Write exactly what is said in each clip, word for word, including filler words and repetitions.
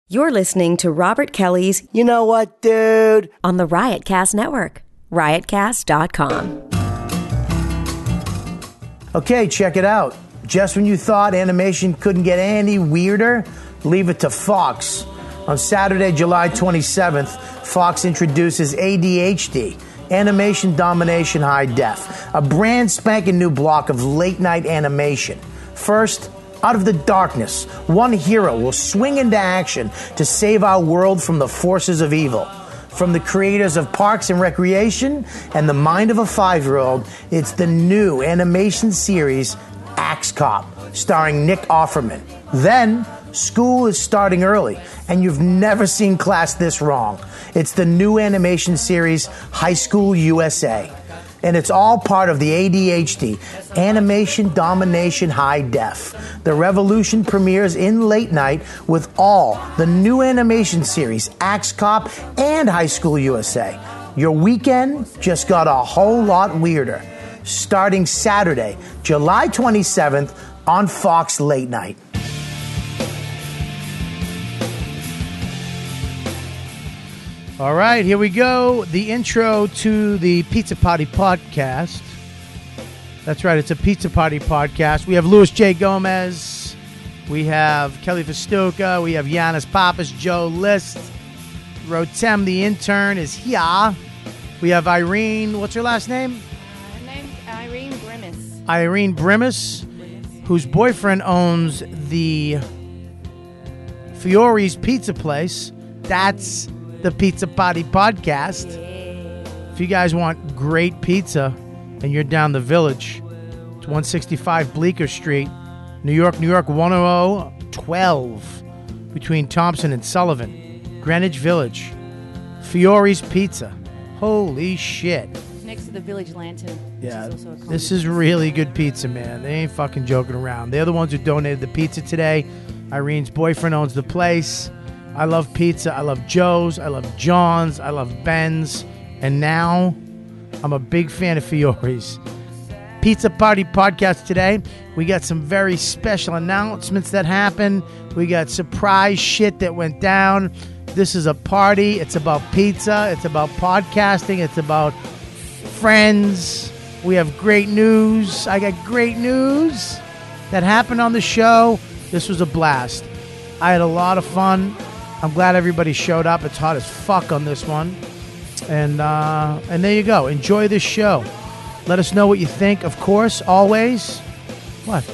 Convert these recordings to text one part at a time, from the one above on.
You're listening to Robert Kelly's You Know What, Dude? On the Riotcast Network, riot cast dot com. Okay, check it out. Just when you thought animation couldn't get any weirder, leave it to Fox. On Saturday, July twenty-seventh, Fox introduces A D H D, Animation Domination High Def, a brand spanking new block of late-night animation. First, out of the darkness, one hero will swing into action to save our world from the forces of evil. From the creators of Parks and Recreation and The Mind of a Five-Year-Old, it's the new animation series Axe Cop, starring Nick Offerman. Then, school is starting early, and you've never seen class this wrong. It's the new animation series High School U S A. And it's all part of the A D H D, Animation Domination High Def. The revolution premieres in late night with all the new animation series, Axe Cop and High School U S A. Your weekend just got a whole lot weirder. Starting Saturday, July twenty-seventh on Fox Late Night. All right, here we go. The intro to the Pizza Party podcast. That's right, it's a Pizza Party podcast. We have Louis J. Gomez. We have Kelly Festuca. We have Giannis Papas, Joe List. Rotem, the intern, is here. We have Irene. What's her last name? Her name's Irene Brimis. Irene Brimis, whose boyfriend owns the Fiore's Pizza Place. That's the Pizza Party podcast. If you guys want great pizza and you're down the Village, it's one sixty-five Bleecker Street, New York, New York, one oh oh twelve, between Thompson and Sullivan, Greenwich Village. Fiore's Pizza. Holy shit. Next to the Village Lantern. Yeah, Is also a this is really good pizza, man. They ain't fucking joking around. They're the ones who donated the pizza today. Irene's boyfriend owns the place. I love pizza. I love Joe's. I love John's. I love Ben's. And now, I'm a big fan of Fiore's. Pizza Party podcast today. We got some very special announcements that happened. We got surprise shit that went down. This is a party. It's about pizza. It's about podcasting. It's about friends. We have great news. I got great news that happened on the show. This was a blast. I had a lot of fun. I'm glad everybody showed up. It's hot as fuck on this one. And uh, and there you go. Enjoy this show. Let us know what you think, of course, always. What?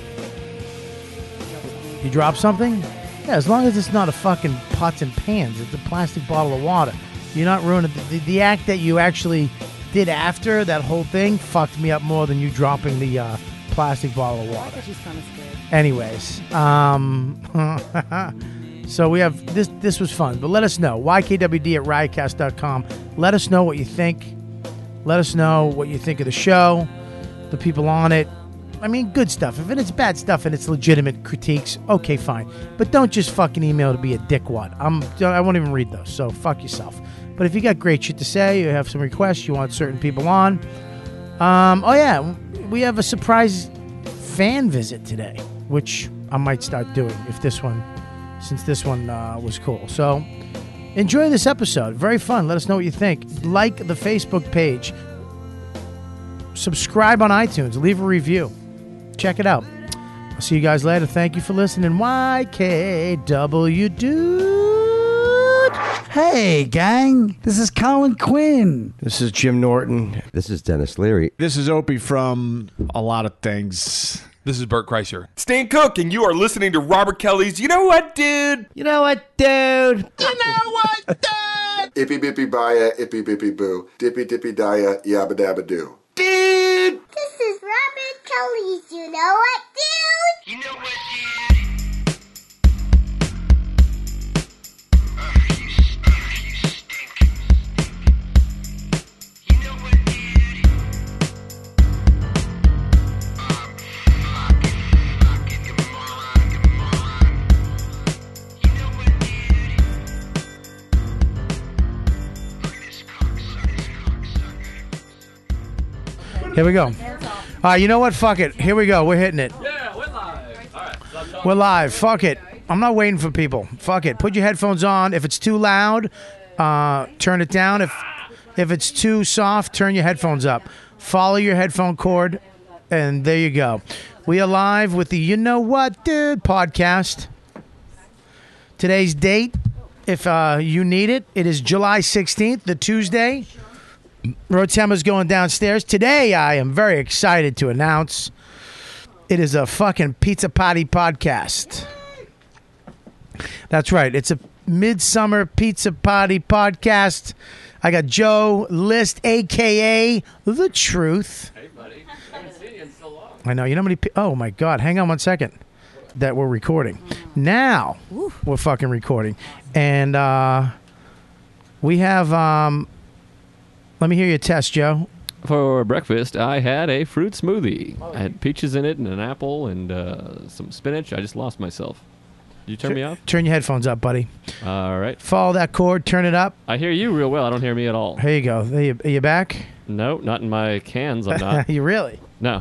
You drop something? Yeah, as long as it's not a fucking pots and pans. It's a plastic bottle of water. You're not ruining it. The, the act that you actually did after that whole thing fucked me up more than you dropping the uh, plastic bottle of water. I thought she's kind of scared. Anyways, um... So we have this. This was fun, but let us know. Y K W D at riotcast dot com. Let us know what you think. Let us know what you think of the show, the people on it. I mean, good stuff. If it's bad stuff and it's legitimate critiques, okay, fine. But don't just fucking email to be a dickwad. I'm. I won't even read those. So fuck yourself. But if you got great shit to say, you have some requests, you want certain people on. Um. Oh yeah, we have a surprise fan visit today, which I might start doing if this one. Since this one uh, was cool. So, enjoy this episode. Very fun. Let us know what you think. Like the Facebook page. Subscribe on iTunes. Leave a review. Check it out. I'll see you guys later. Thank you for listening. Y K W, dude. Hey, gang. This is Colin Quinn. This is Jim Norton. This is Dennis Leary. This is Opie from a lot of things. This is Bert Kreischer. Stan Cook, and you are listening to Robert Kelly's You Know What, Dude? You know what, dude? You know what, dude? Ippy bippy baya, ippy bippy boo. Dippy dippy dia, yabba dabba doo. Dude! This is Robert Kelly's You Know What, Dude? You know what, dude? Here we go. Uh, you know what? Fuck it. Here we go. We're hitting it. Yeah, we're live. All right. We're live. Fuck it. I'm not waiting for people. Fuck it. Put your headphones on. If it's too loud, uh, turn it down. If if it's too soft, turn your headphones up. Follow your headphone cord, and there you go. We are live with the You Know What Dude podcast. Today's date, if uh, you need it, it is July sixteenth, the Tuesday. Rotema's going downstairs. Today, I am very excited to announce it is a fucking Pizza Party podcast. That's right. It's a midsummer Pizza Party podcast. I got Joe List, a k a. The Truth. Hey, buddy. I haven't seen you in so long. I know. You know how many... Pe- oh, my God. Hang on one second. That we're recording. Now, Ooh. we're fucking recording. And uh, we have... Um, let me hear your test, Joe. For breakfast, I had a fruit smoothie. I had peaches in it and an apple and uh, some spinach. I just lost myself. Did you turn Tur- me off? Turn your headphones up, buddy. All right. Follow that cord. Turn it up. I hear you real well. I don't hear me at all. Here you go. Are you, are you back? No, not in my cans. I'm not. You really? No.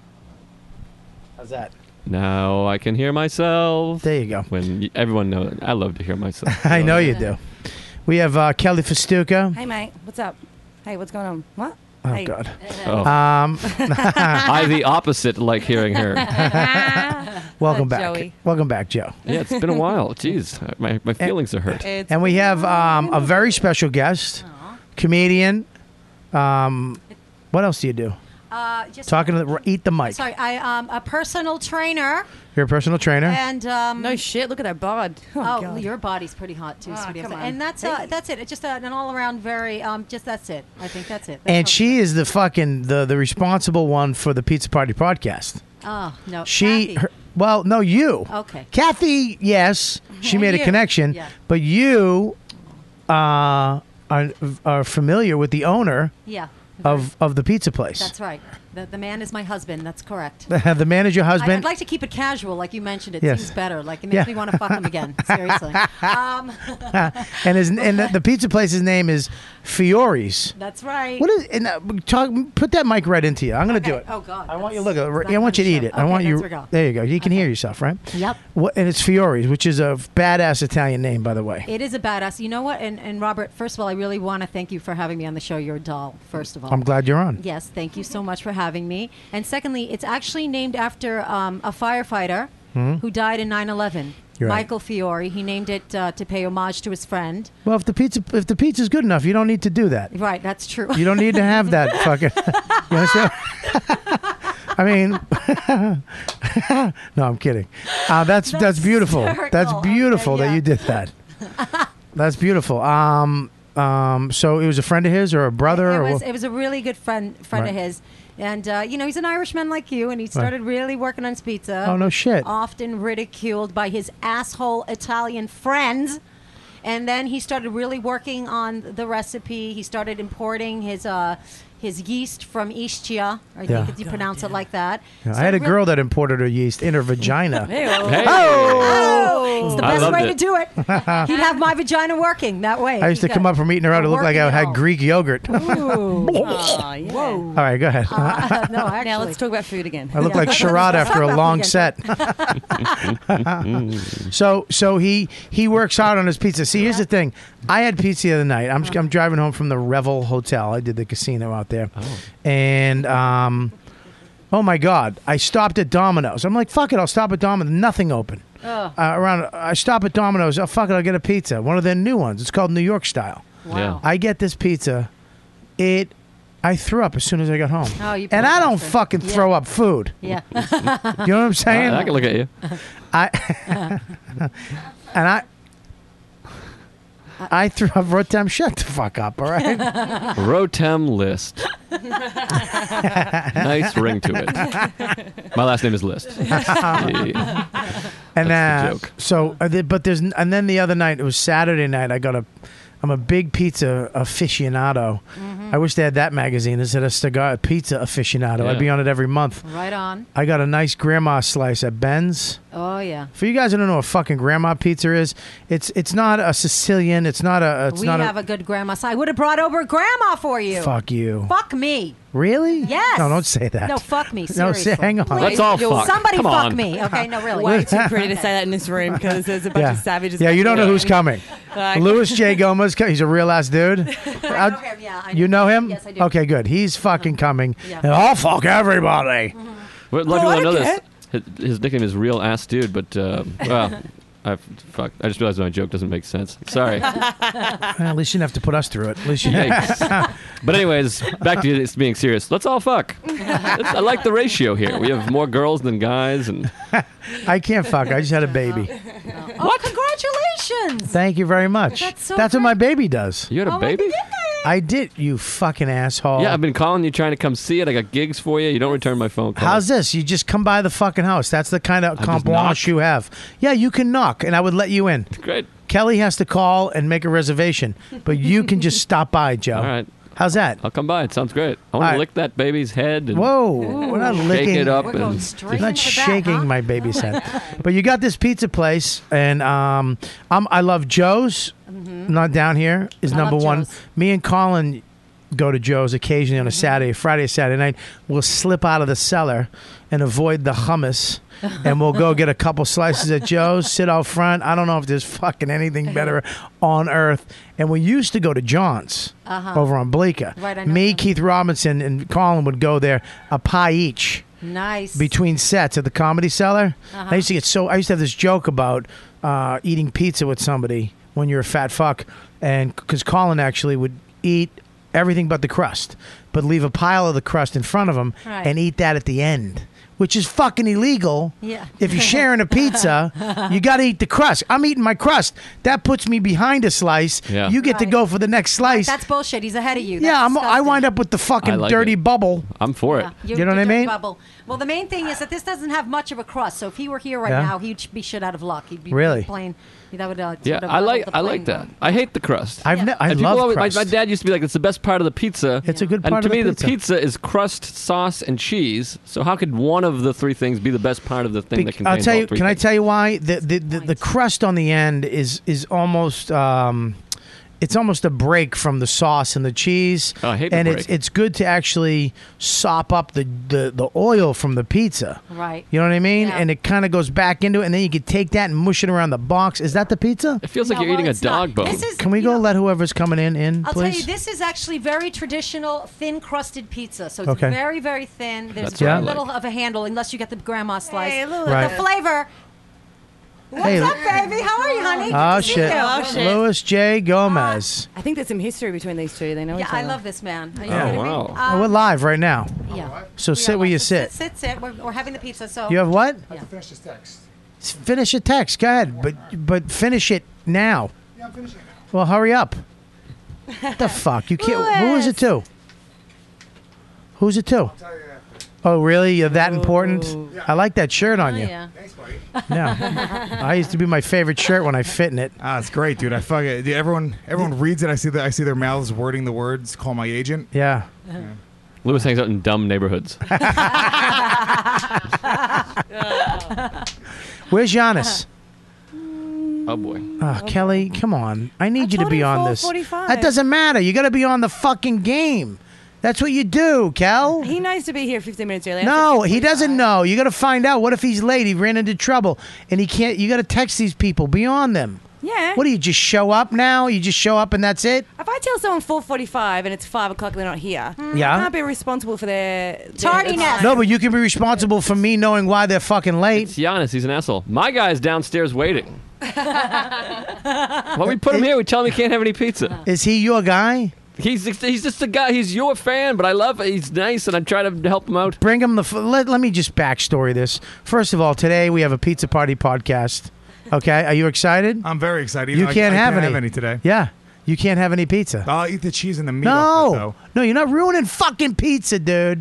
How's that? Now I can hear myself. There you go. When y- everyone knows, I love to hear myself. I know you do. We have uh, Kelly Festuca. Hey, mate. What's up? Hey, what's going on? What? Oh, hey. God. Oh. Um, I, the opposite, like hearing her. Welcome Uh, back. Joey. Welcome back, Joe. Yeah, it's been a while. Jeez, my, my feelings are hurt. It's And we have um, a very special guest, comedian. Um, what else do you do? Uh, just Talking to the, eat the mic. Sorry, I um a personal trainer. You're a personal trainer? And um, no shit. Look at that bod. Oh, Oh, God. your body's pretty hot too, Oh, sweetie. come on. And that's uh, Hey. that's it. It's just uh, an all around very um just that's it. I think that's it. That's And all- she is the fucking, the, the responsible one for the Pizza Party podcast. Oh no. She, Kathy. her, well, no, you. Okay. Kathy, yes, she made a You. connection, Yeah. but you uh, are, are familiar with the owner Yeah. of, of the pizza place. That's right. The, the man is my husband. That's correct. The man is your I, husband? I'd like to keep it casual, like you mentioned. It Yes. seems better. Like it makes Yeah. me want to fuck him again. Seriously. Um, and his and the, the pizza place's name is Fiore's. that's right. What is and, uh, talk? Put that mic right into you. I'm going to do it. Oh God. I want you to look at it. I want you to eat it. I Okay, want you. that's where we go. There you go. You can hear yourself, right? Yep. What, and it's Fiore's, which is a badass Italian name, by the way. It is a badass. You know what? And, and Robert, first of all, I really want to thank you for having me on the show. You're a doll, first of all. I'm glad you're on. Yes, thank you so much for having me. And secondly, it's actually named after um, a firefighter Hmm? who died in nine eleven. You're right. Michael Fiore. He named it uh, to pay homage to his friend. Well, if the pizza if the pizza's good enough, you don't need to do that. Right, that's true. You don't need to have that fucking. You understand? I mean, no, I'm kidding. Uh, that's that's, That's beautiful. That's hysterical. beautiful Okay, that yeah. you did that. That's beautiful. Um, um, so it was a friend of his or a brother? It or was what? it was a really good friend friend of Right. his, and uh, you know he's an Irishman like you, and he started really working on his pizza. Oh, no shit. Often ridiculed by his asshole Italian friends, and then he started really working on the recipe. He started importing his uh, his yeast from Ischia. I Yeah. think you pronounce it like that. Yeah, I So had a real- girl that imported her yeast in her vagina. Hey. Oh, it's the I best loved way to it. do it. He'd have my vagina working that way. I used to come up from eating her out. It looked like I Working had out. Greek yogurt. All Oh, yeah. Whoa. right, go ahead. Uh, no, actually. Now let's talk about food again. I look Yeah. like Sherrod after a long set. so so he he works hard on his pizza. See, here's the thing. I had pizza the other night. I'm I'm driving home from the Revel Hotel. I did the casino out there, and um, oh my God, I stopped at Domino's. I'm like, fuck it, I'll stop at Domino's. Nothing open. Uh, around, I stop at Domino's. Oh fuck it, I'll get a pizza. One of their new ones. It's called New York style. Yeah. I get this pizza. It. I threw up as soon as I got home. Oh, you and poor I don't bastard. fucking Yeah. throw up food. Yeah. You know what I'm saying? I, I can look at you. I and I I threw up Rotem. Shut the fuck up, all right? Rotem List. Nice ring to it. My last name is List. Yeah. And That's the uh, joke. so, uh, the- but there's and then the other night it was Saturday night. I got a. I'm a big pizza aficionado. I wish they had that magazine instead of cigar pizza aficionado. Yeah. I'd be on it every month. Right on. I got a nice grandma slice at Ben's. Oh yeah. For you guys who don't know what fucking grandma pizza is, it's it's not a Sicilian. It's not a. It's we not have a, good grandma. So I would have brought over grandma for you. Fuck you. Fuck me. Really? Yes. No, don't say that. No, fuck me. No, Seriously. say, hang on. Let's all fuck. Somebody Come fuck on. me. Okay, no, really. Way too pretty to say that in this room because there's a bunch Yeah. of savages. Yeah, you don't know coming who's in. coming. Like- Louis J. Gomez, co- he's a real ass dude. I know him, yeah. I You know him? Yes, I do. Okay, good. He's fucking coming. Yeah. And I'll fuck everybody. Well, luckily, I know this. His, his nickname is Real Ass Dude, but uh, well, I fuck. I just realized my joke doesn't make sense. Sorry. Well, at least you didn't have to put us through it. At least you Yikes. But anyways, back to this being serious. Let's all fuck. It's, I like the ratio here. We have more girls than guys, and I can't fuck. I just had a baby. Oh, congratulations. Thank you very much. That's so what my baby does. you had a Oh, my baby. goodness. I did, you fucking asshole. Yeah, I've been calling you, trying to come see it. I got gigs for you. You don't return my phone calls. How's this? You just come by the fucking house. That's the kind of just carte knock? blanche you have. Yeah, you can knock, and I would let you in. Great. Kelly has to call and make a reservation, but you can just stop by, Joe. All right. How's that? I'll come by. It sounds great. I want All to right. lick that baby's head. And Whoa, we're not shake licking it up. We're going and straight I'm not into that, shaking huh? my baby's head. But you got this pizza place, and um, I'm, I love Joe's. Not down here is Mm-hmm. I number love one. Joe's. Me and Colin go to Joe's occasionally on a Saturday, Friday, or Saturday night. We'll slip out of the cellar and avoid the hummus, and we'll go get a couple slices at Joe's, sit out front. I don't know if there's fucking anything better on earth. And we used to go to John's Uh-huh. over on Bleecker. Right, I know Me, them. Keith Robinson, and Colin would go there, a pie each Nice. between sets at the Comedy Cellar. Uh-huh. I used to get so. I used to have this joke about uh, eating pizza with somebody when you're a fat fuck, and because Colin actually would eat everything but the crust, but leave a pile of the crust in front of him Right. and eat that at the end, which is fucking illegal. Yeah. If you're sharing a pizza, you got to eat the crust. I'm eating my crust. That puts me behind a slice. Yeah. You get to Right. go for the next slice. That's bullshit. He's ahead of you. yeah, That's I'm, I disgusting. wind up with the fucking I like dirty it. bubble. I'm for it. Yeah, You know what I dirty mean? Bubble. Well, the main thing is that this doesn't have much of a crust. So if he were here right Yeah. now, he'd be shit out of luck. He'd be Really? plain. That would uh, Yeah, sort of I like level the I like playing that. field. I hate the crust. I've ne- I and people love always, my, crust. my dad used to be like, "It's the best part of the pizza." It's a good part and to of the me, pizza. the pizza is crust, sauce, and cheese. So how could one of the three things be the best part of the thing that Bec- contains I'll tell all you. three Can I things? tell you why the the, the the crust on the end is is almost um, it's almost a break from the sauce and the cheese. Oh, I hate the and it's break. it's good to actually sop up the, the, the oil from the pizza. Right. You know what I mean? Yeah. And it kind of goes back into it, and then you can take that and mush it around the box. Is that the pizza? It feels like No, you're eating well, a it's not. dog bone. This is- Can we you go know- let whoever's coming in in, I'll please? tell you, this is actually very traditional, thin crusted pizza. So it's Okay. very, very thin. There's That's very what I little like. of a handle unless you get the grandma slice. Hey, Louis. Right. The flavor. What's Hey. up, baby? How are you, honey? Good Oh to see shit! you. Oh, shit. Louis J. Gomez. I think there's some history between these two. They know Yeah, each I other. love this man. Are you Yeah. kidding Oh, me? wow. Oh, Um, we're live right now. yeah. So We sit are where live. you So sit. Sit, sit, sit. We're, we're having the pizza. So You have what? Yeah. Finish this text. S- Finish a text. Go ahead, but but finish it now. Yeah, I'm finishing it. Well, hurry up. What the fuck? You can't. Who is it to? Who's it to? I'll tell you after. Oh, really? You're that important? Yeah. I like that shirt on Oh, you. yeah. Thanks, buddy. Yeah. I used to be my favorite shirt when I fit in it. Ah, it's great, dude. I fuck it. Dude, everyone, everyone reads it. I see that. I see their mouths wording the words. Call my agent. Yeah. Lewis hangs out in dumb neighborhoods. Where's Giannis? Oh boy. Oh, Kelly, come on. I need you to told be him on this. four forty-five. That doesn't matter. You got to be on the fucking game. That's what you do, Kel. He knows to be here fifteen minutes early. I No, said he doesn't forty-five. know. You got to find out. What if he's late? He ran into trouble and he can't. You got to text these people. Be on them. Yeah. What do you just show up now? You just show up and that's it? If I tell someone four forty-five and it's five o'clock and they're not here, Yeah. I can't be responsible for their, their Tardiness. No, but you can be responsible for me knowing why they're fucking late. It's Giannis. He's an asshole. My guy's downstairs waiting. When we put him here, we tell him he can't have any pizza. Is he your guy? He's he's just a guy. He's your fan, but I love it. He's nice, and I try to help him out. Bring him the. F- let, let me just backstory this. First of all, today we have a pizza party podcast. Okay, are you excited? I'm very excited. You I- can't I have can't any. have any today. Yeah, you can't have any pizza. I'll eat the cheese and the meat. off it, No, though. no, you're not ruining fucking pizza, dude.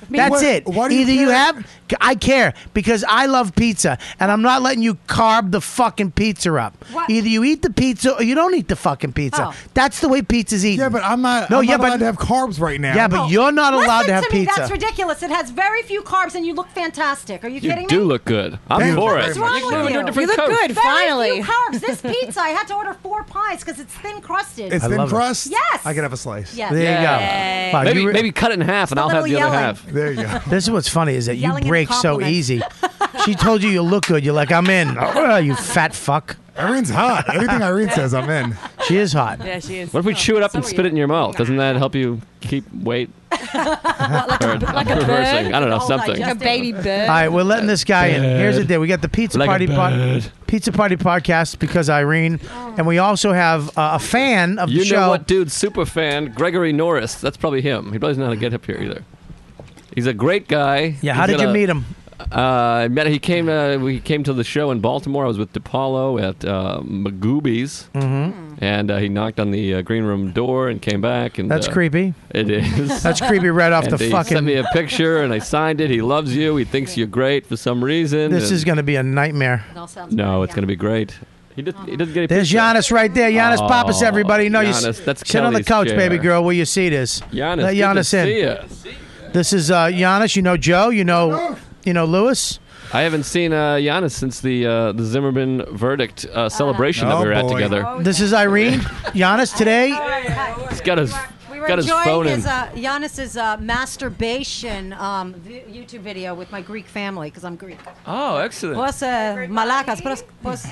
That's What- it. why do you Either you care? have, I care because I love pizza, and I'm not letting you carb the fucking pizza up. What? Either you eat the pizza or you don't eat the fucking pizza. Oh. That's the way pizza's eaten. Yeah, but I'm not. No, I'm yeah, not but allowed to have carbs right now. yeah, but you're not allowed Listen to have me, pizza. That's ridiculous. It has very few carbs, and you look fantastic. Are you, You kidding do me? look good. I'm Thank for you it. very What's wrong much. with Moving to a you? different You look coast. good. Very Finally. few carbs. This pizza, I had to order four pies because it's thin crusted. It's I thin love it. crust. Yes. I could have a slice. Yes. There you Yay. go. Wow, Maybe you re- maybe cut it in half, and a I'll have little the other yelling. half. There you go. This is what's funny is that you Yelling in a break so compliment. easy. She told you you look good. You're like, I'm in. Oh, you fat fuck. Irene's hot. Everything Irene says, I'm in. She is hot. Yeah, she is. What if we chew it up So and are spit you. it in your mouth? Doesn't that help you keep weight? What, like, Or a, like a reversing? bird? I don't know, Whole something. Like a baby bird? All right, we're letting this guy in. Here's the deal: we got the pizza Like a party pod, bird. pizza party podcast because Irene, and we also have uh, a fan of the You show. know what, dude? Super fan Gregory Norris. That's probably him. He probably doesn't know how to get up here either. He's a great guy. Yeah, how He's did got you a- meet him? Uh, I met. He came. Uh, we came to the show in Baltimore. I was with DePaulo at uh, Magoobies, Mm-hmm. and uh, he knocked on the uh, green room door and came back. And That's uh, creepy. It is. That's creepy right off And the he fucking. sent me a picture, and I signed it. He loves you. He thinks you're great for some reason. This and- is going to be a nightmare. It all sounds No, great, it's yeah. going to be great. He, did, he doesn't get a There's picture. Giannis right there. Giannis Oh, Pappas, everybody. No, you s- Giannis, that's sit on the Kelly's couch, chair. baby girl, where your seat is. Giannis, Let good to Giannis in. see ya. This is uh, Giannis. You know Joe. You know, you know Lewis. I haven't seen uh, Giannis since the uh, the Zimmerman verdict uh, celebration that Oh, we were at boy. together. This is Irene. Giannis today. He's got his We were got his enjoying phone in. his, uh, Giannis's uh, masturbation um, vi- YouTube video with my Greek family because I'm Greek. Oh, excellent. Pos, uh, malakas. Pos, pos,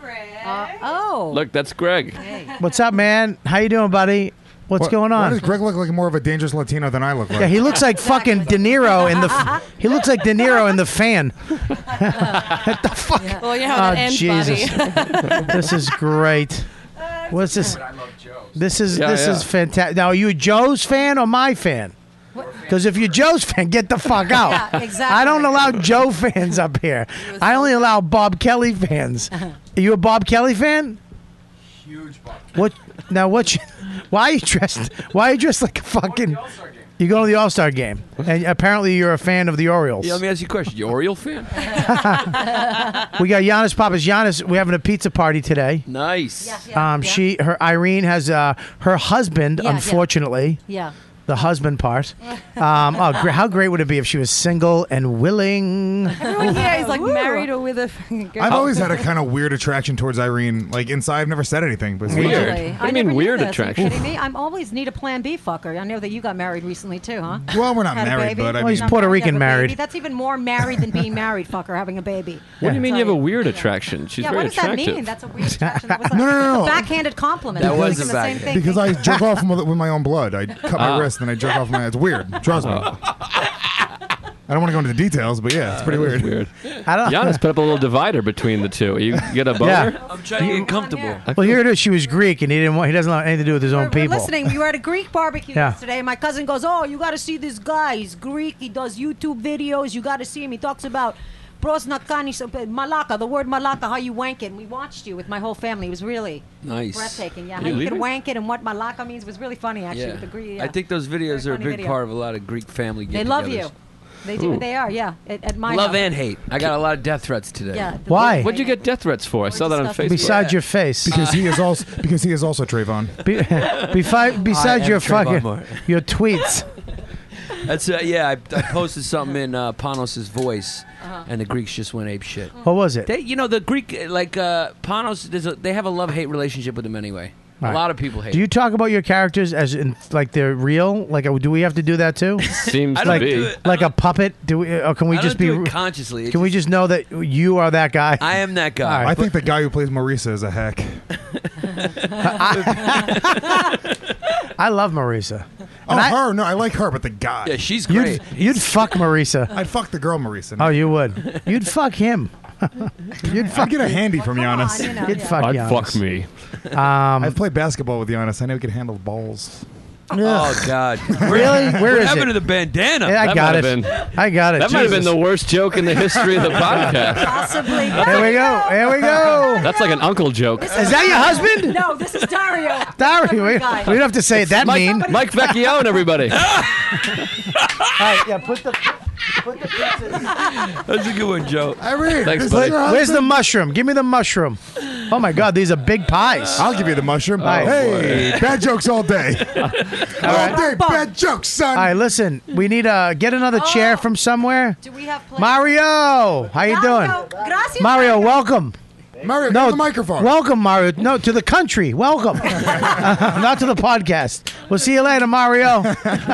uh, oh. Look, that's Greg. What's up, man? How you doing, buddy? What's What- going Why on? does Greg look like more of a dangerous Latino than I look like? Yeah, he looks like fucking De Niro in the. F- he looks like De Niro in The Fan. What the fuck? Well, you know how Oh that ends, Jesus! Bobby. This is great. What's this? This is Yeah, this yeah. is fantastic. Now, are you a Joe's fan or my fan? Because if you're Joe's fan, get the fuck out. Yeah, exactly. I don't allow Joe fans up here. I only allow Bob Kelly fans. Are you a Bob Kelly fan? Huge Bob. What? Now, what? You, why are you dressed? Why are you dressed like a fucking? You go to the All Star game, and apparently you're a fan of the Orioles. Yeah, let me ask you a question. You Oriole fan? We got Giannis Pappas. Giannis, we're having a pizza party today. Nice. Yeah, yeah, Um, yeah. she, her, Irene has uh, her husband. Yeah, yeah. unfortunately, Yeah. the husband part. Um, oh, gr- how great would it be if she was single and willing? Everyone here is like married or with a fucking girl. I've always had a kind of weird attraction towards Irene. Like inside, I've never said anything, but it's Weird. weird. Really? What do I you mean never knew weird this. attraction? Are you kidding me? I'm always need a plan B fucker. I know that you got married recently too, huh? Well, we're not Had a married, baby? but I Well, he's mean, Not Puerto married, Rican have a married. baby. That's even more married than being married, fucker, having a baby. What do you mean you have a Sorry. weird attraction? She's yeah, very what does that attractive. mean? That's a weird attraction. That was a No, no, no, no. backhanded compliment. That I was was thinking a the same backhand. thing. because I jerk off with with my own blood. I cut my Ah. wrist and I jerk off my. It's weird. Trust me. I don't want to go into the details, but yeah, it's pretty That is weird. weird. I don't. Giannis put up a little divider between the two. You get a boner? Yeah. I'm trying to get comfortable. Well, here it is. She was Greek, and he didn't want. He doesn't want anything to do with his We're, own we're people. listening. We were at a Greek barbecue Yeah. yesterday. My cousin goes, "Oh, you got to see this guy. He's Greek. He does YouTube videos. You got to see him. He talks about pros nakani malaka, the word malaka, how you wank it." And we watched you with my whole family. It was really Nice. breathtaking. Yeah, Are how you you can leaving? wank it and what malaka means was really funny. Actually, Yeah. with the Greek. Yeah. I think those videos Very are a funny big video. part of a lot of Greek family They love get-togethers. you. They do. Ooh. They are. Yeah. At, at my Love house. and hate. I got a lot of death threats today. Yeah. the- Why? What'd you get death threats for? I saw that on disgusting. Facebook. Besides your face, Because he is also because he is also Trayvon. Be, befi- besides am your Trayvon fucking Martin. your tweets. That's uh, yeah. I, I posted something in uh, Panos' voice, Uh-huh. and the Greeks just went ape shit. What was it? They, you know, the Greek uh, like uh, Panos. There's a, they have a love hate relationship with him anyway. Right. A lot of people hate. Do you talk about your characters as in like they're real? Like, uh, do we have to do that too? Seems I to don't be. do it. Like a puppet? Do we? Or can we I just don't be? do it consciously. It Can we just know that you are that guy? I am that guy. All right. I think the guy who plays Marisa is a hack. I love Marisa. Oh, And I- her? No, I like her, but the guy. Yeah, she's great. You'd, you'd fuck Marisa. I'd fuck the girl Marisa. Oh, you would. You'd fuck him. You'd I'd fuck. get a handy from Come on, Giannis. you know, You'd yeah. fuck I'd Giannis. fuck me. Um, I've played basketball with Giannis. I know he could handle balls. Oh God! Really? Where what is happened it? to the bandana? Yeah, I That got might it. have been- I got it. That might have been Jesus. the worst joke in the history of the podcast. Possibly. Here we go. Here we go. That's like an uncle joke. Is that your husband? No, this is Dario. Dario, we, we don't have to say it that Mike, mean. Mike Vecchione, everybody. All right, yeah, put the put the pizzas. That's a good one, Joe. Irene, Thanks, this buddy. is your Where's the husband? mushroom? Give me the mushroom. Oh my God, these are big pies. I'll give you the mushroom. right. Hey, bad jokes all day. all day, bad jokes, son. All right, listen. We need to get another chair from somewhere. Do we have plates? Mario, how you doing? Mario, gracias, Mario, welcome. Mario, No, give the microphone. Welcome, Mario. No, to the country. Welcome. Not to the podcast. We'll see you later, Mario.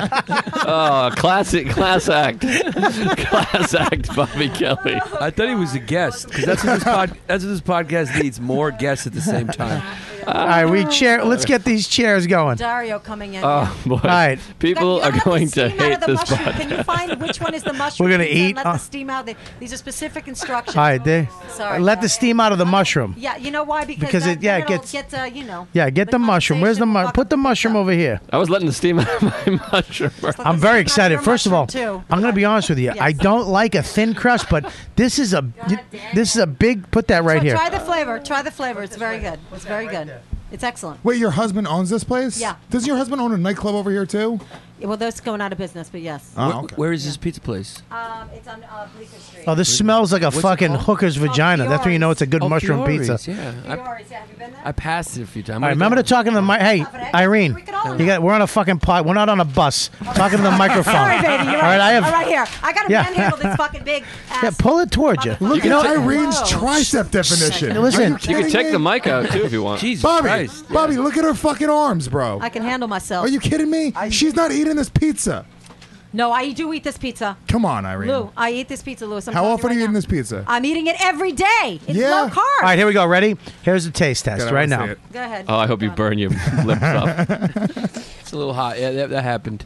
Oh, classic, class act, class act, Bobby Kelly. I thought he was a guest because that's what this pod, that's what this podcast needs: more guests at the same time. All right, we chair. Let's get these chairs going. Dario coming in. Oh boy, All right. people You are gotta let going the to steam out hate of the this mushroom. podcast. Can you find which one is the mushroom? We're gonna pizza and eat, Let uh, the steam out. These are specific instructions. All right, there. Sorry. Let the steam out of the mushroom. Yeah, you know why? Because, Because that, it- yeah, then it it'll gets- get uh, you know. Yeah, get the mushroom. Where's the mu- Put the mushroom over here. I was letting the steam out of my mushroom. I'm very excited. your First of all, mushroom, too. I'm going to be honest with you. I don't like a thin crust, but this is a this is a big. Put that right So here. Try the flavor. Try the flavor. It's very good. It's very good. It's excellent. Wait, your husband owns this place? Yeah. Does your husband own a nightclub over here too? Yeah, well, that's going out of business, but yes. Oh, Where- okay. where is this pizza place? Um, it's on uh, Bleecker Street. Oh, this smells like a What's it fucking called? hooker's vagina. That's when you know it's a good Oh, mushroom Fiore's, pizza. Yeah, I, Fiore's, yeah, have you been there? I passed it a few times. All right, remember to talking to the mic. Hey, Irene, you got. We're on a fucking pod. We're not on a bus. Talking to the microphone. Sorry, baby. You're All right, I have. All right, here. I got to Yeah. manhandle this fucking big ass. Yeah, pull it towards you. Look You at know, Irene's Whoa. tricep definition. Listen. Are you You kidding can take me? the mic out too if you want. Jesus Bobby, Christ. Bobby, look at her fucking arms, bro. I can handle myself. Are you kidding me? She's not eating this pizza. No, I do eat this pizza. Come on, Irene. Lou, I eat this pizza, Louis. I'm How telling often are you right eating now. this pizza? I'm eating it every day. It's Yeah? low carb. All right, here we go. Ready? Here's the taste test Good, I right wanna now. see it. Go ahead. Oh, I hope you burn your lips off. It's a little hot. Yeah, that, that happened.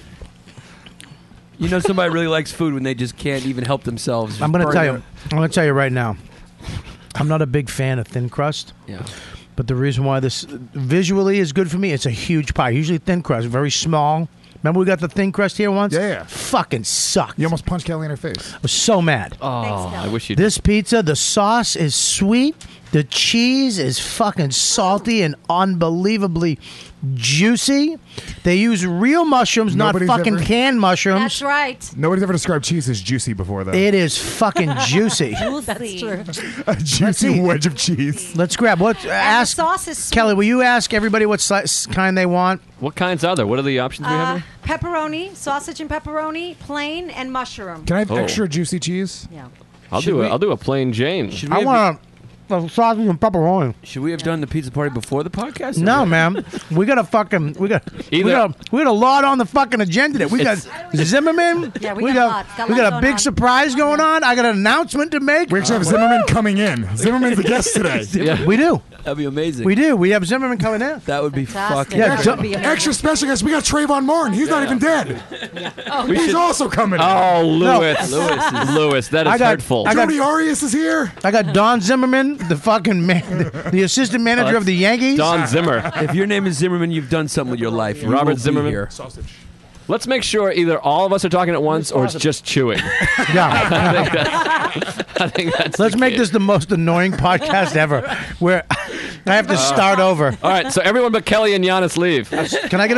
You know, somebody really likes food when they just can't even help themselves. I'm gonna Just tell burn you. I'm gonna tell you right now. I'm not a big fan of thin crust. their- Yeah. But the reason why this visually is good for me, it's a huge pie. Usually thin crust, very small. Remember we got the thin crust here once? Yeah, yeah. Fucking sucked. You almost punched Kelly in her face. I was so mad. Oh, I wish you. This pizza, the sauce is sweet. The cheese is fucking salty and unbelievably juicy. They use real mushrooms, Nobody's not fucking ever- canned mushrooms. That's right. Nobody's ever described cheese as juicy before, though. It is fucking juicy. That's true. A juicy see. wedge of cheese. Let's grab what. Ask the sauce is sweet. Kelly. Will you ask everybody what si- kind they want? What kinds are there? What are the options we have Uh, here? pepperoni, sausage and pepperoni, plain and mushroom. Can I have Oh. extra juicy cheese? Yeah. I'll should do we- a, I'll do a plain Jane. Should we I have, want a, a sausage and pepperoni. should we have done the pizza party before the podcast? No, man. We got a fucking we got we Either- got we got a lot on the fucking agenda today. We got Zimmerman. Yeah, we got a lot. Got we a got lot a going big on. surprise going on. I got an announcement to make. We actually have Zimmerman coming in. Zimmerman's the guest today. Yeah. We do. That'd be amazing. We do. We have Zimmerman coming in. That would be Fantastic. fucking. Yeah, That don't- would be amazing. Extra special guest, we got Trayvon Martin. He's not even dead. We He's should- also coming in. Oh, Lewis. Lewis is- Lewis, that is I got- hurtful. I got- Jody Arias is here. I got Don Zimmerman, the fucking man, the, the assistant manager of the Yankees. Don Zimmer. If your name is Zimmerman, you've done something with your life. You Robert will be Zimmerman. Here. Let's make sure either all of us are talking at once or it's just chewing. Yeah. I think that's, I think that's Let's the make key. this the most annoying podcast ever, where I have to start over. All right, so everyone but Kelly and Giannis leave. Can I get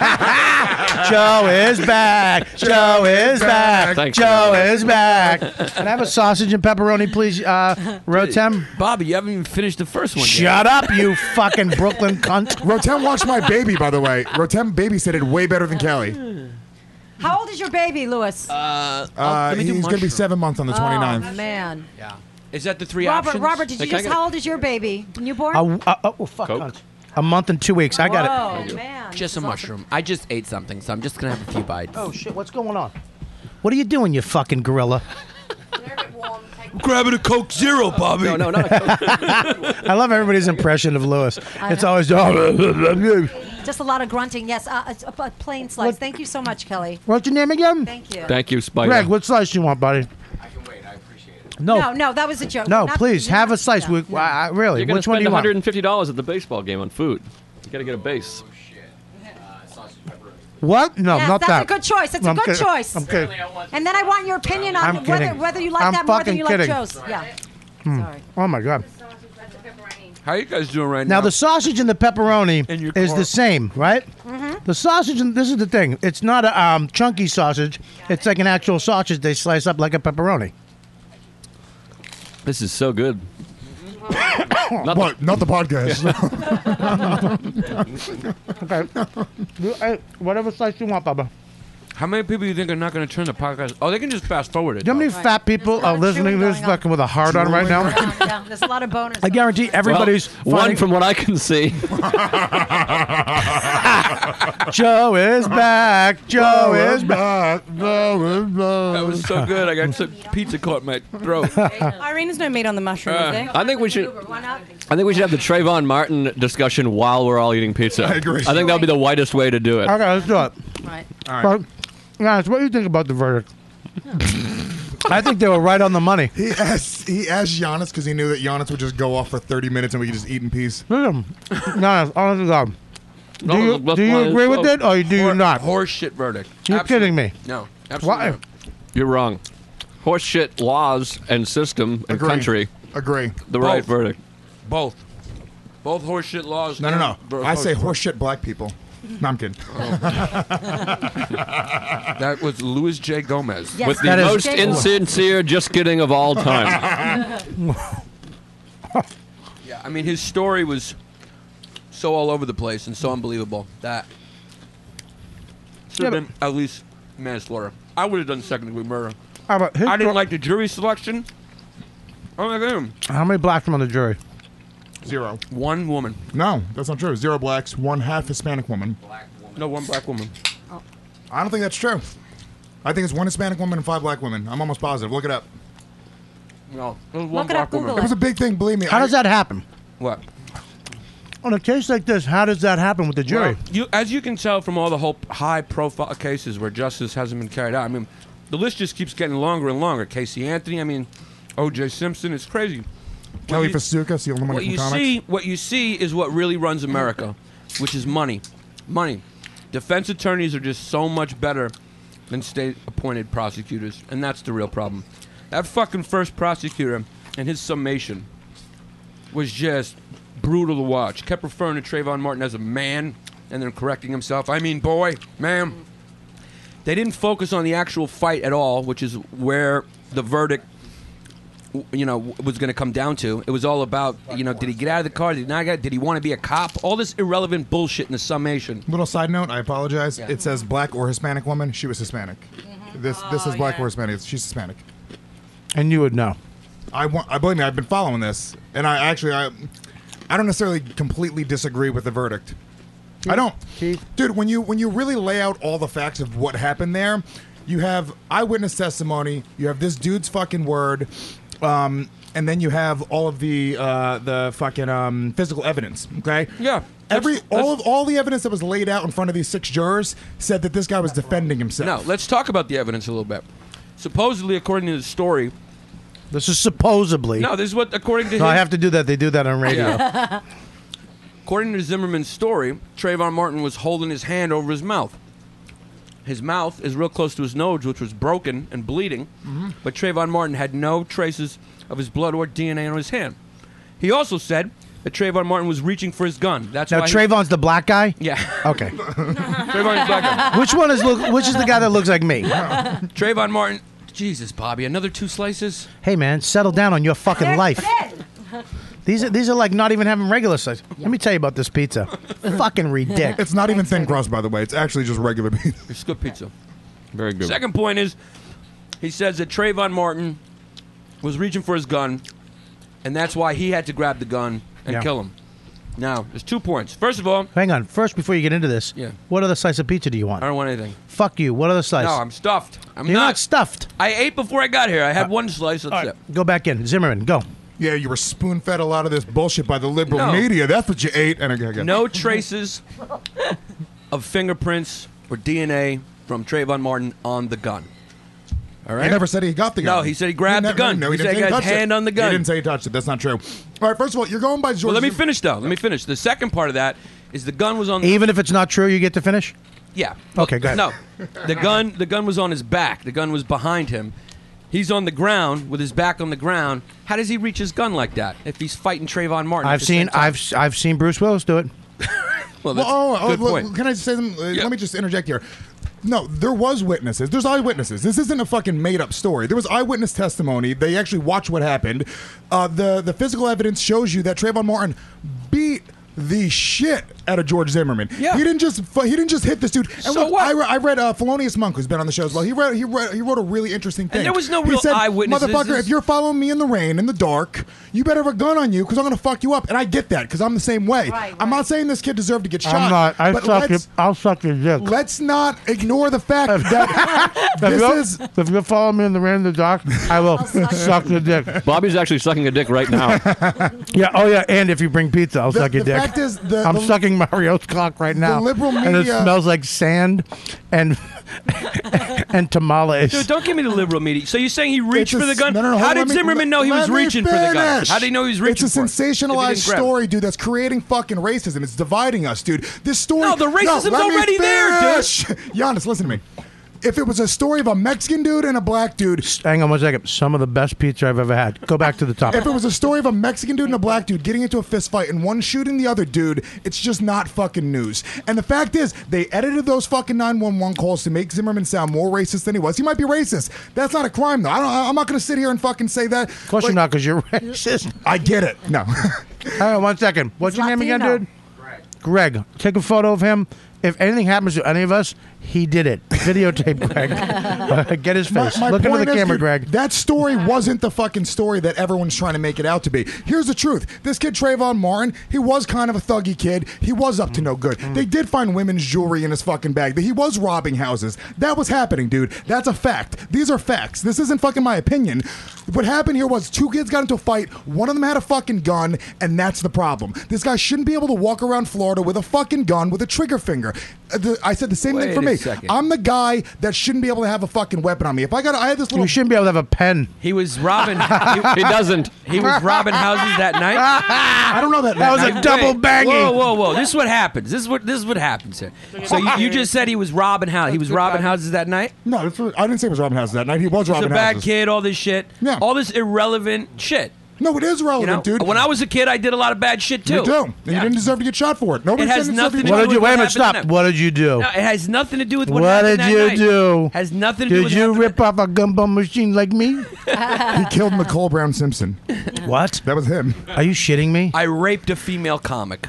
a? Joe is back. Joe is back. Thanks, Joe man. is back. Can I have a sausage and pepperoni, please, uh, Rotem? Bobby, you haven't even finished the first one. yet. Shut up, you fucking Brooklyn cunt. Rotem watched my baby, by the way. Rotem babysitted way better than Kelly. How old is your baby, Louis? Uh, Uh, let me do he's going to be mushroom. seven months on the Oh, twenty-ninth. man. Is that the three Robert, options? Robert, did you Hey, can I just, get- how old is your baby? Newborn? A, a, oh, fuck. Coke? cunt. A month and two weeks. I got it. Oh, man. Just a mushroom. I just ate something, so I'm just gonna have a few bites. Oh shit! What's going on? What are you doing, you fucking gorilla? Grabbing a Coke Zero, Bobby. No, no, not a Coke. I love everybody's impression of Lewis. I It's know. always Just a lot of grunting. Yes, uh, it's a, a plain slice. What- Thank you so much, Kelly. What's your name again? Thank you. Thank you, Spider. Greg, what slice you want, buddy? I can wait. I appreciate it. No, No, no, that was a joke. no, Not- please you're have not- a slice. no, We, no. I- I- really, You're going to which one do spend you one want? hundred fifty dollars at the baseball game on food. You got to get a base. Oh shit. Uh, sausage pepperoni. What? No, Yes, not that's that. a good choice. That's I'm a good kidding. choice. I'm kidding. And then I want your opinion I'm on whether kidding. whether you like I'm that more than fucking you kidding. like Joe's. Yeah. Hmm. Sorry. Oh my god. How you guys doing right Now now? the sausage and the pepperoni In your is car. the same, right? Mm-hmm. The sausage, and this is the thing. It's not a um, chunky sausage. It's like an actual sausage they slice up like a pepperoni. This is so good. Not what? Not the podcast. Okay. You- hey, whatever slice you want, Bubba. How many people do you think are not going to turn the podcast? Oh, they can just fast forward it. Do you know how many fat people are listening to this fucking with a hard on right now? Yeah, there's a lot of boners. I guarantee everybody's Well, one finding- from what I can see. Joe is back. Joe is back. That was so good. I got some pizza caught in my throat. Irene, there's no meat on the mushroom, is Uh, there? I think we should. I think we should have the Trayvon Martin discussion while we're all eating pizza. I agree. I think that would be the whitest way to do it. Okay, let's do it. Right. All right. Well, guys, what do you think about the verdict? I think they were right on the money. He asked he asked Giannis because he knew that Giannis would just go off for thirty minutes and we could just eat in peace. Listen, Giannis, honest to God. Do No, you, that's do you why agree it's with so- it or do you Hor- not? Horse shit verdict. You're Absolutely. kidding me. No, absolutely. Why? not. You're wrong. Horseshit laws and system and Agree. country. Agree. The right Both. verdict. Both. Both horse shit laws. No, no, no. and I say horse- horseshit black people. No, I'm kidding. That was Luis J. Gomez. Yes, With the that is- most insincere just kidding of all time. Yeah, I mean, his story was so all over the place and so unbelievable that should have Yeah, been at least manslaughter. I would have done second degree murder. How, about his I didn't sto- like the jury selection. Oh my god. How many blacks from on the jury? Zero. One woman. No, that's not true. Zero blacks, one half Hispanic woman. No, one black woman. I don't think that's true. I think it's one Hispanic woman and five black women. I'm almost positive. Look it up. No, it was one Look it black up, Google woman. It was a big thing, believe me. How I- does that happen? What? On a case like this, how does that happen with the jury? Well, you, as you can tell from all the whole high-profile cases where justice hasn't been carried out, I mean, the list just keeps getting longer and longer. Casey Anthony, I mean, O J Simpson, it's crazy. Kelly What you- Festuca, the only one What from you comics. see, what you see is what really runs America, which is money, money. Defense attorneys are just so much better than state-appointed prosecutors, and that's the real problem. That fucking first prosecutor and his summation was just brutal to watch. Kept referring to Trayvon Martin as a man, and then correcting himself. I mean, boy, ma'am. They didn't focus on the actual fight at all, which is where the verdict, you know, was going to come down to. It was all about, you know, did he get out of the car? Did he not get? Did he want to be a cop? All this irrelevant bullshit in the summation. Little side note, I apologize. Yeah. It says black or Hispanic woman. She was Hispanic. This this Oh, is black yeah. or Hispanic. She's Hispanic. And you would know. I want. I believe me. I've been following this, and I actually I, I don't necessarily completely disagree with the verdict. I don't, Keith? dude. When you when you really lay out all the facts of what happened there, you have eyewitness testimony. You have this dude's fucking word. Um, and then you have all of the uh, the fucking um, physical evidence. Okay. Yeah. Every Let's- all let's- of all the evidence that was laid out in front of these six jurors said that this guy was defending himself. No, let's talk about the evidence a little bit. Supposedly, according to the story, This is supposedly. no, this is what according to No, his, I have to do that. They do that on radio. Yeah. According to Zimmerman's story, Trayvon Martin was holding his hand over his mouth. His mouth is real close to his nose, which was broken and bleeding, Mm-hmm. but Trayvon Martin had no traces of his blood or D N A on his hand. He also said that Trayvon Martin was reaching for his gun. That's Now why he- Trayvon's the black guy. yeah. Okay. Trayvon is black guy. Which one is look? Which is the guy that looks like me? Trayvon Martin. Jesus, Bobby, another two slices? Hey man, settle down on your fucking life. These are these are like not even having regular size. Let me tell you about this pizza. Fucking ridiculous. It's not even thin crust, by the way. It's actually just regular pizza. It's good pizza. Very good. Second point is, he says that Trayvon Martin was reaching for his gun, and that's why he had to grab the gun and Yeah. kill him. Now, there's two points. First of all, Hang on. First, before you get into this, Yeah. what other slice of pizza do you want? I don't want anything. Fuck you. What other slice? No, I'm stuffed. I'm You're not, not. stuffed. I ate before I got here. I had one slice. That's All right, it. go back in. Zimmerman, go. Yeah, you were spoon fed a lot of this bullshit by the liberal No. media. That's what you ate. And again, No traces of fingerprints or D N A from Trayvon Martin on the gun. All right. He never said he got the gun. No, he said he grabbed ne- the gun. No, he, He didn't said say he got his touched it. hand on the gun. He didn't say he touched it. That's not true. All right, first of all, you're going by George. Well, let me finish though. Let me finish. The second part of that is the gun was on. The, Even if it's not true, you get to finish. yeah. Okay, go ahead. No, the gun. The gun was on his back. The gun was behind him, He's on the ground with his back on the ground. How does he reach his gun like that if he's fighting Trayvon Martin? at I've the seen same time? I've I've seen Bruce Willis do it. Well, that's oh, a oh, good well, point. Can I just say them? Uh, Let me just interject here. No, there was witnesses. There's eyewitnesses. This isn't a fucking made up story. There was eyewitness testimony. They actually watched what happened. Uh, the the physical evidence shows you that Trayvon Martin beat the shit out of George Zimmerman. Yeah. He didn't just fu- he didn't just hit this dude. And So look, what? I, re- I read uh, Felonious Monk, who's been on the show as well. He wrote he wrote he wrote a really interesting thing. there was no he real said, eyewitnesses. Motherfucker, This- if you're following me in the rain in the dark, you better have a gun on you because I'm gonna fuck you up. And I get that because I'm the same way. I'm not saying this kid deserved to get shot. I'm not. I but suck your, let's, I'll suck your dick. let's not ignore the fact that If this you're, is. if you're following me in the rain in the dark, I will suck your dick. Bobby's actually sucking a dick right now. Yeah. Oh yeah. And if you bring pizza, I'll The- suck your the dick. fact is the- I'm the- sucking Mario's cock right now. liberal and it media- smells like sand and and tamales. Dude, don't give me the liberal media. So you're saying he reached It's for a- the gun? No, no, no, How hold did on, let me- Zimmerman know he let was me reaching for the gun? finish. How did he know he was reaching It's a for it? If he sensationalized didn't grab it? story, dude, that's creating fucking racism. It's dividing us, dude. This story. No, the racism's let me already there, dude. finish. Giannis, listen to me. If it was a story of a Mexican dude and a black dude, Hang on one second. Some of the best pizza I've ever had. Go back to the top. if it was a story of a Mexican dude and a black dude getting into a fist fight and one shooting the other dude, it's just not fucking news. And the fact is, they edited those fucking nine one one calls to make Zimmerman sound more racist than he was. He might be racist. That's not a crime, though. I don't, I'm not going to sit here and fucking say that. Of course you're not, because you're racist. I get it. No. Hang on one second. What's He's your name again, Latino. dude? Greg. Greg. Take a photo of him. If anything happens to any of us, he did it. Videotape Greg. Uh, get his face. My- my Look into the point is, camera, dude, Greg. That story wasn't the fucking story that everyone's trying to make it out to be. Here's the truth. This kid, Trayvon Martin, he was kind of a thuggy kid. He was up to no good. They did find women's jewelry in his fucking bag. He was robbing houses. That was happening, dude. That's a fact. These are facts. This isn't fucking my opinion. What happened here was two kids got into a fight. One of them had a fucking gun, and that's the problem. This guy shouldn't be able to walk around Florida with a fucking gun with a trigger finger. Uh, the- I said the same thing Wait for a me. second. I'm the guy that shouldn't be able to have a fucking weapon on me. If I got, I had this little. You shouldn't be able to have a pen. He was robbing. he, He doesn't. He was robbing houses that night. I don't know that. That was night. a double Wait, banging. Whoa, whoa, whoa! This is what happens. This is what this is what happens here. So you, you just said he was robbing houses. He was robbing houses that night. No, that's what, I didn't say it was robbing houses that night. He was He's a robbing bad houses. kid. All this shit. Yeah. All this irrelevant shit. No, it is You relevant, know, dude. when I was a kid, I did a lot of bad shit too. You do. And you didn't deserve to get shot for it. Nobody It has said you nothing deserved to What do did you? with Wait a what minute. happened Stop. that What did you do? No, it has nothing to do with what, What happened did that you night. do? Has nothing to do Did with you nothing rip off a gumball machine like me? He killed Nicole Brown Simpson. What? That was him. Are you shitting me? I raped a female comic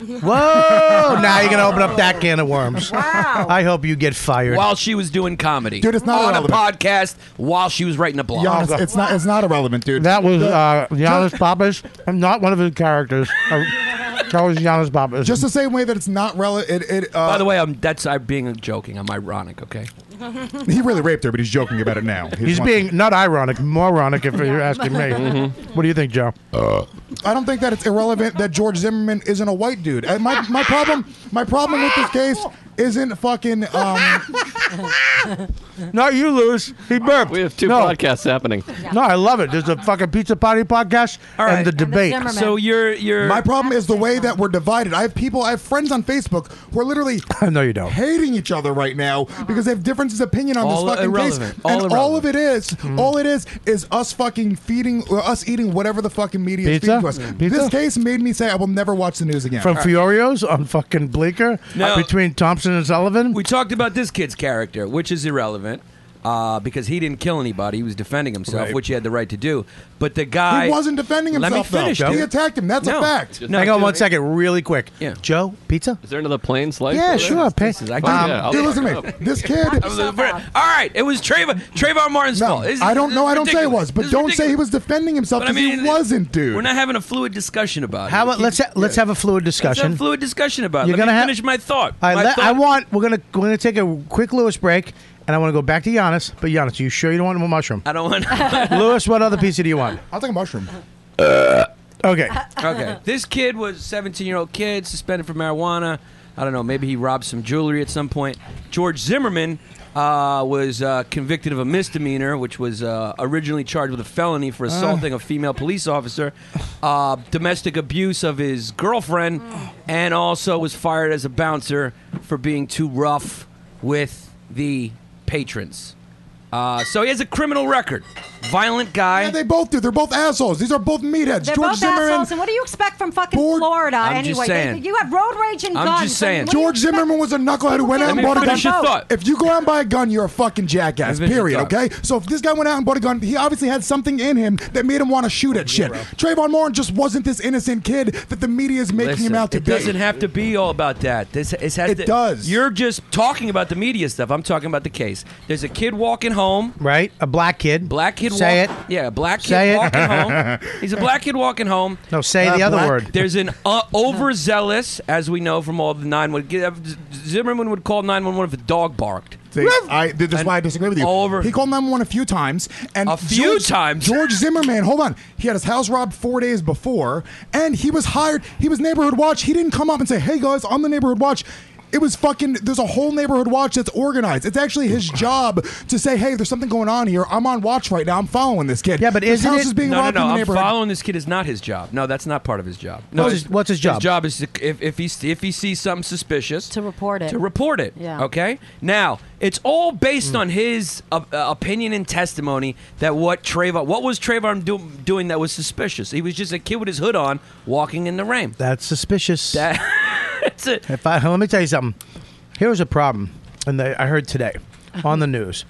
Whoa! Now you're gonna open up that can of worms. Wow. I hope you get fired. while she was doing comedy. Dude, it's not on irrelevant. a podcast while she was writing a blog. Giannis, it's not. It's not irrelevant, dude. That was The- uh, Giannis Papas. I'm not one of his characters. Uh, that was Giannis Papas. just the same way that it's not relevant. It, it, uh, By the way, I'm that's I'm being joking. I'm ironic. Okay. he really raped her, but he's joking about it now. He He's just wants- being not ironic, moronic if you're asking me. Mm-hmm. What do you think, Joe? I don't think that it's irrelevant that George Zimmerman isn't a white dude. And my my problem my problem with this case isn't fucking. Um, Not you, Lewis. He burped. We have two no. podcasts happening. No, I love it. There's a fucking pizza party podcast All right. and the And the debate. Zimmerman. So you're you're my problem is the way that we're divided. I have people, I have friends on Facebook who are literally no, you don't. hating each other right now because they have differences of opinion on All this fucking irrelevant. case. All and all irrelevant. of it is, all it is, is us fucking feeding, or us eating whatever the fucking media Pizza? is feeding to us. Pizza? This case made me say I will never watch the news again. From Fiorio's on fucking Bleecker No. between Thompson and Sullivan. We talked about this kid's character, which is irrelevant. Uh, because he didn't kill anybody, he was defending himself, Right. which he had the right to do. But the guy He wasn't defending Let himself, me finish. though. He dude. attacked him. That's No. a fact. No, Hang on dude. one second, really quick. Yeah. Joe, pizza? Is there another plain slice? Yeah, over there? sure. Pay. This is- I Um, got- Yeah, I'll Dude, fuck listen it to me. up. This kid. All right, it was Trayvon, Trayvon Martin's No, fault. This is- I don't know. I this don't is say it ridiculous. was, but This is don't say he ridiculous. was defending himself But I because mean, he wasn't, dude. We're not having a fluid discussion about How it. about let's ha- let's have a fluid Let's have discussion. a fluid discussion about it. You're Let gonna me have- finish my thought. All right, My let- thought- I want we're gonna we're gonna take a quick Lewis break, and I want to go back to Giannis. But Giannis, are you sure you don't want a mushroom? I don't want. Lewis, what other pizza do you want? I'll take a mushroom. Okay. Okay. This kid was a seventeen-year-old kid suspended for marijuana. I don't know. Maybe he robbed some jewelry at some point. George Zimmerman uh, was uh, convicted of a misdemeanor, which was uh, originally charged with a felony for assaulting a female police officer, uh, domestic abuse of his girlfriend, and also was fired as a bouncer for being too rough with the patrons. Uh, so he has a criminal record. violent guy. Yeah, they both do. They're both assholes. These are both meatheads. They're George both Zimmerman. assholes, and what do you expect from fucking Florida I'm just anyway? saying. They- you have road rage and I'm guns. just saying. and what do you George Zimmerman was a knucklehead who went out and Let bought me a gun. finish your thought. If you go out and buy a gun, you're a fucking jackass. Finish your Period. thought. Okay. So if this guy went out and bought a gun, he obviously had something in him that made him want to shoot at shit. Trayvon Martin just wasn't this innocent kid that the media is making Listen, him out to it be. doesn't have to be all about that. This it, has It to, does. You're just talking about the media stuff. I'm talking about the case. There's a kid walking home. Right, a black kid. Black kid. Say walk, it. Yeah, a black kid Say it. walking home. He's a black kid walking home. No, say the other black- word. There's an uh, overzealous, as we know from all the nine one. Zimmerman would call nine one one if a dog barked. See, I, that's And why I disagree with you. all over- He called nine one one a few times. And A few George, times? George Zimmerman, hold on. He had his house robbed four days before, and he was hired. He was neighborhood watch. He didn't come up and say, hey, guys, I'm the neighborhood watch. It was fucking, there's a whole neighborhood watch that's organized. It's actually his job to say, hey, there's something going on here. I'm on watch right now. I'm following this kid. Yeah, but his isn't house it- is being no, no, robbed no. in the I'm neighborhood. following this kid is not his job. No, that's not part of his job. No, What's his- what's his job? His job is to, if if he if he sees something suspicious to report it. To report it. Yeah. Okay. Now it's all based Hmm. on his uh, uh, opinion and testimony that what Trayvon, what was Trayvon do, doing that was suspicious? He was just a kid with his hood on, walking in the rain. That's suspicious. That, that's it. If I let me tell you something. Here's a problem, and they, I heard today on the news.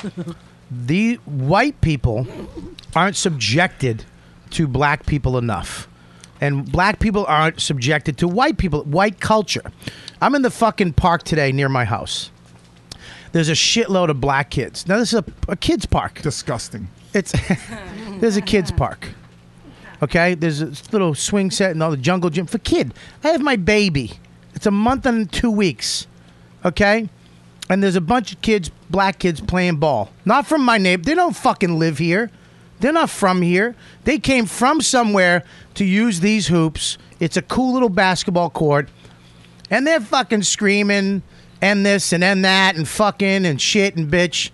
The white people aren't subjected to black people enough, and black people aren't subjected to white people, white culture. I'm in the fucking park today near my house. There's a shitload of black kids. Now this is a, a kids park. Disgusting. It's there's a kids park. Okay, there's a little swing set and all the jungle gym for kid. I have my baby. It's a month and two weeks. Okay? And there's a bunch of kids, black kids, playing ball. Not from my neighbor. They don't fucking live here. They're not from here. They came from somewhere to use these hoops. It's a cool little basketball court. And they're fucking screaming and this and then that and fucking and shit and bitch.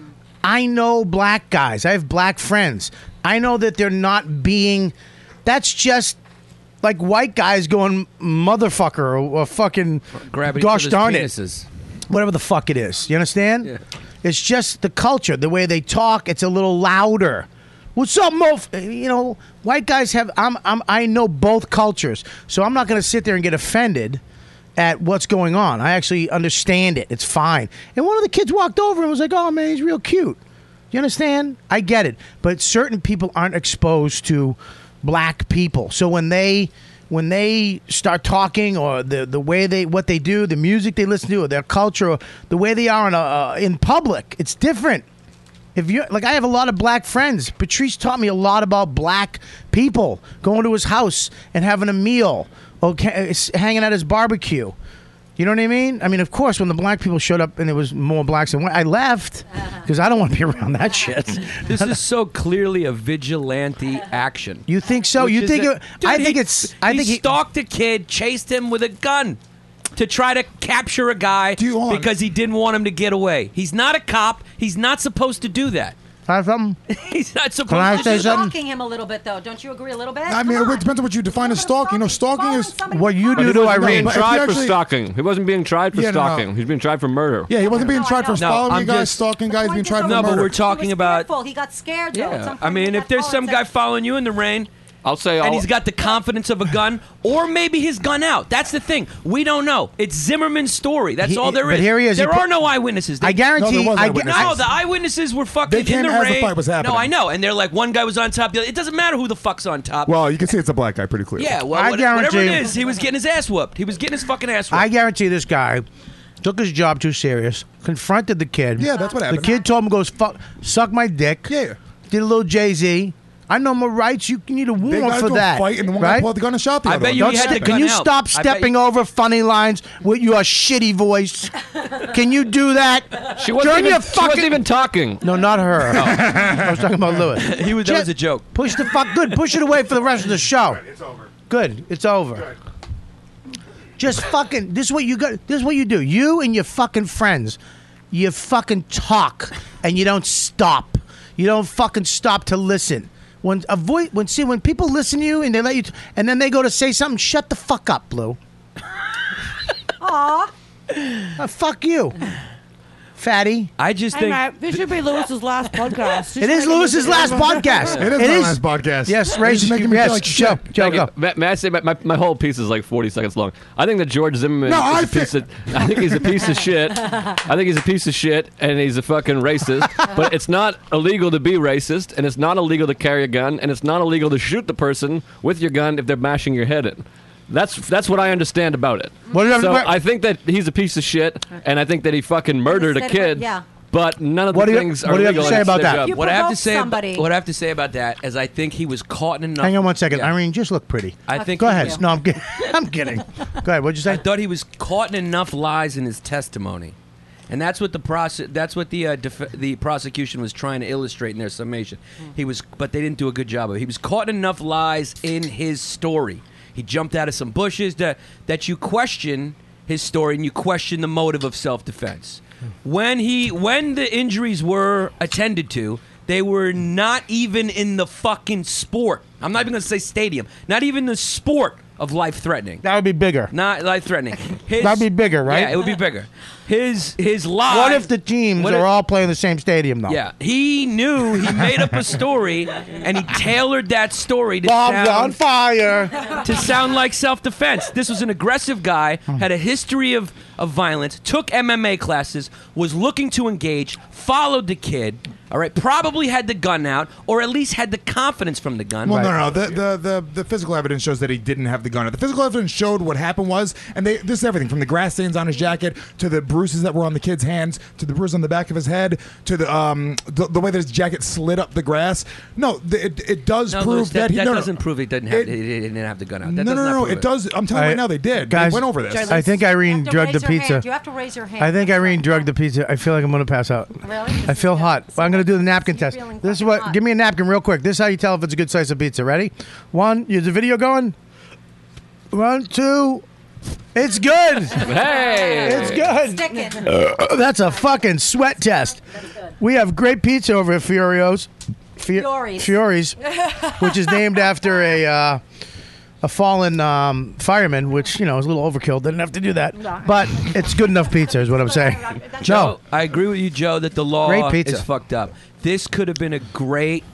I know black guys. I have black friends. I know that they're not being... That's just... like white guys going motherfucker or, or fucking Grab each gosh other's darn penises. it, whatever the fuck it is. You understand? Yeah. It's just the culture, the way they talk. It's a little louder. What's up, Mof? You know, white guys have. I'm. I'm. I know both cultures, so I'm not going to sit there and get offended at what's going on. I actually understand it. It's fine. And one of the kids walked over and was like, "Oh man, he's real cute." You understand? I get it, but certain people aren't exposed to black people. So when they when they start talking, or the the way they what they do, the music they listen to, or their culture, or the way they are in a, uh, in public, it's different. If you like, I have a lot of black friends. Patrice taught me a lot about black people. Going to his house and having a meal, okay, hanging at his barbecue. You know what I mean? I mean, of course, when the black people showed up and there was more blacks than white, I left because I don't want to be around that shit. This is so clearly a vigilante action. You think so? Which You is think? a- It, Dude, I think he- it's. I he think he, stalked a kid, chased him with a gun to try to capture a guy because he didn't want him to get away. He's not a cop. He's not supposed to do that. Have something? He's not supposed Can I to say do something? Stalking him a little bit, though. Don't you agree a little bit? I mean, it depends on what you define as stalking. You know, stalking is what you But do he to wasn't being Irene. But if you tried for actually- stalking. He wasn't being tried for Yeah, no, no. stalking. He's being tried for murder. Yeah, he wasn't being tried for No, following I'm you guys, just- stalking guys, being tried for No, but murder. we're talking about. Fearful. He got scared, though. At Yeah, some I point mean, he if got there's called some and guy said- following you in the rain, I'll say, and I'll, he's got the confidence of a gun, or maybe his gun out. That's the thing. We don't know. It's Zimmerman's story. That's He- all there but is. here he is. He There put- are no eyewitnesses. I guarantee- No, there was I, eyewitnesses. No, the eyewitnesses were fucking They came in the as the rain. fight was happening. No, I know, and they're like, one guy was on top. The other. It doesn't matter who the fuck's on top. Well, you can see it's a black guy pretty clearly. yeah, well, I what- whatever it guarantee- is, he was getting his ass whooped. He was getting his fucking ass whooped. I guarantee this guy took his job too serious, confronted the kid. Yeah, that's what The happened. kid told him, "Goes fuck, suck my dick." Yeah. Did a little Jay Z. I know my rights. You need a They warrant got for into a that. fight, and the one guy right? pulled the gun and shot the I other bet one. you Don't he had ste- the can gun you out. stop I bet stepping you- over funny lines with your shitty voice? Can you do that? She wasn't, Turn even, your she fucking- wasn't even talking. No, not her. I was talking about Lewis. He was. That was a joke. Push the fuck. Good. Push it away for the rest of the show. It's over. Good. It's over. Just fucking. This is what you got. This is what you do. You and your fucking friends. You fucking talk and you don't stop. You don't fucking stop to listen. When a voice, when see when people listen to you and they let you, t- and then they go to say something, shut the fuck up, Blue. Aw. Uh, fuck you. fatty. I just Hey, Matt, this should be Lewis's last podcast. It is Lewis's last podcast. It is It my is. last podcast. Yes, It's Rachel. making me Yes, feel like Joe. shit. Joe, Thank go. you. May, may I say my, my, my whole piece is like forty seconds long. I think that George Zimmerman No, is I a piece of. I think he's a piece of shit. I think he's a piece of shit, and he's a fucking racist. But it's not illegal to be racist, and it's not illegal to carry a gun, and it's not illegal to shoot the person with your gun if they're bashing your head in. That's that's what I understand about it. What did I- so what- I think that he's a piece of shit, and I think that he fucking murdered a Instead of- kid. yeah. But none of the What do you- things what are do you have to legal. say and it's about their that? job. You What I have to provoked say, somebody. about, what I have to say about that is, I think he was caught in enough. Hang on one second. Yeah. Irene, just look pretty. I think. Go he ahead. was- No, I'm kidding. I'm kidding. Go ahead. What'd you say? I thought he was caught in enough lies in his testimony, and that's what the process. That's what the uh, def- the prosecution was trying to illustrate in their summation. He was, but they didn't do a good job of it. He was caught in enough lies in his story. He jumped out of some bushes that that you question his story and you question the motive of self-defense. When he when the injuries were attended to, they were not even in the fucking sport. I'm not even going to say stadium. Not even the sport of life-threatening. That would be bigger. Not life-threatening. His- That'd be bigger, right? Yeah, it would be bigger. His his lie. What if the teams what are if- all playing the same stadium, though? Yeah, he knew. He made up a story, and he tailored that story to Bombs sound on fire. to sound like self-defense. This was an aggressive guy, had a history of, of violence, took M M A classes, was looking to engage, followed the kid, all right, probably had the gun out, or at least had the confidence from the gun. Well, no, no, the, the the the physical evidence shows that he didn't have the gun. The physical evidence showed what happened was, and they this is everything from the grass stains on his jacket to the bruises that were on the kid's hands to the bruise on the back of his head to the um the, the way that his jacket slid up the grass. No, the, it it does No, prove Louis, that, that, he that no, no. doesn't prove he didn't have It- he didn't have the gun out. That No, does no, not no, no. prove It does. I'm telling you right now, they did. Guys, they went over this. I think Irene You have to drugged the raise your pizza. hand. You have to raise your hand. I think Irene drugged the pizza. I feel like I'm going to pass out. Really? I feel hot. Well, I'm going to do the napkin test. feeling This is fucking what. hot. Give me a napkin real quick. This is how you tell if it's a good slice of pizza. Ready? One. Is the video going? One, two. It's good. Hey, It's good. Stick it. That's a fucking sweat test. We have great pizza over at Fiorio's. Fi- Fiore's. Fiore's, which is named after a uh, a fallen um, fireman, which you know is a little overkill. Didn't have to do that, but it's good enough pizza, is what I'm saying. Joe, I agree with you, Joe, that the law Great pizza. is fucked up. This could have been a great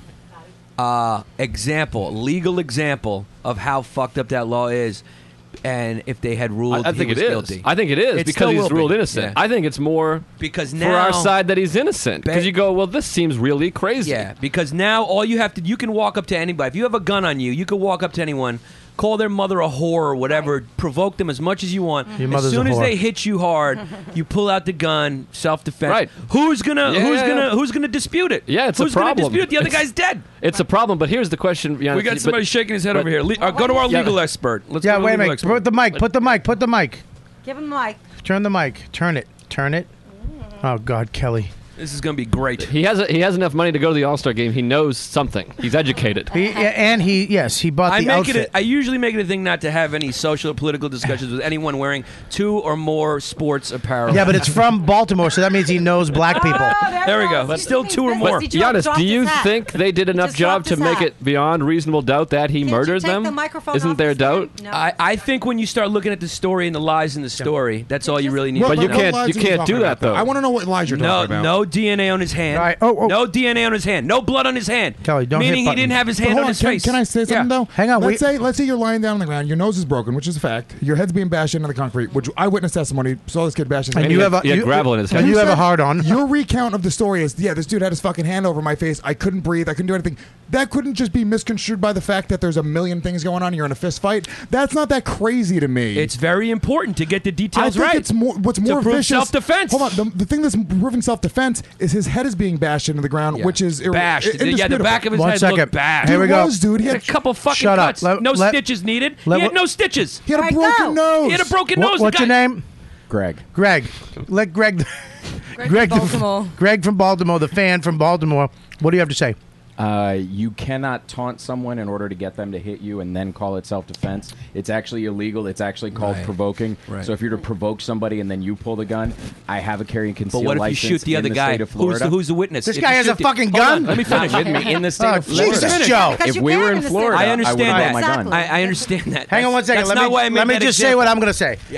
uh, example, legal example of how fucked up that law is, and if they had ruled I, I he think was it is. guilty. I think it is It because still he's will be. ruled innocent. Yeah. I think it's more Because for now our side that he's innocent. Because you go, well, this seems really crazy. Yeah, because now all you have to you can walk up to anybody. If you have a gun on you, you can walk up to anyone, call their mother a whore or whatever, provoke them as much as you want. Your As mother's soon a as whore. they hit you hard, you pull out the gun, self defense. Right. Who's gonna Yeah, who's yeah, gonna yeah. who's gonna dispute it? Yeah, it's who's a problem. gonna dispute it? The other It's- guy's dead. It's a problem, but here's the question. Giannis, We got but- somebody shaking his head but- over here. Le- uh, go to our Yeah. legal expert. Let's yeah, go to wait a legal minute. expert. Put the mic. Put the mic. Put the mic. Give him the mic. Turn the mic. Turn it. Turn it. Oh God, Kelly. This is gonna be great. He has a, he has enough money to go to the All Star game. He knows something. He's educated. He and he yes he bought I the make outfit. it. A, I usually make it a thing not to have any social or political discussions with anyone wearing two or more sports apparel. yeah, but it's from Baltimore, so that means he knows black people. Oh, There we go. But still two or more. But Giannis, do you think they did enough Just job dropped to his make hat. it beyond reasonable doubt that he Can't you murdered take them? the microphone Isn't off there his doubt? head? No. I, I think when you start looking at the story and the lies in the story, that's all you really need. Well, to But you know. what can't- lies you are we can't talking do that, about, though? though. I want to know what lies you're No, talking about. no D N A on his hand. All right. Oh, oh. No D N A on his hand. No blood on his hand. Kelly, don't hit Meaning he buttons. didn't have his But hand hold on his can, face. Can I say something Yeah. though? Hang on, Let's we- say let's say you're lying down on the ground. Your nose is broken, which is a fact. Your head's being bashed into the concrete, which eyewitness testimony saw this kid bash his And head. you he have had- a he had you, gravel in his and hand. you have a said- hard on. Your recount of the story is, yeah, this dude had his fucking hand over my face. I couldn't breathe. I couldn't do anything. That couldn't just be misconstrued by the fact that there's a million things going on. You're in a fist fight. That's not that crazy to me. It's very important to get the I details think right. it's more. What's more to prove vicious? self-defense. Hold on. The, the thing that's proving self-defense is his head is being bashed into the ground, Yeah. which is ir- bashed. indisputable. Yeah, the back of his One head second. looked bashed. Here we It go. was, dude. He He had, had a couple fucking Shut up. cuts. Let- no let- stitches needed. let- he had no stitches. he had a Right broken now. nose. He had a broken What- nose. The what's guy- your name? Greg. Greg. Let Greg. Greg from the- Baltimore. Greg from Baltimore, the fan from Baltimore. What do you have to say? Uh, you cannot taunt someone in order to get them to hit you and then call it self-defense. It's actually illegal. It's actually called Right. provoking. Right. So if you're to provoke somebody and then you pull the gun, I have a carry and conceal But what if you license shoot the in other the guy? state of Who's Florida. the, who's the witness? This If guy you has shoot a the- fucking Hold on, gun? let me finish. Not with me in the state Oh, of Florida. Jesus, Joe. Because If you we can were in in the Florida, state. I understand I would that. have my gun. I, I understand that. Hang on one That's- second. That's Let not me, why I made let me that just say example. what I'm going to say. Yeah.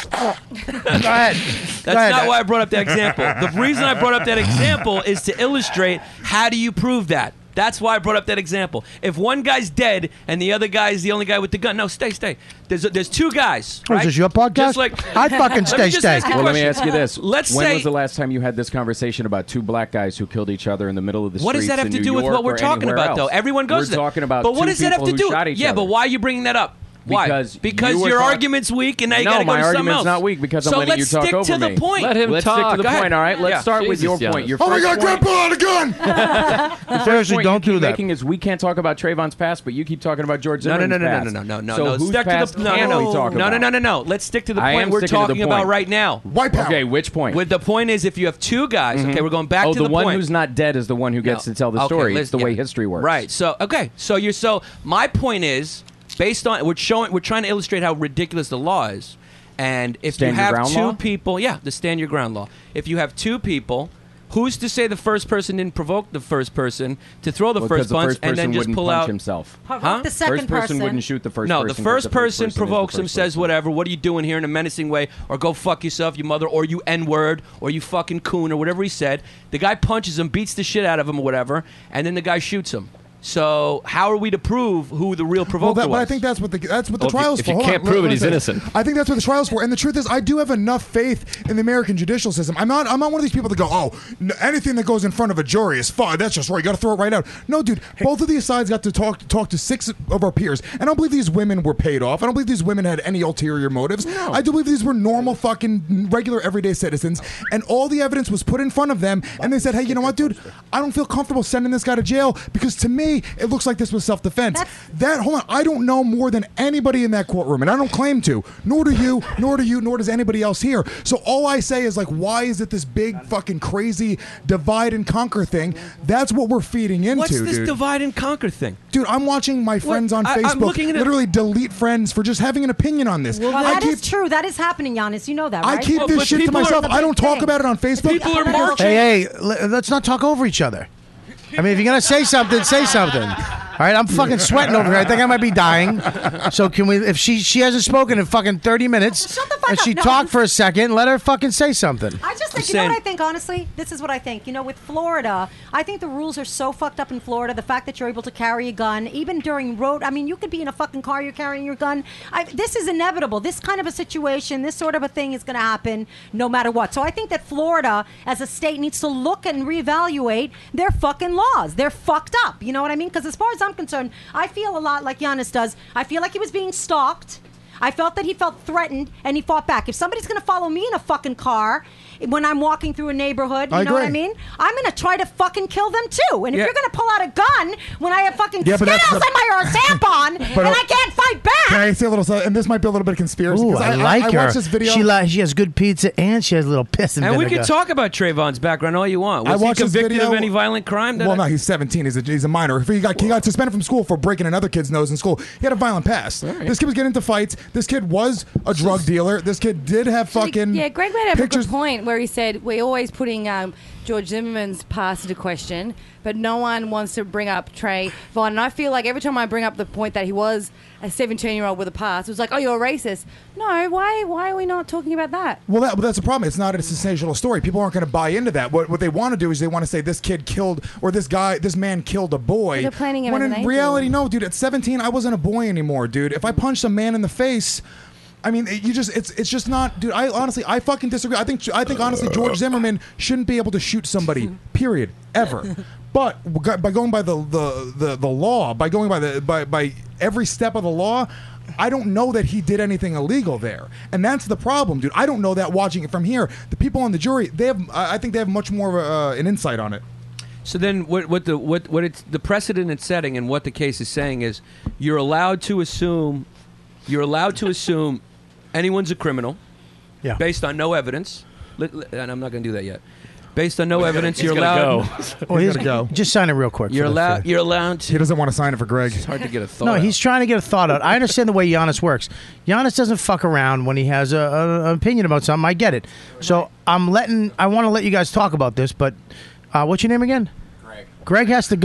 Go ahead. That's Go ahead. not why I brought up that example. The reason I brought up that example is to illustrate how do you prove that. That's why I brought up that example. If one guy's dead and the other guy is the only guy with the gun, no, stay, stay. There's there's two guys. Oh, Right? is this your podcast? Just like I fucking Let stay, me just stay. ask you a Well, let me question. ask you this. Let's when say was the last time you had this conversation about two black guys who killed each other in the middle of the what streets does that have in to New do with York what we're or talking anywhere about, though? else? Everyone goes We're there. talking about But what two does that have to people who do? shot each yeah, other. but why are you bringing that up? Why? Because because you were your talk- argument's weak, and now you No, got to go my to something argument's else. not weak because I'm so letting you let's talk stick over to the me. point. Let him Let's talk. stick to the Go ahead. point, all right? Let's Yeah. start with Jesus, your Giannis. point. Your Oh my first God, point- Grandpa had a gun! The first Seriously, point don't you do keep that. making is we can't talk about Trayvon's past, but you keep talking about George No, no, Zimmerman's no, no, no, past. no, no, no, So no. whose Stick to past the no, can no, we no, talk no, about? no, no, no, no. Let's stick to the I point am we're sticking to the talking about point. right now. White power. Okay, which point? With the point is, if you have two guys, Mhm. okay, we're going back oh, to the, the, one point. who's not dead is the one who gets No. to tell the Okay, story. let's- It's the yeah. way history works. Right. So okay. So you're so my point is based on we're showing we're trying to illustrate how ridiculous the law is, and if Stand you your have ground two law? people, yeah, the stand your ground law. If you have two people. Who's to say the first person didn't provoke the first person to throw the Well, first 'cause the punch first and then person just wouldn't pull punch out himself. Provoke Huh? the second First person wouldn't shoot the first no, person. the 'cause first the person first person is the provokes him, first says person. whatever. What are you doing here in a menacing way? Or go fuck yourself, you mother, or you N-word, or you fucking coon, or whatever he said. The guy punches him, beats the shit out of him, or whatever, and then the guy shoots him. So how are we to prove who the real provoker Well, that, was? but I think that's what the that's what the Well, if you- trial's if for. you Hold can't on, prove let- it, let he's me say innocent. I think that's what the trial's for. And the truth is, I do have enough faith in the American judicial system. I'm not I'm not one of these people that go, oh, n- anything that goes in front of a jury is fine. That's just right. You got to throw it right out. No, dude. Both of these sides got to talk talk to six of our peers. I don't believe these women were paid off. I don't believe these women had any ulterior motives. I do believe these were normal, fucking, regular, everyday citizens. And all the evidence was put in front of them. And they said, hey, you know what, dude? I don't feel comfortable sending this guy to jail because to me, it looks like this was self-defense. That, hold on, I don't know more than anybody in that courtroom, and I don't claim to. Nor do you, nor do you, nor does anybody else here. So all I say is, like, why is it this big, fucking, crazy divide and conquer thing? That's what we're feeding into, What's this dude. divide and conquer thing? Dude, I'm watching my friends on I- I'm Facebook looking at it- literally delete friends for just having an opinion on this. Well, I that keep, is true. That is happening, Giannis. You know that, I right? keep this shit to myself. I don't talk about it on Facebook. People are marching. Hey, hey, l- let's not talk over each other. I mean, if you're gonna say something, say something. All right, I'm fucking sweating over here. I think I might be dying. So can we? If she she hasn't spoken in fucking thirty minutes, and she No, talked for a second, let her fucking say something. I just think, I'm you know saying- what I think, honestly? This is what I think. You know, with Florida, I think the rules are so fucked up in Florida. The fact that you're able to carry a gun, even during road, I mean, you could be in a fucking car, you're carrying your gun. I, this is inevitable. This kind of a situation, this sort of a thing is going to happen no matter what. So I think that Florida, as a state, needs to look and reevaluate their fucking laws. They're fucked up. You know what I mean? Because as far as I'm concerned, I feel a lot like Giannis does. I feel like he was being stalked. I felt that he felt threatened and he fought back. If somebody's going to follow me in a fucking car when I'm walking through a neighborhood, you I know what I agree. mean? I'm going to try to fucking kill them too. And if Yeah. you're going to pull out a gun when I have fucking Yeah, but that's Skittles the- in my or a tampon But, and uh, I can't fight back. Can I say a little something? And this might be a little bit of conspiracy. Ooh, 'cause I, like I, her. watched this video. She li- she has good pizza and she has a little piss and And we vinegar. can talk about Trayvon's background all you want. I Was he watched this convicted video- of any violent crime? That Well, I- no, he's seventeen. He's a, he's a minor. If he got he got suspended from school for breaking another kid's nose in school, he had a violent past. This kid was getting into fights. This kid was a drug dealer. This kid did have fucking Yeah, Greg made up a pictures. good point where he said we're always putting um, George Zimmerman's past into question, but no one wants to bring up Trayvon. And I feel like every time I bring up the point that he was a seventeen-year-old with a past, it was like, oh, you're a racist. No, why? Why are we not talking about that? Well, that, but that's the problem. It's not a sensational story. People aren't going to buy into that. What what they want to do is they want to say this kid killed or this guy, this man killed a boy. They're planning him when as in an angel. reality, no, dude. At seventeen, I wasn't a boy anymore, dude. If I punched a man in the face. I mean, it- you just—it's it's just not, dude. I honestly, I fucking disagree. I think, I think honestly, George Zimmerman shouldn't be able to shoot somebody. Period. Ever. But by going by the, the, the, the law, by going by the by by every step of the law, I don't know that he did anything illegal there, and that's the problem, dude. I don't know that watching it from here. The people on the jury, they have, I I think they have much more of a, uh, an insight on it. So then, what, what the what what it's the precedent it's setting and what the case is saying is, you're allowed to assume, you're allowed to assume, anyone's a criminal, yeah, based on no evidence. Let- let- and I'm not going to do that yet. Based on no evidence, he's you're gonna allowed. go. Well, he's- Just sign it real quick. You're for the allowed. thing. You're allowed. To, He doesn't want to sign it for Greg. It's hard to get a thought. No, out. he's trying to get a thought out. I understand the way Giannis works. Giannis doesn't fuck around when he has a, a, an opinion about something. I get it. So I'm letting. I want to let you guys talk about this, but uh, what's your name again? Greg. Greg has to go.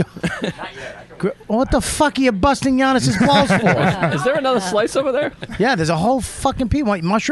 Gre- What the fuck are you busting Giannis's balls for? Is there another slice over there? Yeah, there's a whole fucking piece. What, mushroom?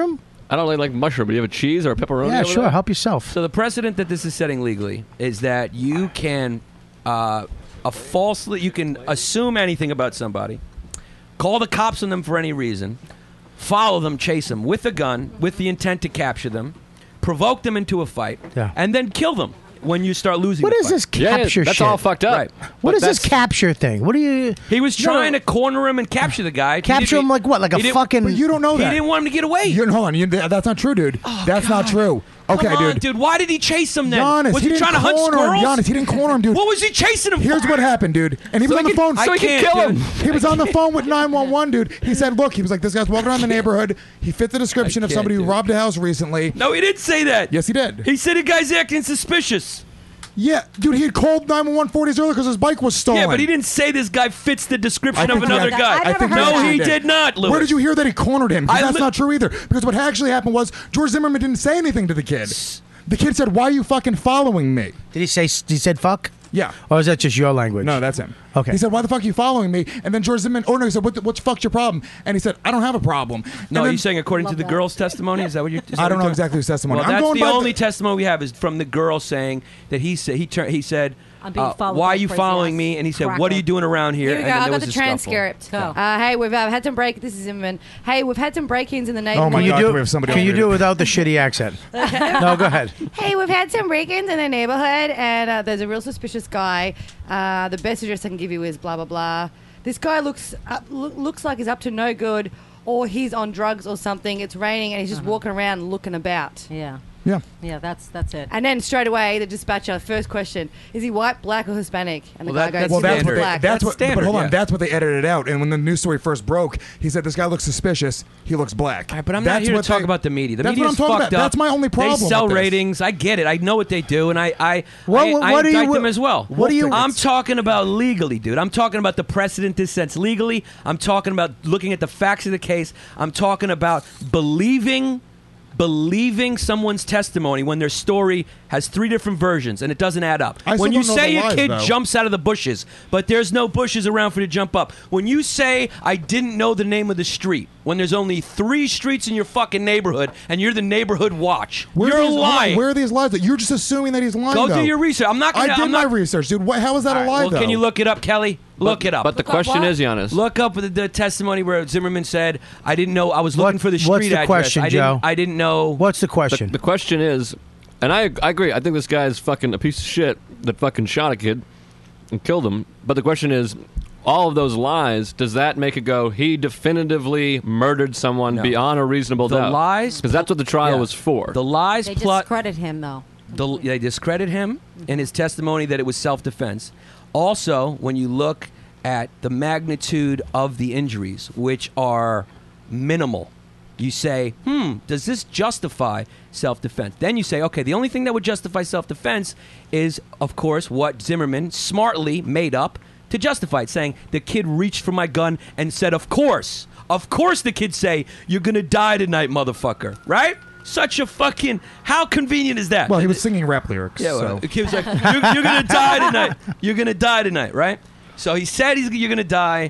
I don't really like mushroom, but do you have a cheese or a pepperoni? Yeah, over sure. there? Help yourself. So the precedent that this is setting legally is that you can uh, a falsely you can assume anything about somebody, call the cops on them for any reason, follow them, chase them with a gun with the intent to capture them, provoke them into a fight, Yeah. and then kill them when you start losing. What the is fight. this capture that's shit? all fucked up. Right. What But is this that's- capture thing? What do you? He was No, trying to corner him and capture the guy. He Capture didn't- him like what? Like a he didn't- fucking- But you don't know He that. didn't want him to get away. You, hold on, you, that's not true, dude. that's not true. Okay, Come on, dude. dude. Why did he chase him then? Giannis, was he, he, didn't trying to hunt corner him. squirrels? Giannis, he didn't corner him, dude. What was he chasing him Here's for? what happened, dude. And he was So on he the can- phone. so he can I kill can't, him. dude. He was on the phone with nine one one, dude. He said, look, he was like, this guy's walking around the neighborhood. He fit the description I of somebody can't, who dude. robbed a house recently. No, he didn't say that. Yes, he did. He said the guy's acting suspicious. Yeah, dude, he had called nine one one four days earlier because his bike was stolen. Yeah, but he didn't say this guy fits the description I of think he another had- guy. I think no, actually he did not, Louis. Where did you hear that he cornered him? 'Cause I that's li- not true either. Because what actually happened was George Zimmerman didn't say anything to the kid. The kid said, "Why are you fucking following me?" Did he say? He said fuck? Yeah. Or is that just your language? No, that's him. Okay. He said, "Why the fuck are you following me?" And then George Zimmerman, oh no, he said, "What the, what's fuck's your problem?" And he said, "I don't have a problem." No, and are then, you saying according to the girl's testimony? Is that what you're? is that I what don't know you're- exactly his testimony. Well, I'm that's going the by only the- testimony we have is from the girl saying that he said he tur- he said. I'm being uh, followed why by are you crazy following ass me? And he said, cracker. "What are you doing around here?" Here we and go. then I there got was the a scuffle. transcript. Go. Uh, hey, we've uh, had some break. This is Zimmerman. Hey, we've had some break-ins in the neighborhood. Oh my Can you God, do? we have somebody Can over you here. do it without the shitty accent? No, go ahead. Hey, we've had some break-ins in the neighborhood, and uh, there's a real suspicious guy. Uh, the best address I can give you is blah blah blah. This guy looks up, loo- looks like he's up to no good, or he's on drugs or something. It's raining, and he's just walking around looking about. Yeah. Yeah. Yeah, that's that's it. And then straight away, the dispatcher, first question: is he white, black, or Hispanic? And the Well, guy that- goes, that's Well, "He that's looks what they, black." that's That's what. standard, but hold on, yeah. that's what they edited out. And when the news story first broke, he said this guy looks suspicious. He looks black. All right, but I'm That's not here to what talk they- about the media. The that's media's what I'm talking fucked about. up. That's my only problem. They sell with this. ratings. I get it. I know what they do, and I I What- I, what- I what are you- indict them as well. what do you- I'm talking about legally, dude. I'm talking about the precedent this sets legally. I'm talking about looking at the facts of the case. I'm talking about believing. Believing someone's testimony when their story has three different versions and it doesn't add up. I still When you don't know say the a lies, kid though. jumps out of the bushes, but there's no bushes around for you to jump up. When you say I didn't know the name of the street, when there's only three streets in your fucking neighborhood and you're the neighborhood watch, Where are you're these, hold on, lying. Where are these lies? That you're just assuming that he's lying. Go though. do your research. I'm not gonna. I did I'm my not, research, dude. What, how is that All a right, lie? well, though? can you look it up, Kelly? Look but, it up. But the question is, Giannis. Look up the, the testimony where Zimmerman said, "I didn't know. I was looking What- for the street what's the address. question, I Joe? didn't. I didn't know." What's the The, question? the question is, and I I agree. I think this guy's fucking a piece of shit that fucking shot a kid and killed him. But the question is, all of those lies, does that make it go? He definitively murdered someone No. beyond a reasonable The doubt. lies, because that's what the trial yeah. was for. The lies They plot. discredit him though. The, they discredit him in his testimony that it was self-defense. Also, when you look at the magnitude of the injuries, which are minimal, you say, hmm, does this justify self-defense? Then you say, okay, the only thing that would justify self-defense is, of course, what Zimmerman smartly made up to justify it, saying the kid reached for my gun and said, of course, of course the kid say, you're going to die tonight, motherfucker, right? Such a fucking, how convenient is that? Well, he was singing rap lyrics. Yeah, so. well, the kid was like, you're, you're going to die tonight. You're going to die tonight, right? So he said he's, you're going to die.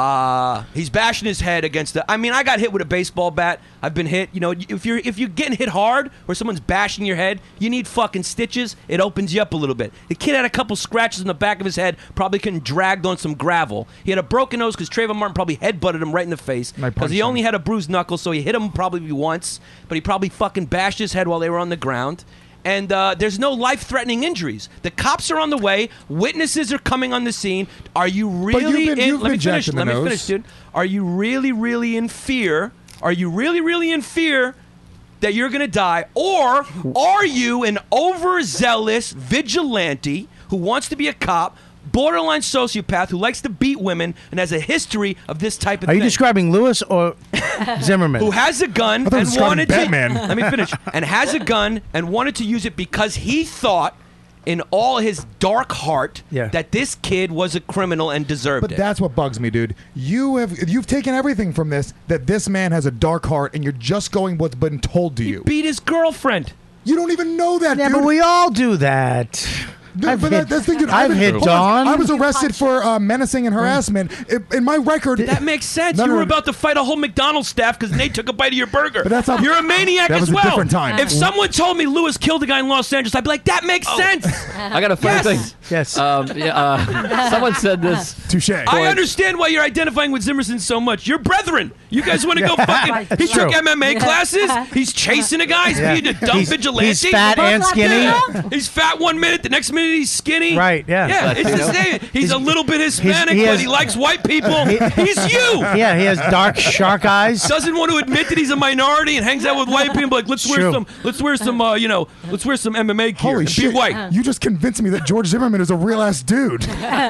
Uh, he's bashing his head against the. I mean, I got hit with a baseball bat. I've been hit. You know, if you're if you're getting hit hard, or someone's bashing your head, you need fucking stitches. It opens you up a little bit. The kid had a couple scratches in the back of his head. Probably couldn't dragged on some gravel. He had a broken nose because Trayvon Martin probably headbutted him right in the face And I because he punched only him. had a bruised knuckle, so he hit him probably once, but he probably fucking bashed his head while they were on the ground. And uh, there's no life-threatening injuries. The cops are on the way. Witnesses are coming on the scene. Are you really you've been- in? you've let me been finish. jacked in Let the me nose. finish, dude. Are you really, really in fear? Are you really, really in fear that you're going to die, or are you an overzealous vigilante who wants to be a cop? Borderline sociopath who likes to beat women and has a history of this type of Are thing. you describing Lewis or Zimmerman? Who has a gun I thought it and was describing wanted Batman. to let me finish and has a gun and wanted to use it because he thought in all his dark heart Yeah. that this kid was a criminal and deserved But it. that's what bugs me, dude. You have you've taken everything from this that this man has a dark heart, and you're just going what's been told to you. Beat his girlfriend. You don't even know that, yeah, dude. but we all do that. Dude, I've but hit- that, that's the thing, dude. I've been- hit hold on. Dawn. I was arrested for uh, menacing and harassment. In, in my record, That makes sense. No, you no, were no. about to fight a whole McDonald's staff because Nate took a bite of your burger. But that's not- You're a maniac that as was a well. different time. If someone told me Lewis killed a guy in Los Angeles, I'd be like, that makes sense. I got a funny Yes. thing. Yes. Um, yeah, uh, someone said this. Touche. I understand why you're identifying with Zimmerson so much. You're brethren. You guys want to go fucking. He That's took true. M M A classes. He's chasing a guy. He's Yeah. being a dumb He's- vigilante. he's fat and skinny. Yeah. He's fat one minute, the next minute he's skinny. Right, yeah. Yeah, it's the same. He's, a little bit Hispanic, he but has- he likes white people. he's you. Yeah, he has dark shark eyes. Doesn't want to admit that he's a minority and hangs out with white people. Like, let's wear True. some, let's wear some, uh, you know, let's wear some M M A gear. Holy and shit! Be white. You just convinced me that George Zimmerman is a real ass dude.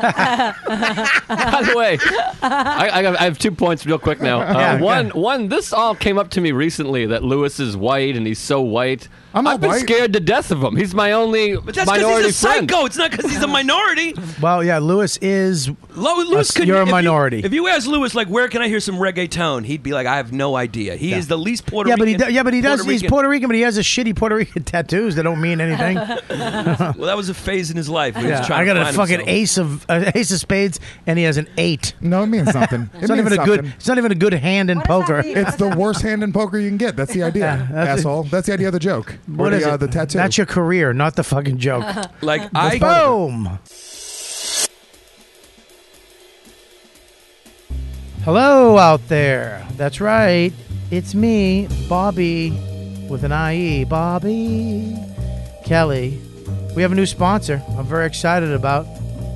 By the way, I, I, got, I have two points real quick now. Uh, Yeah, one, okay. one. This all came up to me recently that Lewis is white and he's so white. I'm not I've been white. scared to death of him. He's my only But that's because minority he's a friend. psycho. It's not because he's a minority. Well, yeah, Lewis is. Lo- Lewis a- could, you're a if you- minority. If you ask Lewis, like, where can I hear some reggaeton? He'd be like, I have no idea. He is the least Puerto Yeah, but he Rican. do, yeah, but he does. Puerto He's Rican- Puerto Rican, but he has a shitty Puerto Rican tattoos that don't mean anything. Well, that was a phase in his life. When he was Yeah, trying I got to a find fucking himself. ace of uh, ace of spades, and he has an eight. No, it means something. It's not even a good. It's not even a good hand in poker. It's the worst hand in poker you can get. That's the idea, that's- asshole. That's the idea of the joke. What or is the, uh, it? the tattoo. That's your career, not the fucking joke. Like, I. Boom. Hello out there. That's right. It's me, Bobby, with an I E. Bobby Kelly. We have a new sponsor. I'm very excited about.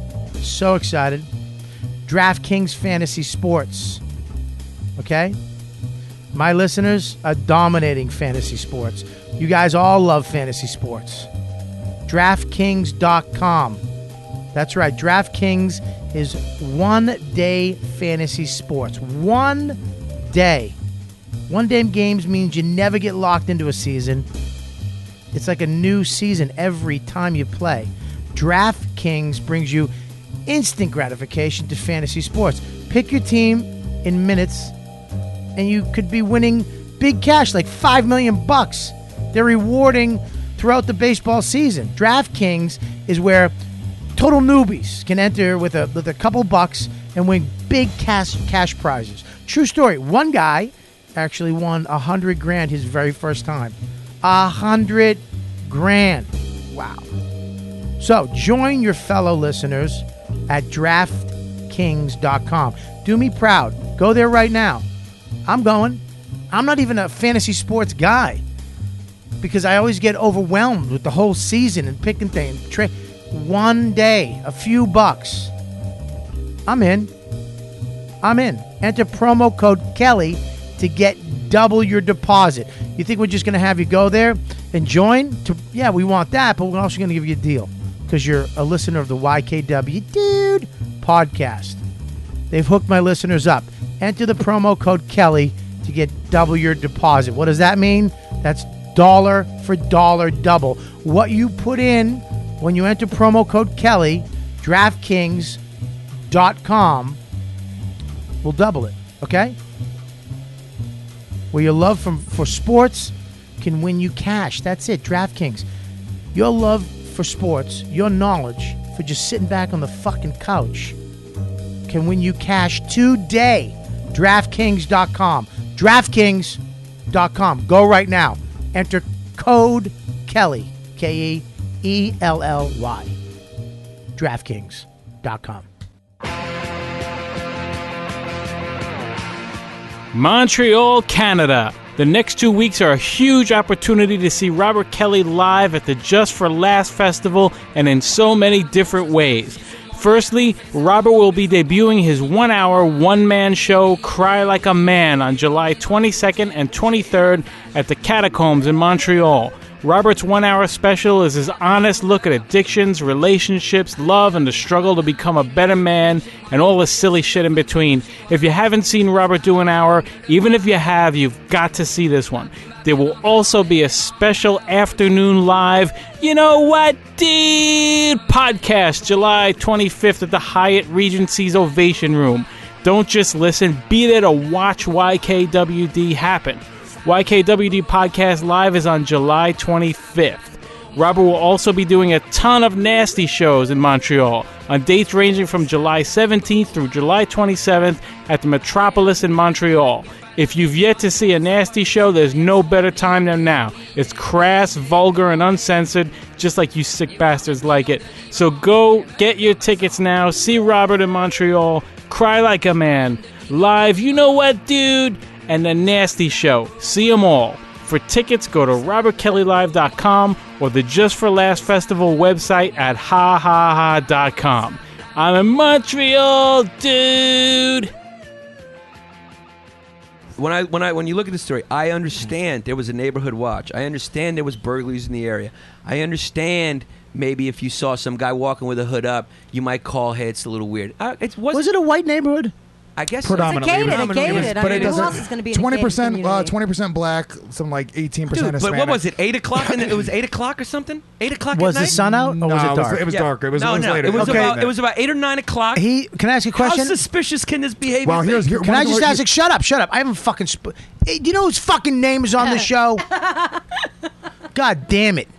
So excited. DraftKings Fantasy Sports. Okay? My listeners are dominating fantasy sports. You guys all love fantasy sports. DraftKings dot com. That's right. DraftKings is one day fantasy sports. One day. One day games means you never get locked into a season. It's like a new season every time you play. DraftKings brings you instant gratification to fantasy sports. Pick your team in minutes, and you could be winning big cash, like five million bucks. They're rewarding throughout the baseball season. DraftKings is where total newbies can enter with a with a couple bucks and win big cash cash prizes. True story. One guy actually won a hundred grand his very first time. A hundred grand. Wow. So join your fellow listeners at DraftKings dot com. Do me proud. Go there right now. I'm going. I'm not even a fantasy sports guy because I always get overwhelmed with the whole season and picking things. Tra- one day, a few bucks. I'm in. I'm in. Enter promo code Kelly to get double your deposit. You think we're just going to have you go there and join? To, yeah, we want that, but we're also going to give you a deal because you're a listener of the Y K W Dude podcast. They've hooked my listeners up. Enter the promo code Kelly to get double your deposit. What does that mean? That's dollar for dollar double. What you put in when you enter promo code Kelly, DraftKings dot com will double it, okay? Where your love from for sports can win you cash. That's it, DraftKings. Your love for sports, your knowledge for just sitting back on the fucking couch can win you cash today. DraftKings dot com. DraftKings dot com. Go right now. Enter code Kelly, K E E L L Y. DraftKings dot com. Montreal, Canada. The next two weeks are a huge opportunity to see Robert Kelly live at the Just for Laughs Festival and in so many different ways. Firstly, Robert will be debuting his one-hour, one-man show, Cry Like a Man, on July twenty-second and twenty-third at the Catacombs in Montreal. Robert's one-hour special is his honest look at addictions, relationships, love, and the struggle to become a better man, and all the silly shit in between. If you haven't seen Robert do an hour, even if you have, you've got to see this one. There will also be a special afternoon live, you know what, dude, podcast, July twenty-fifth at the Hyatt Regency's Ovation Room. Don't just listen, be there to watch Y K W D happen. Y K W D Podcast Live is on July twenty-fifth. Robert will also be doing a ton of nasty shows in Montreal on dates ranging from July seventeenth through July twenty-seventh at the Metropolis in Montreal. If you've yet to see a nasty show, there's no better time than now. It's crass, vulgar, and uncensored, just like you sick bastards like it. So go get your tickets now. See Robert in Montreal. Cry like a man. Live, you know what, dude? And the nasty show. See them all. For tickets, go to robert kelly live dot com or the Just for Laughs Festival website at ha ha ha dot com. I'm in Montreal, dude. When I when I when you look at the story, I understand there was a neighborhood watch. I understand there was burglaries in the area. I understand maybe if you saw some guy walking with a hood up, you might call, "Hey, it's a little weird." Uh, it wasn't, Was it a white neighborhood? I guess Predominantly. It's a gated, Predominantly. a gated. I But mean, it who else doesn't. is going to be in a Twenty gated percent, uh, community? twenty percent black, some like eighteen percent Dude, Hispanic. but what was it? Eight o'clock, and it was eight o'clock or something. Eight o'clock. Was at the night? sun out or was No, it dark? It was Yeah. dark. It was, no, it was no. later. It was Okay. about it was about eight or nine o'clock. He can I ask you a question? How suspicious can this behavior Well, be? here's here. Can I just here's- ask? Shut up! Shut up! I haven't fucking. Sp- hey, do you know whose fucking name is on the show? God damn it!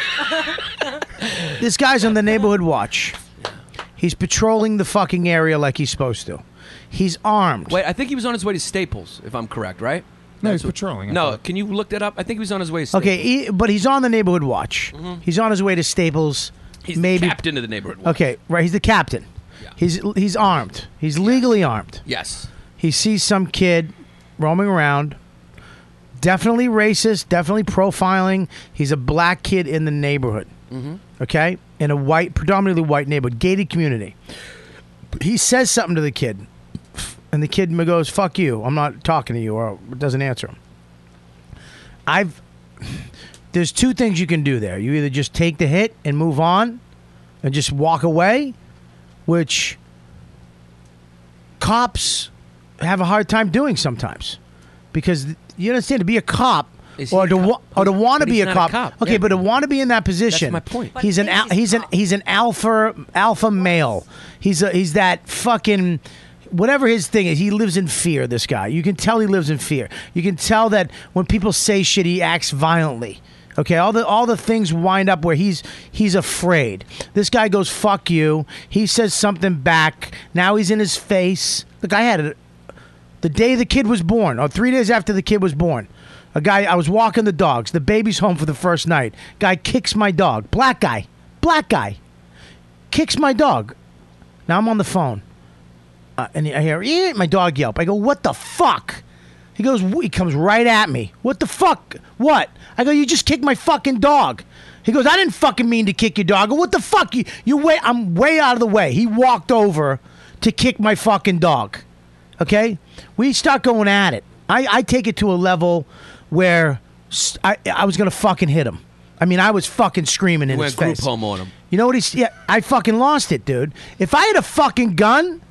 This guy's on the neighborhood watch. He's patrolling the fucking area like he's supposed to. He's armed. Wait, I think he was on his way to Staples, if I'm correct, right? No, he's That's what- patrolling. I No, thought. can you look that up? I think he was on his way to Staples. Okay, he, but he's on the neighborhood watch. He's on his way to Staples. He's maybe. the captain of the neighborhood watch. Okay, right. He's the captain. He's he's armed. He's legally armed. Yes. He sees some kid roaming around. Definitely racist. Definitely profiling. He's a black kid in the neighborhood. Mm-hmm. Okay, in a white, predominantly white neighborhood, gated community. He says something to the kid, and the kid goes, "Fuck you! I'm not talking to you," or doesn't answer him. I've. There's two things you can do there. You either just take the hit and move on, and just walk away, which cops have a hard time doing sometimes, because you understand, to be a cop. Is he Or a to cop? wa- or to want to But be he's a not a cop. cop, Okay, yeah. but to want to be in that position. my point. He's an al- he's an he's an alpha alpha male. He's a, he's that fucking whatever his thing is. He lives in fear. This guy. You can tell he lives in fear. You can tell that when people say shit, he acts violently. Okay, all the all the things wind up where he's he's afraid. This guy goes, "Fuck you." He says something back. Now he's in his face. Look, I had it the day the kid was born, or three days after the kid was born. A guy, I was walking the dogs. The baby's home for the first night. Guy kicks my dog. Black guy. Black guy. Kicks my dog. Now I'm on the phone. Uh, and I hear, "Eh," my dog yelp. I go, "What the fuck?" He goes, he comes right at me. "What the fuck? What?" I go, "You just kicked my fucking dog." He goes, "I didn't fucking mean to kick your dog." I go, "What the fuck? You, you way, I'm way out of the way." He walked over to kick my fucking dog. Okay? We start going at it. I, I take it to a level where s- I, I was going to fucking hit him. I mean, I was fucking screaming in You his went group face. home on him. You know what he's... Yeah, I fucking lost it, dude. If I had a fucking gun,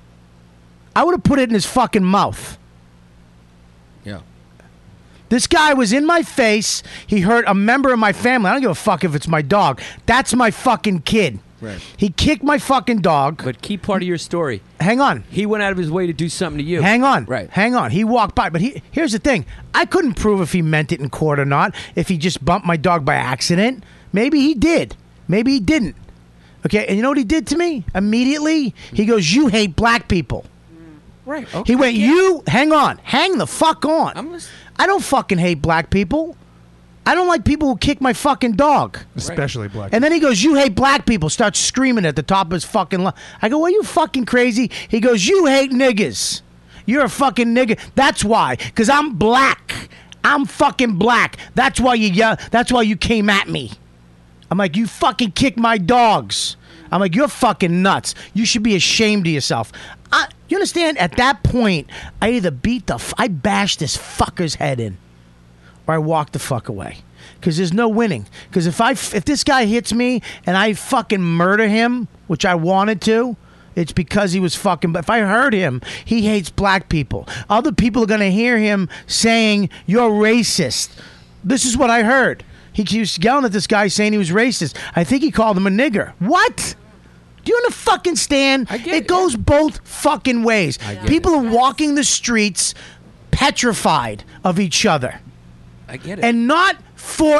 I would have put it in his fucking mouth. Yeah. This guy was in my face. He hurt a member of my family. I don't give a fuck if it's my dog. That's my fucking kid. Right. He kicked my fucking dog. But key part of your story. Hang on. He went out of his way to do something to you. Hang on. Right. Hang on. He walked by. But he, here's the thing. I couldn't prove if he meant it in court or not. If he just bumped my dog by accident. Maybe he did. Maybe he didn't. Okay. And you know what he did to me? Immediately, he goes, "You hate black people." Right. He went, "You, hang on. Hang the fuck on. I'm listening. I don't fucking hate black people. I don't like people who kick my fucking dog." Especially black. And then he goes, "You hate black people." Starts screaming at the top of his fucking lungs. I go, "Are you fucking crazy?" He goes, "You hate niggas. You're a fucking nigga. That's why. Because I'm black. I'm fucking black. That's why you yeah, that's why you came at me." I'm like, "You fucking kicked my dogs." I'm like, "You're fucking nuts. You should be ashamed of yourself." I, you understand? At that point, I either beat the... F- I bashed this fucker's head in. Or I walk the fuck away. Because there's no winning. Because if I if this guy hits me and I fucking murder him, which I wanted to, it's because he was fucking... But if I hurt him, he hates black people. Other people are going to hear him saying, "You're racist." This is what I heard. He keeps yelling at this guy saying he was racist. I think he called him a nigger. What? Do you fucking stand? I get it it, goes both fucking ways. get People are walking the streets petrified of each other. I get it. And not for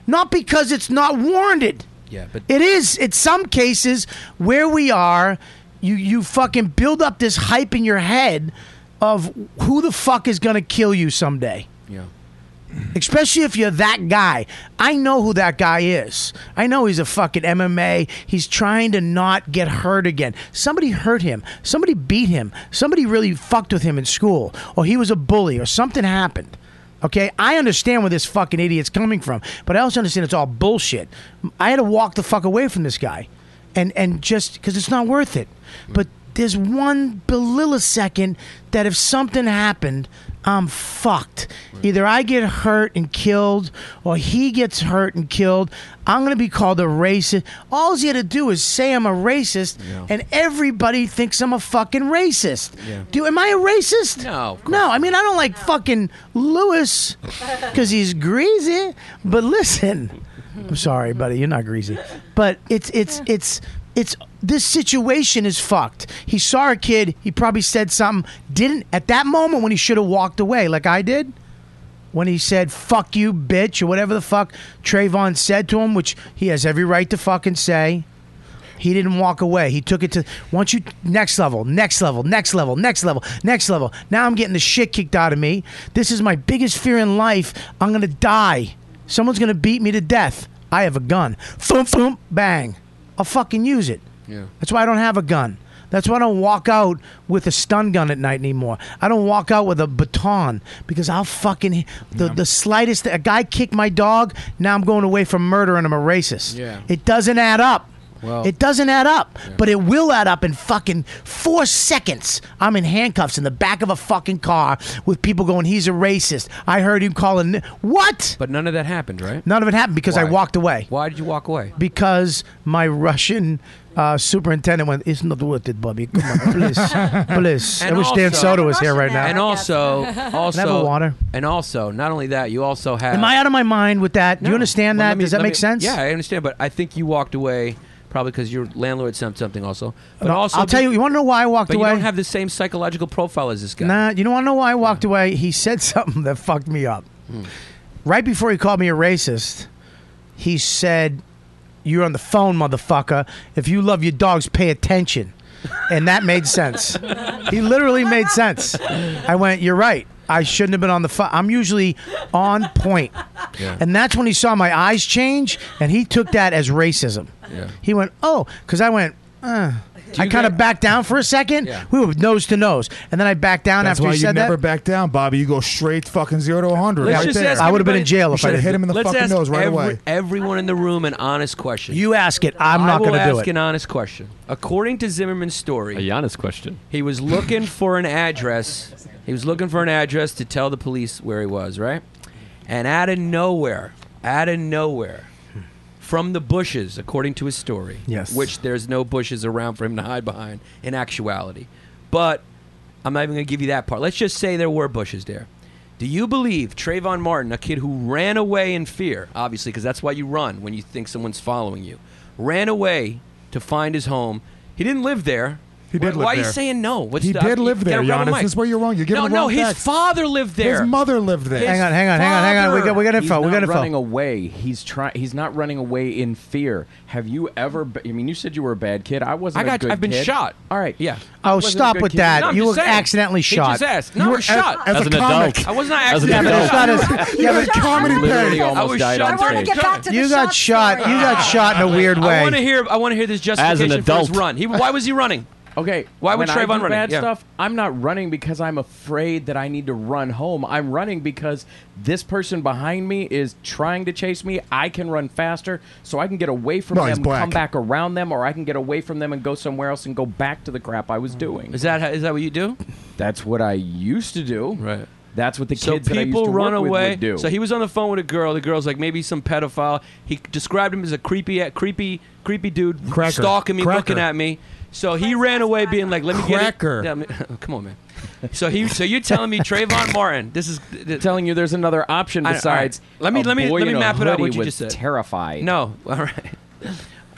not because it's not warranted. Yeah, but It is. In some cases where we are, you you fucking build up this hype in your head of who the fuck is gonna kill you someday. Yeah. Especially if you're that guy. I know who that guy is. I know he's a fucking M M A. He's trying to not get hurt again. Somebody hurt him. Somebody beat him. Somebody really fucked with him in school. Or he was a bully or something happened. Okay? I understand where this fucking idiot's coming from. But I also understand it's all bullshit. I had to walk the fuck away from this guy. And, and just because it's not worth it. But there's one millisecond that if something happened, I'm fucked. Either I get hurt and killed, or he gets hurt and killed. I'm going to be called a racist. All he had to do is say I'm a racist, Yeah. and everybody thinks I'm a fucking racist. Yeah. Do Am I a racist? No. No, I mean, I don't like fucking Lewis because he's greasy. But listen, I'm sorry, buddy, you're not greasy. But it's, it's, it's, it's, this situation is fucked. He saw a kid. He probably said something. Didn't at that moment when he should have walked away, like I did. When he said "fuck you, bitch" or whatever the fuck Trayvon said to him, which he has every right to fucking say. He didn't walk away. He took it to once you next level, next level, next level, next level, next level. Now I'm getting the shit kicked out of me. This is my biggest fear in life. I'm gonna die. Someone's gonna beat me to death. I have a gun. Boom, boom, bang. I'll fucking use it. Yeah. That's why I don't have a gun. That's why I don't walk out with a stun gun at night anymore. I don't walk out with a baton because I'll fucking the the slightest. A guy kicked my dog. Now I'm going away from murder and I'm a racist. Yeah. It doesn't add up. Well- it doesn't add up, but it will add up in fucking four seconds. I'm in handcuffs in the back of a fucking car with people going, "He's a racist." I heard him calling what? But none of that happened, right? None of it happened because I Why? walked away. Why did you walk away? Because my Russian uh, superintendent went, "It's not worth it, Bobby. Come on, please, please." I And wish Dan also- Soda was here right now. And also, Can also, I have a water? And also, not only that, you also have. Am I out of my mind with that? Do you No. understand Well, that? let me- Does that let make me- sense? Yeah, I understand, but I think you walked away probably because your landlord said something also. But No, also, I'll tell you. You want to know why I walked but away? you don't have the same psychological profile as this guy. Nah, you don't want to know why I walked away? He said something that fucked me up. Hmm. Right before he called me a racist, he said, "You're on the phone, motherfucker. If you love your dogs, pay attention." And that made sense. He literally made sense. I went, "You're right. I shouldn't have been on the phone. I'm usually on point." Yeah. And that's when he saw my eyes change, and he took that as racism. Yeah. He went, "Oh," because I went, uh. I you kind of get- backed down for a second. Yeah. We were nose to nose, and then I backed down That's after why he you said never that. back down, Bobby. You go straight fucking zero to a hundred. Let's Right just there. ask I would have been in everybody- jail You if I should have did. hit him in the Let's fucking ask nose right every- away. everyone in the room an honest question. You ask it. I'm I not will going to do ask it. an honest question. According to Zimmerman's story, A Giannis question. he was looking for an address. He was looking for an address to tell the police where he was, right? And out of nowhere, out of nowhere, from the bushes, according to his story, Yes. which there's no bushes around for him to hide behind in actuality. But I'm not even going to give you that part. Let's just say there were bushes there. Do you believe Trayvon Martin, a kid who ran away in fear, obviously, because that's why you run when you think someone's following you, ran away to find his home? He didn't live there. He did why, live Why are you there. saying no? What's He the- did live you there, gotta rub a Giannis. mic. This is where you're wrong. You're giving no, the no. wrong His facts. father lived there. His mother lived there. Hang on, hang on, hang on, hang on. We got, we got info. He's We got not info. running away. He's trying. He's not running away in fear. Have you ever? Be- I mean, you said you were a bad kid. I wasn't. I got. A good I've been kid. shot. All right. Yeah. Oh, I wasn't a stop good with kid. that. No, I'm You just were saying. accidentally He shot. just asked. You No, I were was as- shot. as As a an comic. adult. I was not As an accidentally adult. It's not as- shot. yeah, You but had comedy Literally page. I almost was died shot. on I want to stage. get back to the you got shot. story. You got shot in a weird I way. want to hear. I want to hear this justification for adult. his run. He, why was he running? Okay. Why would when I Trayvon do run? bad Yeah. stuff? I'm not running because I'm afraid that I need to run home. I'm running because this person behind me is trying to chase me. I can run faster, so I can get away from No, he's them, black. come back around them, or I can get away from them and go somewhere else and go back to the crap I was doing. Is that how, is that what you do? That's what I used to do. Right. That's what the So kids that I used people to run work with away. would do. So he was on the phone with a girl. The girl's like maybe some pedophile. He described him as a creepy, creepy, creepy dude Cracker. stalking me, Cracker. looking at me. So he ran away, being like, "Let me Cracker. get it." Yeah, I mean, come on, man. So he, so you're telling me Trayvon Martin? This is th- telling you there's another option I- besides. all right. Let me a let me boy let me in a map it out. hoodie What you with just said. Terrified. No, all right.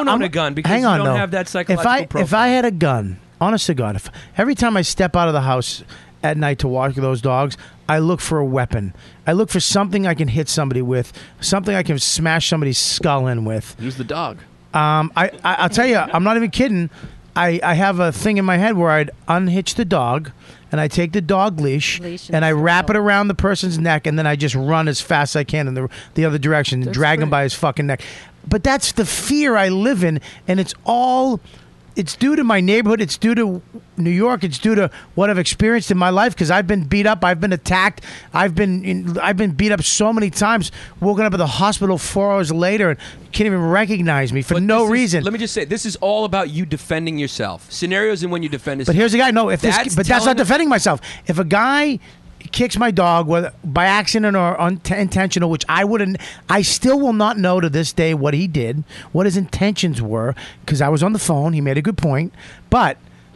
don't own I'm- a gun because hang you on, don't though. have that psychological if I profile. if I had a gun honest to God, if every time I step out of the house at night to walk those dogs, I look for a weapon. I look for something I can hit somebody with, something I can smash somebody's skull in with. Use the dog. Um, I, I I'll tell you, I'm not even kidding. I, I have a thing in my head where I'd unhitch the dog, and I take the dog leash, Leash and and I wrap it around the person's neck, and then I just run as fast as I can in the the other direction and drag him by his fucking neck. But that's the fear I live in, and it's all. It's due to my neighborhood. It's due to New York. It's due to what I've experienced in my life because I've been beat up. I've been attacked. I've been in, I've been beat up so many times. Woken up at the hospital four hours later and can't even recognize me for But no this is- reason. let me just say, this is all about you defending yourself. Scenarios in when you defend yourself. But here's the guy. No, if this, That's but that's not telling- defending myself. If a guy kicks my dog, whether by accident or unintentional, which I wouldn't, I still will not know to this day what he did, what his intentions were, because I was on the phone. He made a good point, but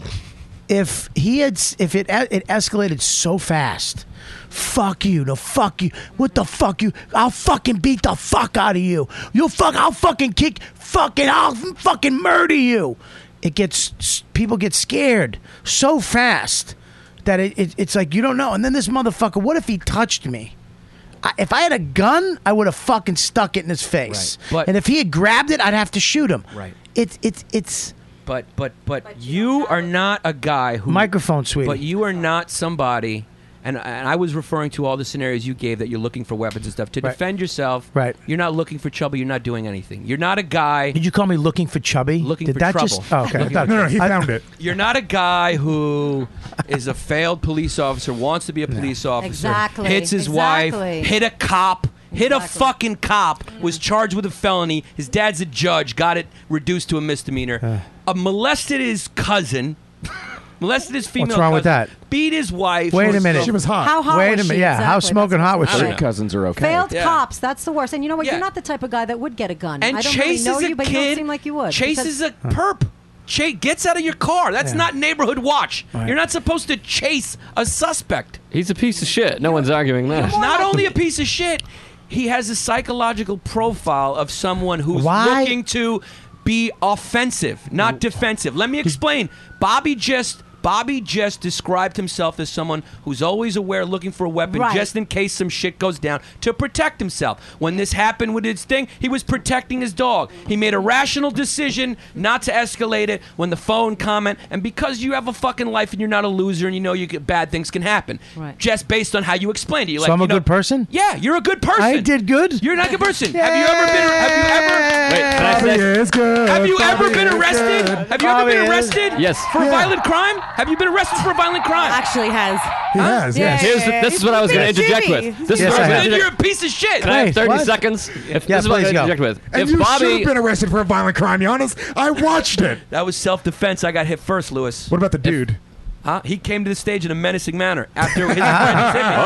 if he had, if it it escalated so fast. Fuck you, no fuck you. What the fuck you? I'll fucking beat the fuck out of you. You'll fuck. I'll fucking kick. Fucking. I'll fucking murder you. It gets people get scared so fast that it, it it's like you don't know. And then this motherfucker. What if he touched me? I, if I had a gun, I would have fucking stuck it in his face. Right, but- and if he had grabbed it, I'd have to shoot him. Right. It's it's it's. But but but you are not a guy who Microphone, sweetie. But you are not somebody. And, and I was referring to all the scenarios you gave that you're looking for weapons and stuff to Right. defend yourself. Right. You're not looking for trouble. You're not doing anything. You're not a guy. Did you call me looking for chubby? Looking Did for that trouble. just? Oh, okay. I Looking thought- for- No, no, he I- found it. You're not a guy who is a failed police officer, wants to be a police officer, Exactly. hits his Exactly. wife, hit a cop, hit a fucking cop, was charged with a felony. His dad's a judge, got it reduced to a misdemeanor. Uh, molested his cousin. Molested his female What's wrong with cousin, that? Beat his wife. Wait a minute. She was hot. How hot Wait was a minute. she? Yeah, how Exactly. smoking That's hot was what's she? going on. Cousins are okay. Failed Yeah. cops. That's the worst. And you know what? Yeah. You're not the type of guy that would get a gun. And I don't chases really know a you, but kid, you don't seem like you would. chases because- a perp. Cha- gets out of your car. That's Yeah. not neighborhood watch. Right. You're not supposed to chase a suspect. He's a piece of shit. No one's arguing that. He's not only a piece of shit, he has a psychological profile of someone who's Why? looking to be offensive, not defensive. Let me explain. Bobby just Bobby just described himself as someone who's always aware, looking for a weapon Right. just in case some shit goes down to protect himself. When this happened with his thing, he was protecting his dog. He made a rational decision not to escalate it when the phone comment, and because you have a fucking life and you're not a loser and you know you get, bad things can happen. Right. Just based on how you explained it. You're So like, I'm a you know, good person? Yeah, you're a good person. I did good. You're not a good person. Have you ever been? Have you ever? Wait, can I Bobby say? is good. Have you ever Bobby been is arrested? good. Have you ever been Bobby is- arrested? Yes. For a Yeah. violent crime? Have you been arrested for a violent crime? Actually has. He has, yes. Here's the, this is what I was going to interject with. This Yes, is what I I was have. gonna Then you're interject. a piece of shit. Can I have Wait, thirty what? seconds? If Yeah, this is what I'm please going to go. interject with. And if you should have Bobby, been arrested for a violent crime, Giannis. I watched it. That was self-defense. I got hit first, Lewis. What about the dude? Huh? He came to the stage in a menacing manner after his friend hit me.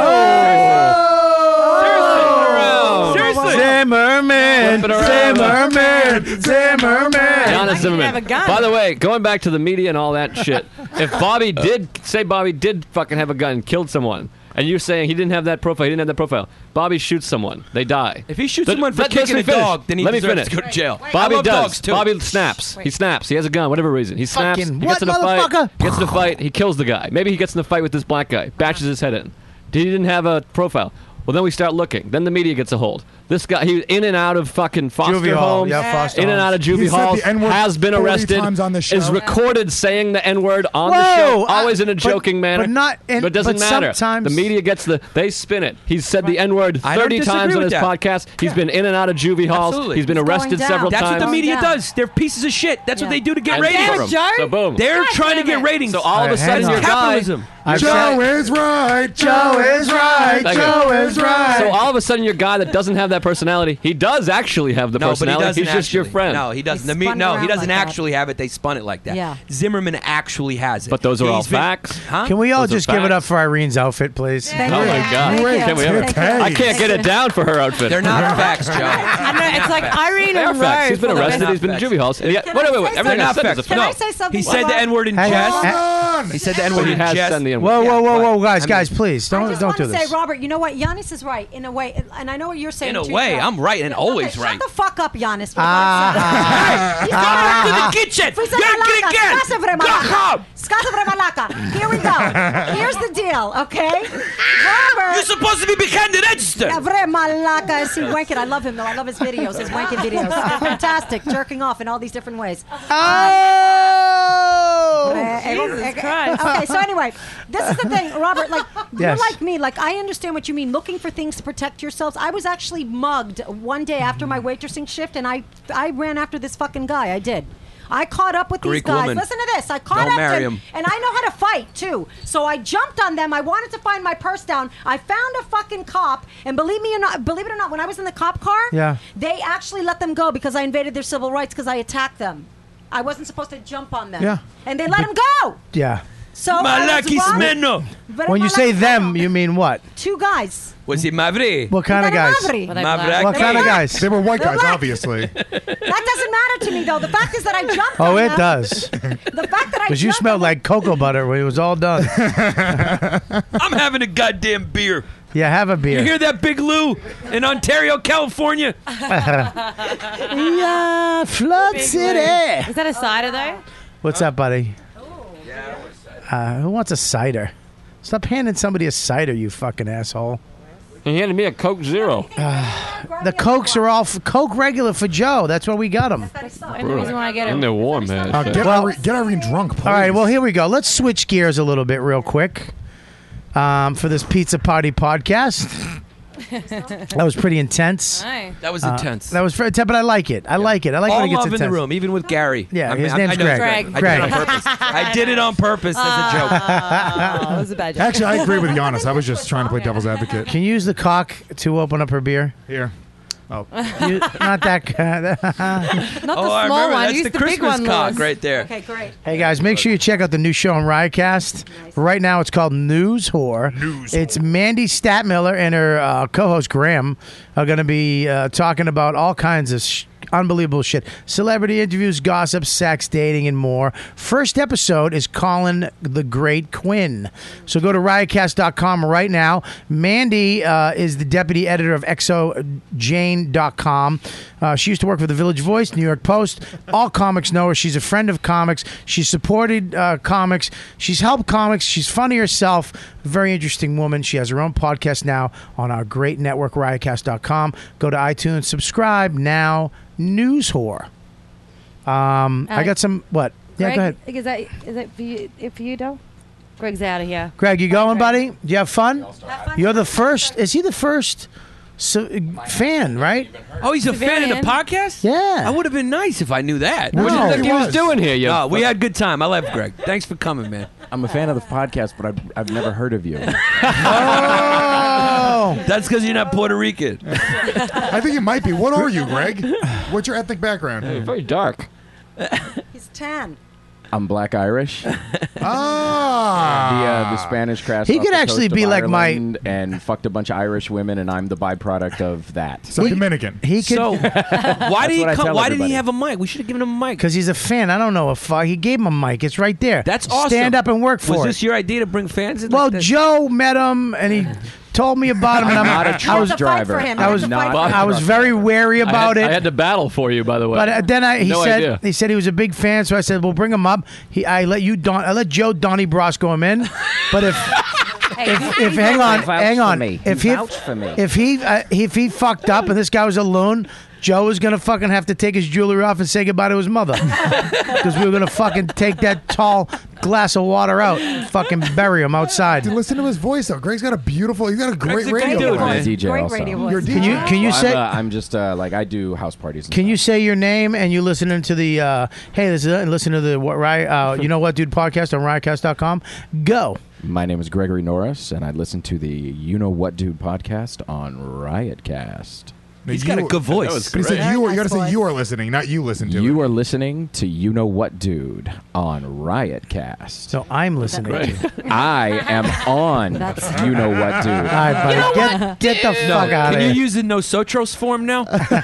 Seriously. Zimmerman, Flip it around. Zimmerman, Zimmerman. Giannis have Zimmerman. a gun. By the way, going back to the media and all that shit, if Bobby did say Bobby did fucking have a gun, and killed someone, and you're saying he didn't have that profile, he didn't have that profile, Bobby shoots someone, they die. If he shoots Let- someone for let- let kicking me a finish. dog, then he Let me deserves finish. to go to jail. Bobby I love does. dogs too. Bobby snaps. He snaps. He has a gun, whatever reason. He snaps. Fucking he gets what, in a fight. motherfucker? Gets in a fight. He kills the guy. Maybe he gets in a fight with this black guy. Bashes his head in. He didn't have a profile. Well, then we start looking. Then the media gets a hold. This guy, he in and out of fucking foster Juvie hall, homes, yeah, foster in and homes. out of juvie He said halls, the N-word has been forty arrested, times on this show. is recorded saying the N-word on Whoa, the show, I- always in a but- joking manner. but not in- But it doesn't but matter. sometimes- The media gets the, they spin it. He's said the N-word I don't thirty disagree times on with his that. podcast. He's been in and out of juvie halls. Absolutely. He's been He's going arrested down. several That's times. what the media Yeah. does. They're pieces of shit. That's what Yeah. they do to get And ratings. damn it, Joe. So boom. They're God trying to damn get it. ratings. So all of a Alright, sudden hang your on. guy. Capitalism. I've Joe said- is right. Joe is right. Thank Joe you. is right. So all of a sudden, your guy that doesn't have that personality, he does actually have the No, but he personality. doesn't. He's just your actually. friend. No, he doesn't. He The me- spun no, he around doesn't like that. actually have it. They spun it like that. Yeah. Zimmerman actually has it. But those are all He's been- facts. Huh? Can we all Those are just give it facts. up for Irene's outfit, please? Thank Oh you. my God! Thank you. Can we ever? Thank you. I can't get it down for her outfit. They're not facts, Joe. I know, it's like Irene They are and facts. Rose. He's been for the arrested. best- He's been in facts. juvie halls. And yet, Can wait, I wait, wait. say Everything They're I not said is a facts. Can no. I say something? He said the Bob? N word in Hang jest. on. on. He said the N But word he in has jest. said the N word. Whoa, whoa, whoa, Yeah, whoa, guys, I guys, mean- please I don't just don't want do to this. say, Robert, you know what? Giannis is right in a way, and I know what you're saying. In a too, way, Joe. I'm right and always okay, right. Shut the fuck up, Giannis. for Ah, God's sake. He's Go back to gonna- the kitchen. Fui sa You're malaka, again. skasa vre Go malaka. home. Skasa vre malaka. Here we go. Here's the deal, okay? Robert. You're supposed to be behind the register. Yeah, vre malaka. See, wanking. I love him though. I love his videos, his wanking videos. They're fantastic, jerking off in all these different ways. Oh! Jesus Christ. Okay, so anyway, this is the thing, Robert. Like Yes. you're like me. Like I understand what you mean. Looking for things to protect yourselves. I was actually mugged one day after my waitressing shift, and I I ran after this fucking guy. I did. I caught up with Greek these guys. woman. Listen to this. I caught Don't up marry to him. and I know how to fight too. So I jumped on them. I wanted to find my purse down. I found a fucking cop, and believe me or not, believe it or not, when I was in the cop car, Yeah. they actually let them go because I invaded their civil rights because I attacked them. I wasn't supposed to jump on them. Yeah. And they let him go. Yeah. So I was Malaki robbed- Smeno. But When you Malaki say Smeno. them, you mean what? Two guys. Was he Mavri? What kind of They're guys? Mavri. Mavrak. What kind of guys? They were white They're guys, black. obviously. That doesn't matter to me though. The fact is that I jumped Oh, on it them. does. The fact that I Because you jumped smelled on like cocoa butter when it was all done. I'm having a goddamn beer. Yeah, have a beer. You hear that, Big Lou, in Ontario, California? Yeah, Flood City. Is that a cider though? What's up, buddy? Uh, who wants a cider? Stop handing somebody a cider, you fucking asshole. He handed me a Coke Zero. The Cokes are all f- Coke regular for Joe. That's why we got them. And the reason why I get And it. they're warm, man. Uh, get, Well- Irene, get Irene drunk, please. All right, well, here we go. Let's switch gears a little bit real quick um, for this Pizza Party podcast. That was pretty intense. Nice. That was Uh, intense. that was very intense, but I like it. I like it. I like All when it gets love in intense. the room, even with Gary. Yeah, I his I- name's I know it's Greg. I Greg. did it on purpose. I did it on purpose as a joke. Oh, that was a bad joke. Actually, I agree with Giannis. I was just trying to play devil's advocate. Can you use the cock to open up her beer? Here. Oh. You, not that. Not the Oh, I small remember. one. That's Use the the, big Christmas one, cock Lewis. right there. Okay, great. Hey guys, make sure you check out the new show on Riotcast. Right now, it's called News Whore. News. It's Mandy Statmiller and her uh, co-host Graham are going to be uh, talking about all kinds of sh- unbelievable shit: celebrity interviews, gossip, sex, dating, and more. First episode is Colin the Great Quinn. So go to riotcast dot com right now. Mandy uh, is the deputy editor of exo jane dot com. Uh, she used to work for the Village Voice, New York Post. All comics know her. She's a friend of comics. She's supported uh, comics. She's helped comics. She's funny herself. Very interesting woman. She has her own podcast now on our great network, riotcast dot com. Go to iTunes, subscribe now. News Whore. Um, I Uh, got some. What? Yeah, Greg, go ahead. Is that is that for you? For you, Doe? Greg's out of here. Greg, you going, buddy? Do you have fun? You're the first. Is he the first so, fan, right? Oh, he's a fan of the podcast? Yeah. I would have been nice if I knew that. No, What did you think he he was was. doing here? Yo? No, we had a good time. I love Greg. Thanks for coming, man. I'm a fan of the podcast, but I've, I've never heard of you. Oh, That's because you're not Puerto Rican. I think it might be. What are you, Greg? What's your ethnic background? Very dark. He's tan. I'm Black Irish. The, Ah. uh, the Spanish crash. He off could the actually coast of be like my- Ireland and fucked a bunch of Irish women, and I'm the byproduct of that. So Dominican. he could. So, why That's did he what I come? tell Why didn't everybody. he have a mic? We should have given him a mic. Because he's a fan. I don't know if uh, he gave him a mic. It's right there. That's awesome. Stand up and work for Was it. this your idea to bring fans in? well, like this? Joe met him and he told me about him. And I'm, Not a I was, truck to fight driver. for him. I I was, had to fight not. for I was very wary I about had, it. I had to battle for you, by the way. But uh, then I, he No said idea. he said he was a big fan, so I said, "Well, bring him up." He, I let you, Don, I let Joe Donnie Brasco him in. But if if, if hang on, vouched hang for on, me. if He he vouched for me. if he uh, if he fucked up and this guy was a loon, Joe was gonna fucking have to take his jewelry off and say goodbye to his mother because we were gonna fucking take that tall glass of water out, and fucking bury him outside. Dude, listen to his voice, though. Greg's got a beautiful. He's got a great Greg's a radio good dude, voice. I'm man. a D J Great also. radio voice. You're a Can you can you Well, say? I'm, uh, I'm just uh, like I do house parties. And Can stuff. you say your name and you listening to the uh, hey, this is and listen to the what right uh, you know what dude podcast on riotcast dot com? Go. My name is Gregory Norris, and I listen to the You Know What Dude podcast on Riotcast. He's got a good voice. That was He said great. you. Were, Very you got to nice say you are listening, not you listen to it. You are listening to You Know What Dude on Riotcast. So I'm listening to I am on That's- You Know What Dude. All right, buddy. You know get, what? get the No, fuck out Can of you here. use the Nosotros form now?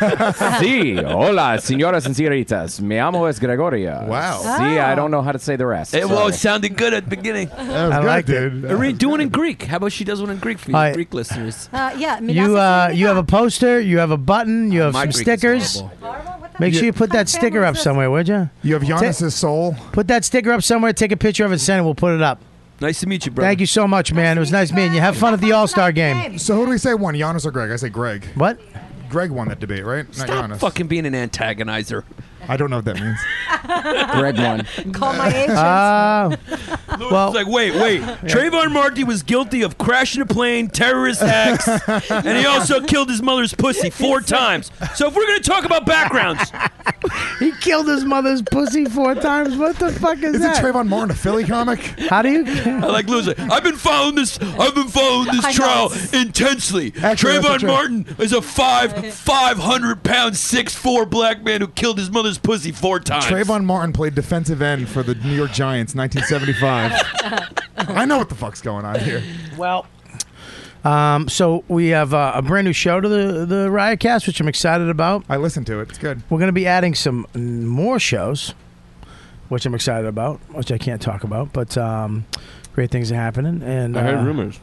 Sí, hola, señoras and señoritas. Me amo es Gregoria. Wow. See, I don't know how to say the rest. It, well, it Sorry. sounded good at the beginning. I liked it. Are we doing it in Greek? How about she does one in Greek for you All right. Greek listeners? Uh, yeah, You uh, you have a poster, you have a button, you have My some Greek is stickers. horrible. Make sure you put that sticker up somewhere, would you? You have Giannis's soul. Put that sticker up somewhere. Take a picture of it, send it. We'll put it up. Nice to meet you, brother. Thank you so much, man. It was nice meeting you. Have fun at the All Star game. So who do we say won, Giannis or Greg? I say Greg. What? Greg won that debate, right? Not Stop Giannis. fucking being an antagonizer. I don't know what that means. Greg won. Call my agent. Uh, well, it's like, wait, wait. Trayvon Martin was guilty of crashing a plane, terrorist acts, and he also killed his mother's pussy four times. So if we're going to talk about backgrounds, he killed his mother's pussy four times. What the fuck is Isn't that? Trayvon Martin a Philly comic? How do you? I like losing. I've been following this. I've been following I this know. trial intensely. Actually, that's Trayvon the Martin is a five five hundred pound six four black man who killed his mother's pussy four times. Trayvon Martin played defensive end for the New York Giants, nineteen seventy-five. I know what the fuck's going on here. Well, um, so we have uh, a brand new show to the the Riotcast, which I'm excited about. I listened to it. It's good. We're going to be adding some more shows, which I'm excited about, which I can't talk about, but um, great things are happening. And I heard uh, rumors.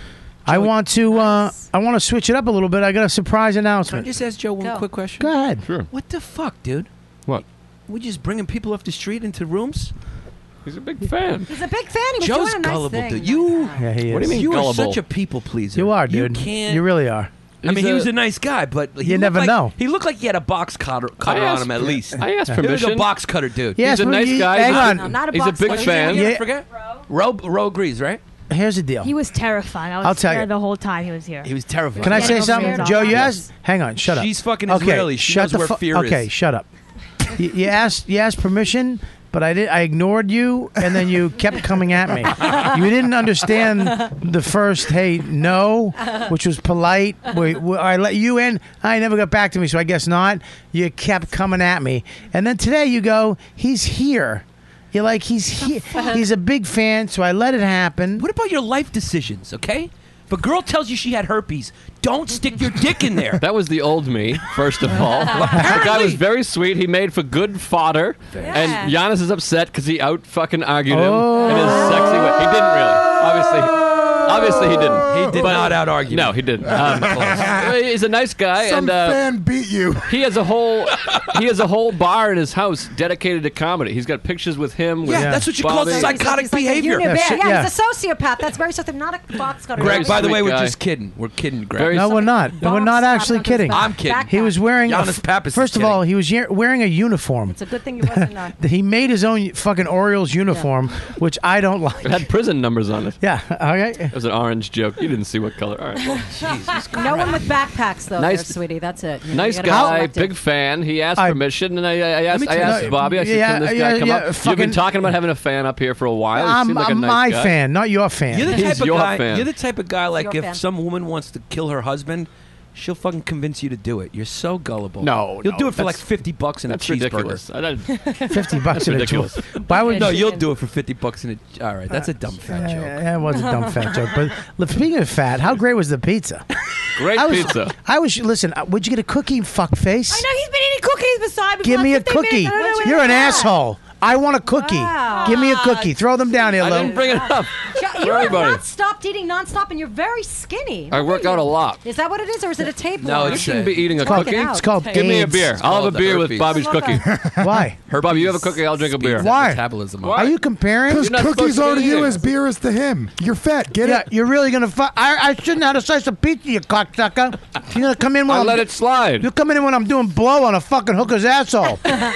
I want to uh, I want to switch it up a little bit. I got a surprise Can I announcement. just ask Joe one Go. quick question? Go ahead. Sure. What the fuck, dude? What? We just bringing people off the street into rooms? He's a big fan. He's a big fan. He was Joe's doing a nice gullible, thing. dude. You, Yeah, he is. What do you mean you are gullible? such a people pleaser. You are, dude. You can't. You really are. I mean, He's he a- was a nice guy, but he You looked never like, know. He looked like he had a box cutter, cutter I on asked- him at least. I asked He looked like permission. a box cutter dude. Yeah, He's a Yes, nice you- guy. hang He's a- on. No, not a He's a box big cutter. fan. Yeah, Yeah. forget. Ro, Ro agrees, right? Here's the deal. He was terrifying. I was I'll tell scared you. the whole time he was here. He was terrifying. Can I Yeah, say no, something, fear. Joe? You asked. Hang on. Shut up. She's fucking Okay, Israeli. She shut knows the where fu- fear Okay, is. shut up. you, you asked. You asked permission, but I did. I ignored you, and then you kept coming at me. You didn't understand the first "hey, no," which was polite. We, we, I let you in. I never got back to me, so I guess not. You kept coming at me, and then today you go, "He's here." You're like, "He's here. He's a big fan," so I let it happen. What about your life decisions, okay? If a girl tells you she had herpes, don't stick your dick in there. That was the old me, first of all. The guy was very sweet. He made for good fodder. And Giannis is upset because he out fucking argued him in his sexy way. He didn't really. Obviously. Obviously, he didn't. He did But- not out argue. No, he didn't. Um, he's a nice guy, Some and uh, fan beat you. he has a whole he has a whole bar in his house dedicated to comedy. He's got pictures with him. With Yeah, that's what you call Bobby. psychotic He's like a behavior. unibear. Yeah, Yeah, yeah. he's a sociopath. That's very something. Not a box cutter. Greg, by the sweet way, we're guy. just kidding. We're kidding, Greg. Very No, we're not. Bomb We're not slapped actually onto his kidding. back- I'm kidding. backpack. He was wearing. a Giannis f- Pappas is First of kidding. all, he was ye- wearing a uniform. It's a good thing he wasn't. Uh, He made his own fucking Orioles uniform, which I don't like. It had prison numbers on it. Yeah. Okay. It was an orange joke. You didn't see what color. All right. Well, no one with backpacks, though, Nice- there, sweetie. That's it. You know, nice you gotta be guy, selective. big fan. He asked I- permission, and I, I asked, me I tell asked you- Bobby. I said, yeah, "Can this yeah, guy come yeah, up?" You've fucking- been talking about having a fan up here for a while. He I'm, seemed like a I'm nice my guy. fan, not your fan. You're the He's type of your guy. fan. You're the type of guy like Your if fan. some woman wants to kill her husband, she'll fucking convince you to do it. You're so gullible. No, you'll no, do it for like that's- fifty bucks in a That's cheeseburger. ridiculous. I don't- Fifty bucks That's in a ridiculous. joke. Why would No, you? you'll do it for fifty bucks in a. All right, that's a dumb fat joke. Yeah, it was a dumb fat joke. But look, speaking of fat, how great was the pizza? Great I was, pizza. I was listen. uh, Would you get a cookie? Fuck face. I know he's been eating cookies beside me. Give for me a like fifteen cookie. minutes. I don't know what You're it an is. asshole. I want a cookie. Wow. Give me a cookie. Throw them down here, I Lou. didn't bring it up. Jo- For You have everybody. not stopped eating nonstop, and you're very skinny. I work out a lot. Is that what it is, or is it a tapeworm? No, You it's shouldn't be eating a Working cookie. out. It's called Give me a AIDS. beer. I'll have a called the beer with herpes. Bobby's cookie. Why? Bobby, you have a cookie. I'll drink a beer. Why? Metabolism. Are you comparing? Because You're not cookies supposed are to to eat you it. as beer is to him. You're fat. Get Yeah, it? you're really gonna fuck. I, I shouldn't have a slice of pizza, you cocksucker. You're gonna come in when I I'm. let it slide. You're coming in when I'm doing blow on a fucking hooker's asshole.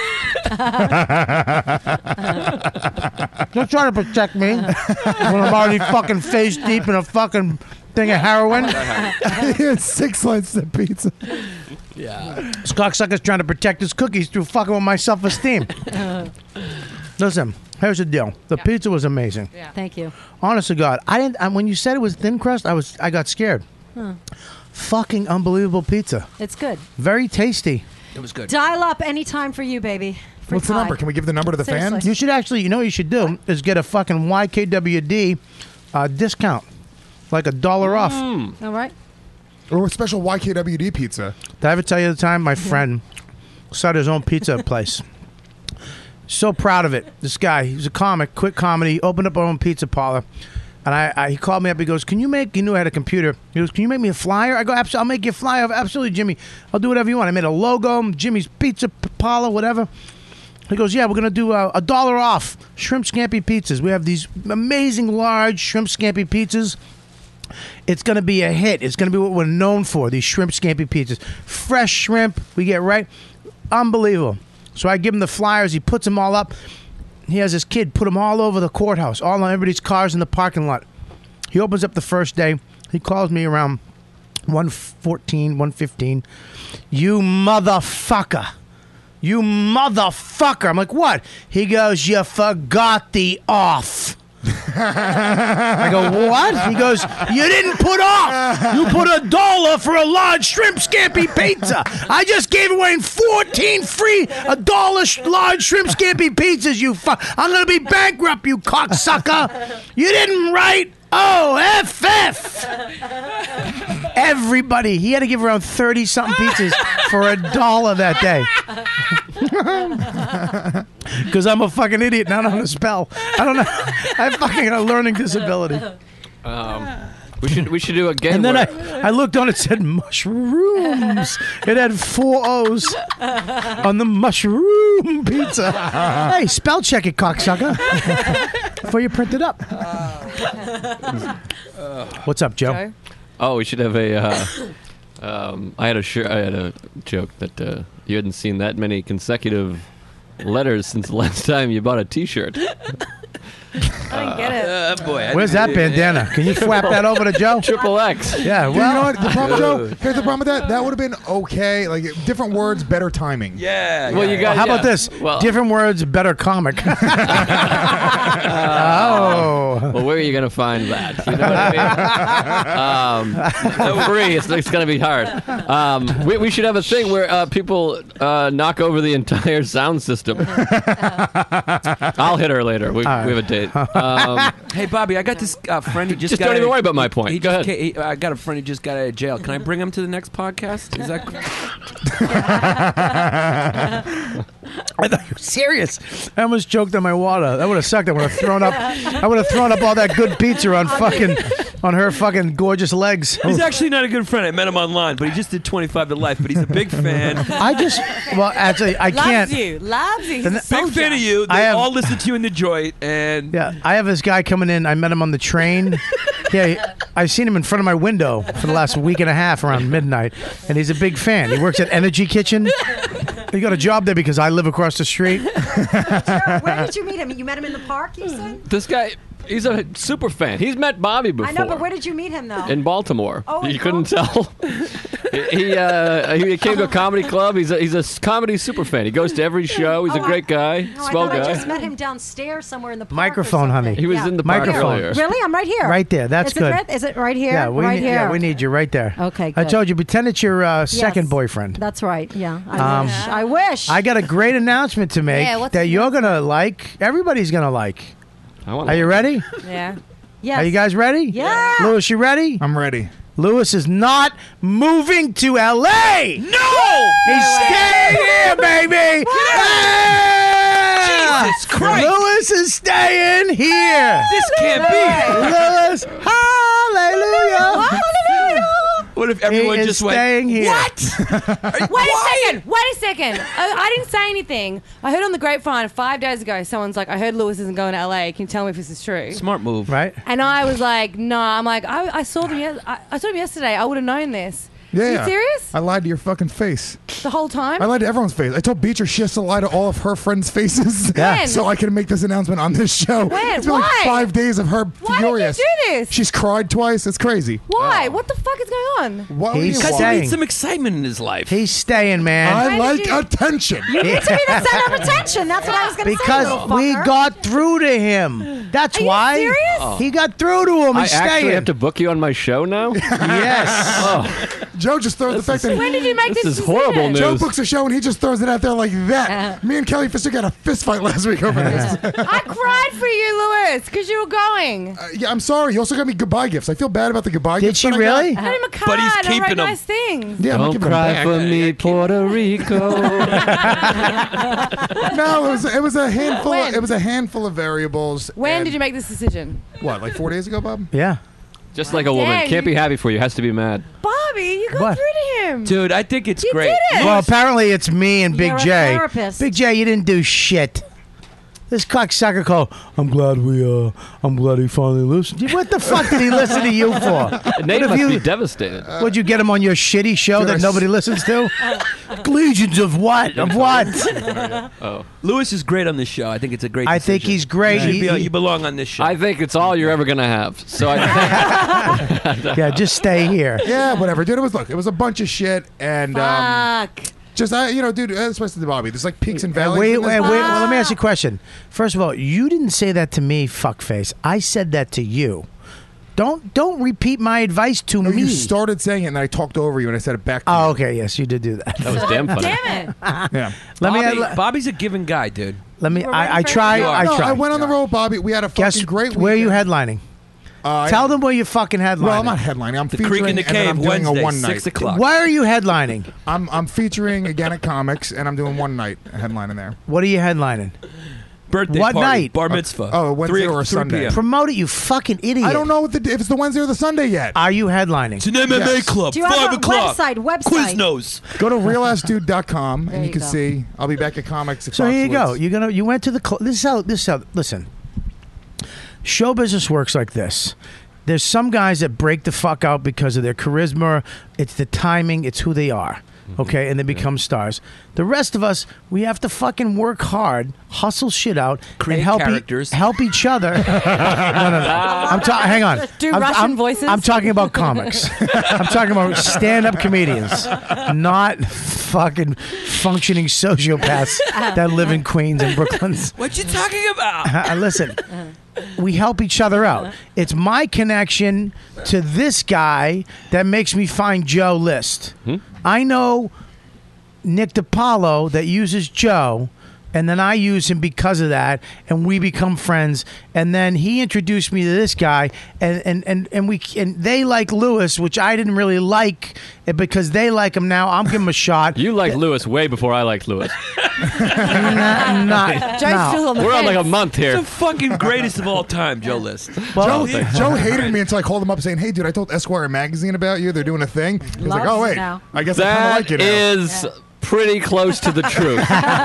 Don't try to protect me when I'm already fucking face deep in a fucking thing of heroin. He had six slices of pizza. Yeah. This cocksucker's trying to protect his cookies through fucking with my self-esteem. Listen, here's the deal. The pizza was amazing. Thank you. Honest to God, I didn't. I, when you said it was thin crust, I was. I got scared. Huh. fucking unbelievable pizza. It's good. Very tasty. It was good. Dial up anytime for you, baby. For What's the Ty. number? Can we give the number to the Seriously. fans? You should actually, you know what you should do is get a fucking Y K W D uh, discount. Like a dollar off. All right. Or a special Y K W D pizza. Did I ever tell you the time my friend started his own pizza place? So proud of it. This guy, he was a comic, quit comedy, opened up our own pizza parlor. And I, I, he called me up. He goes, "Can you make?" He knew I had a computer. He goes, "Can you make me a flyer?" I go, "Absolutely, I'll make you a flyer." Absolutely, Jimmy. I'll do whatever you want. I made a logo, Jimmy's Pizza P- Parlor, whatever. He goes, "Yeah, we're gonna do a, a dollar off shrimp scampi pizzas. We have these amazing large shrimp scampi pizzas. It's gonna be a hit. It's gonna be what we're known for. These shrimp scampi pizzas, fresh shrimp. We get right, unbelievable." So I give him the flyers. He puts them all up. He has his kid put them all over the courthouse, all on everybody's cars in the parking lot. He opens up the first day. He calls me around one fourteen, one fifteen. "You motherfucker. You motherfucker." I'm like, "What?" He goes, "You forgot the off." I go, "What?" He goes, "You didn't put off. You put a dollar for a large shrimp scampi pizza. I just gave away fourteen free a dollar sh- large shrimp scampi pizzas. You fuck. I'm gonna be bankrupt, you cocksucker. You didn't write O F F." Everybody, he had to give around thirty something pizzas for a dollar that day. Because I'm a fucking idiot and I don't know how to spell. I don't know. I have fucking a learning disability. Um, we should we should do a game. And then where- I, I looked on it, said mushrooms. It had four O's on the mushroom pizza. Hey, spell check it, cocksucker. Before you print it up. What's up, Joe? Oh, we should have a. Uh, um, I had a sure. I had a joke that uh, you hadn't seen that many consecutive letters since the last time you bought a T-shirt. I didn't get it. Uh, boy, Where's that bandana? Can you swap that over to Joe? Triple X. Yeah, Dude, well, you know what? The problem, Joe, here's the problem with that. That would have been okay. Like, different words, better timing. Yeah. Well, you got. how yeah. about this? Well, Different words, better comic. oh. Well, where are you going to find that? You know what I mean? um, no, free. It's, it's going to be hard. Um, we, we should have a thing where uh, people uh, knock over the entire sound system. I'll hit her later. We, we have a date. Um, Hey, Bobby, I got this uh, friend who just, Just got don't out even of- worry about my point. He Go just ahead. ca- he- I got a friend who just got out of jail. Can I bring him to the next podcast? Is that? I thought you were serious. I almost choked on my water. That would have sucked. I would have thrown up. I would have thrown up all that good pizza on fucking on her fucking gorgeous legs. He's actually not a good friend. I met him online, but he just did twenty-five to life. But he's a big fan. I just well, actually, I can't. Loves you. Loves you. He's The a ne- Big soldier. fan of you. They I have- all listen to you in the joint, and Yeah, I have this guy coming in. I met him on the train. Yeah, I've seen him in front of my window for the last week and a half around midnight, and he's a big fan. He works at Energy Kitchen. He got a job there because I live across the street. Where did you meet him? You met him in the park, you said? this guy, he's a super fan. He's met Bobby before. I know, but where did you meet him, though? in Baltimore. Oh, in you couldn't tell. he uh, he came to a comedy club. He's a, he's a s- comedy super fan. He goes to every show. He's Oh, a great guy, No, I swell thought I guy. just met him downstairs somewhere in the park. or Microphone, something. honey. He was Yeah. in the park Microphone. earlier. Really? I'm right here. Right there. That's is good. It right, is it right here? Yeah, we right need, here. yeah, we need you right there. Okay, I good. told you, pretend it's your uh, second Yes. boyfriend. That's right. Yeah. I Um, wish. I wish. I got a great announcement to make Yeah, what's that the you're gonna like. Everybody's gonna like. I wanna Are you ready? Yeah. yes. Are you guys ready? Yeah. Lewis, you ready? I'm ready. Lewis is not moving to L A. no, He's staying here, baby. Yeah! Jesus Christ. Lewis is staying here. this can't be. Lewis, hallelujah. What if He everyone is just went? staying here. Wait a second. Wait a second. I, I didn't say anything. I heard on the grapevine five days ago, someone's like, I heard Lewis isn't going to L A. Can you tell me if this is true? Smart move. Right? And I was like, no. I'm like, I, I saw them. Yes- I, I saw them yesterday. I would have known this. Yeah. Are you serious? I lied to your fucking face. The whole time? I lied to everyone's face. I told Beatrice she has to lie to all of her friends' faces When? so I can make this announcement on this show. When? It's been Why? like five days of her Why furious. did you do this? She's cried twice. It's crazy. Why? What the fuck is going on? Why would He's you Because he lie? staying. needs some excitement in his life. He's staying, man. I Why like did you- attention. You need to be the center of attention. That's what I was going to say. Because little we fucker. got through to him. That's Are you why serious? Oh. he got through to him. I He's actually staying. have to book you on my show now? Yes. Oh. Joe just throws the fact that When did you make This this, is horrible decision? news. Joe books a show and he just throws it out there like that. Me and Kelly Fisher got a fist fight last week over this. I cried for you, Lewis, because you were going. Uh, yeah, I'm sorry. You also got me goodbye gifts. I feel bad about the goodbye Did gifts. she that I really? got. I got him a card. But he's I wrote keeping 'em. nice things. Yeah, I'm Don't giving cry them for me, Puerto Rico. back. No, it was it was a handful. Of, When? it was a handful of variables. When and- did you make this decision? What, like four days ago, Bob? Yeah. Just like a woman. Dang, Can't you- be happy for you. Has to be mad. Bobby, you got What? through to him. Dude, I think it's You great. did it. Well, apparently it's me and Big You're a J. therapist. Big J, you didn't do shit. This cocksucker called. I'm glad we. Uh, I'm glad he finally listened. What the fuck did he listen to you for? Nate What must have be you? devastated. Would you get him on your shitty show Dude, I that s- nobody listens to? Legions of what? Of what? Oh. Lewis is great on this show. I think it's a great I think decision. he's great. You, should He- be- he- you belong on this show. I think it's all you're ever going to have. So I think. Yeah, just stay here. Yeah, whatever, dude. It was look. It was a bunch of shit, and um, Fuck. just I, you know, dude. Especially to Bobby. There's like peaks and Uh, valleys. wait, in this. wait, wait. Well, let me ask you a question. First of all, you didn't say that to me, fuckface. I said that to you. Don't don't repeat my advice to No, me. you started saying it, and then I talked over you, and I said it back to Oh, you. okay. Yes, you did do that. That was damn funny. Damn it. Yeah. Let me. Bobby, let, Bobby's a giving guy, dude. let me. You were ready I, I for it? try. You are. I no, try. I went on the road, Bobby. We had a fucking Guess great weekend. where are you headlining? Uh, Tell them where you fucking headlining. Well, I'm not headlining. I'm The featuring, Creek in the and then Cave, I'm doing Wednesday, a one night. six o'clock. Why are you headlining? I'm I'm featuring again at Comics, and I'm doing one night headlining there. What are you headlining? Birthday What party, night? Bar mitzvah. Oh, Wednesday three, or a three Sunday. p m. Promote it, you fucking idiot. I don't know what the, if it's the Wednesday or the Sunday yet. Are you headlining? It's an M M A Yes. club. Do you Five have a o'clock. website? Website. Quiznos. Go to real ass dude dot com There and you you can go. see. I'll be back at Comics. At So here you go. Foxwoods. You're gonna. You went to the. Cl- this is how. This is how. Listen. Show business works like this. There's some guys that break the fuck out because of their charisma. It's the timing. It's who they are. Okay, and they become stars. The rest of us, we have to fucking work hard, hustle shit out, Create and help e- characters. help each other. no, no, no. I'm talking. Hang on. Do I'm, Russian I'm- voices? I'm talking about comics. I'm talking about stand-up comedians, not fucking functioning sociopaths that live in Queens and Brooklyn. What you talking about? Uh, listen, we help each other out. It's my connection to this guy that makes me find Joe List. I know Nick DiPaolo that uses Joe, and then I use him because of that, and we become friends. And then he introduced me to this guy, and and and, and we and they like Lewis, which I didn't really like, and because they like him now. I'm giving him a shot. You liked Lewis way before I liked Lewis. not, not, Joe's no. still on the We're on like a fence. month here. The fucking greatest of all time, Joe List. Well, Joe, Joe hated me until I called him up saying, "Hey, dude, I told Esquire magazine about you. They're doing a thing." He's like, Loves "Oh you wait, now. I guess I kind of That like you now." is pretty close to the truth.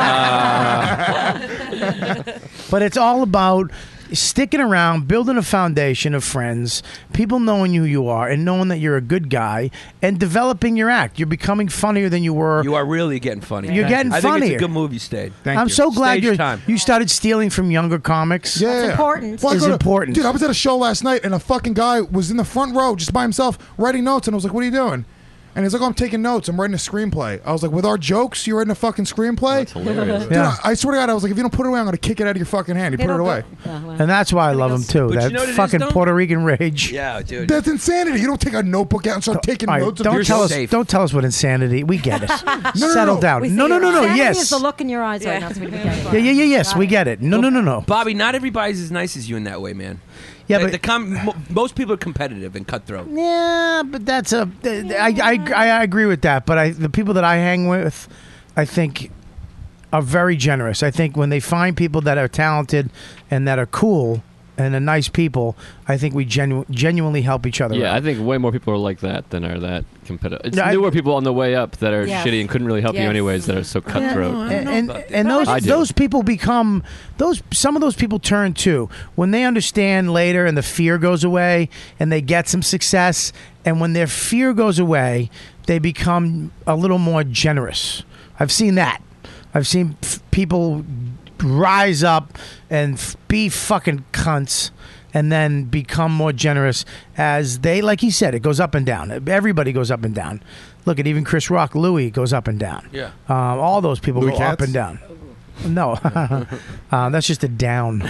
Uh, But it's all about sticking around, building a foundation of friends, people knowing who you are, and knowing that you're a good guy, and developing your act. You're becoming funnier than you were. You are really getting funny. You're getting I think funnier. it's a good move you stayed. Thank I'm you. so glad Stage you're, time. you started stealing from younger comics. Yeah, That's important. Well, I Is go to- important. Dude, I was at a show last night and a fucking guy was in the front row just by himself writing notes, and I was like, "What are you doing?" And he's like, "Oh, I'm taking notes. I'm writing a screenplay." I was like, "With our jokes, you're writing a fucking screenplay?" That's hilarious. Dude, Yeah. I, I swear to God, I was like, "If you don't put it away, I'm gonna kick it out of your fucking hand." He put it away. And that's why I love him too. But you That know what it is, fucking though? Puerto Rican rage. Yeah, dude. That's insanity. You don't take a notebook out and start taking All right, notes. of don't your tell us. safe. Don't tell us what insanity. We get it. no, Settle no. down. We No, see no, it. no, no. Sanity Yes. is the look in your eyes right now. That's what we get. Yeah, yeah, yeah. Yes, we get it. No, no, no, no. Bobby, not everybody's as nice as you in that way, man. Yeah, the, but the com- mo- most people are competitive and cutthroat. Yeah, but that's a. I, I, I agree with that. But I, the people that I hang with, I think, are very generous. I think when they find people that are talented and that are cool and are nice people, I think we genu- genuinely help each other. yeah, out. I think way more people are like that than are that competitive. It's Yeah, I- newer people on the way up that are Yes. shitty and couldn't really help you Yes. anyways that are so cutthroat. and and, and those I do. those people become those some of those people turn too when they understand later and the fear goes away and they get some success, and when their fear goes away they become a little more generous. I've seen that. I've seen f- people rise up and f- be fucking cunts and then become more generous as they, like he said, it goes up and down. Everybody goes up and down. Look at even Chris Rock, Louis goes up and down. Yeah. Um, all those people Louis go up Katz? and down. No, uh, that's just a down.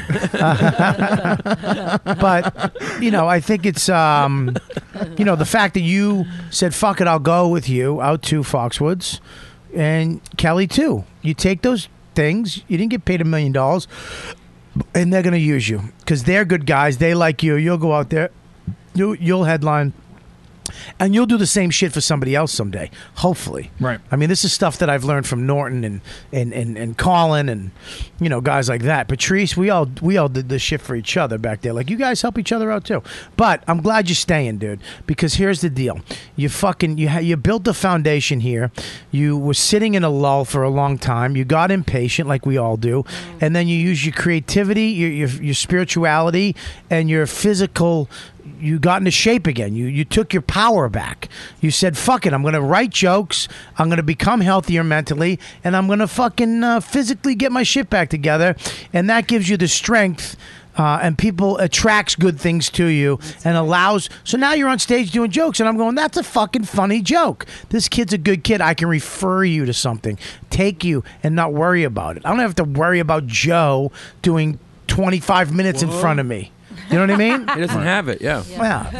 But you know, I think it's um, you know the fact that you said "fuck it," I'll go with you out to Foxwoods, and Kelly too. You take those things. You didn't get paid a million dollars, and they're going to use you because they're good guys. They like you. You'll go out there. You you'll headline. And you'll do the same shit for somebody else someday, hopefully. Right. I mean, this is stuff that I've learned from Norton and and, and, and Colin and, you know, guys like that. Patrice, we all we all did this shit for each other back there. Like, you guys help each other out, too. But I'm glad you're staying, dude, because here's the deal. You fucking, you, ha- you built the foundation here. You were sitting in a lull for a long time. You got impatient, like we all do. And then you use your creativity, your, your, your spirituality, and your physical... You got into shape again. You you took your power back. You said, fuck it, I'm going to write jokes. I'm going to become healthier mentally. And I'm going to fucking uh, physically get my shit back together. And that gives you the strength. Uh, and people attracts good things to you and allows. So now you're on stage doing jokes. And I'm going, that's a fucking funny joke. This kid's a good kid. I can refer you to something. Take you and not worry about it. I don't have to worry about Joe doing twenty-five minutes Whoa. in front of me. You know what I mean? He doesn't have it, yeah. Yeah.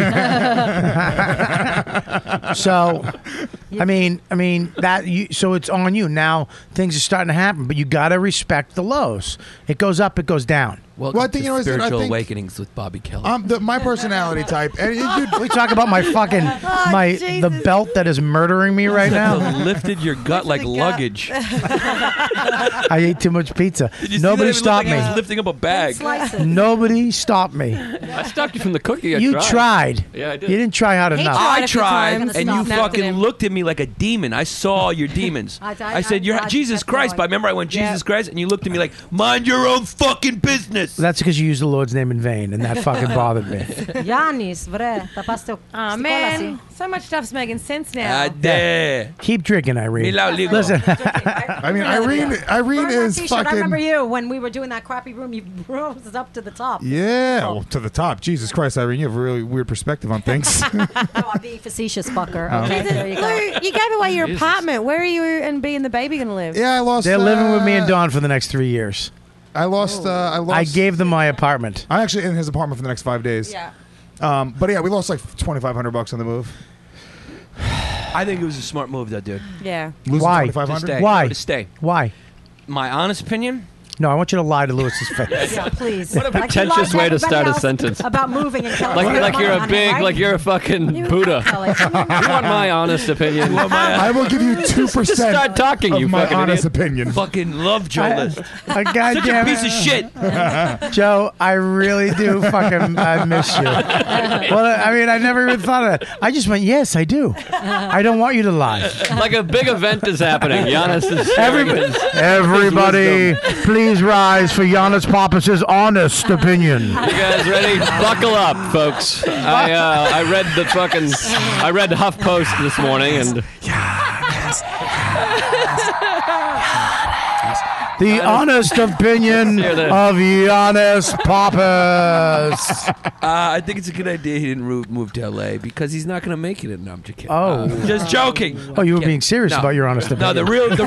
He- so, I mean, I mean that. You, so it's on you now. Things are starting to happen, but you got to respect the lows. It goes up, it goes down. Welcome Well, I think, to you know, is that I Spiritual think- Awakenings with Bobby Kelly. Um, the, my personality type. And, and, dude, we talk about my fucking my the belt that is murdering me right now. Lifted your gut like luggage. I ate too much pizza. Did you see Nobody that? It looked stopped like me. I was lifting up a bag. Nobody stopped me. I stopped you from the cookie. I You tried. tried. Yeah, I did. You didn't try hard enough. I tried, times. and you Snapped at fucking him. looked at me like a demon. I saw your demons. I- I- I said, I- "You're I Jesus kept Christ." going. But I remember I went, Yeah. "Jesus Christ," and you looked at me like, "Mind your own fucking business." That's because you used the Lord's name in vain, and that fucking bothered me. Janis, vre, tapaste Oh man, so much stuff's making sense now. Ah, there. Keep drinking, Irene. Mila Ligo. Listen. I mean, Irene, Irene is T-shirt. I fucking. remember you when we were doing that crappy room. You rose it up to the top. Yeah, well, to the top. Jesus Christ, Irene, you have a really weird perspective on things. No, I'm being facetious, fucker. Oh. Okay, Jesus, there you Lou, go. you gave away your Jesus. apartment. Where are you and B and the baby going to live? yeah, I lost. They're living with me and uh, Dawn for the next three years. I lost. Uh, I lost. I gave them my apartment. I'm actually in his apartment for the next five days. Yeah. Um, but yeah, we lost like twenty-five hundred bucks on the move. I think it was a smart move, though, dude. Yeah. Losing Why? twenty-five To hundred. stay. Why? No, to stay. Why? My honest opinion. No, I want you to lie to Lewis's face. Yeah, please. What a Like you pretentious lied way to everybody start a else sentence. about moving and Like, like you're a big, like you're a fucking Buddha. You want my honest opinion? You want my- I will give you two Just percent start talking, of you my fucking honest idiot. opinion. Fucking love Joe I- List. I Such a goddamn piece of shit. Joe, I really do fucking I miss you. Well, I mean, I never even thought of that. I just went, yes, I do. I don't want you to lie. Like a big event is happening. Giannis is Everybody, his- everybody please rise for Giannis Pappas' honest opinion. You guys ready? Buckle up, folks. I uh, I read the fucking I read HuffPost this morning, and The honest opinion Hear that. of Giannis Pappas. Uh, I think it's a good idea he didn't move, move to L A because he's not going to make it in. No, I'm just kidding. Oh. Uh, just joking. Oh, you were Kidding. being serious No. about your honest opinion. No, the real, the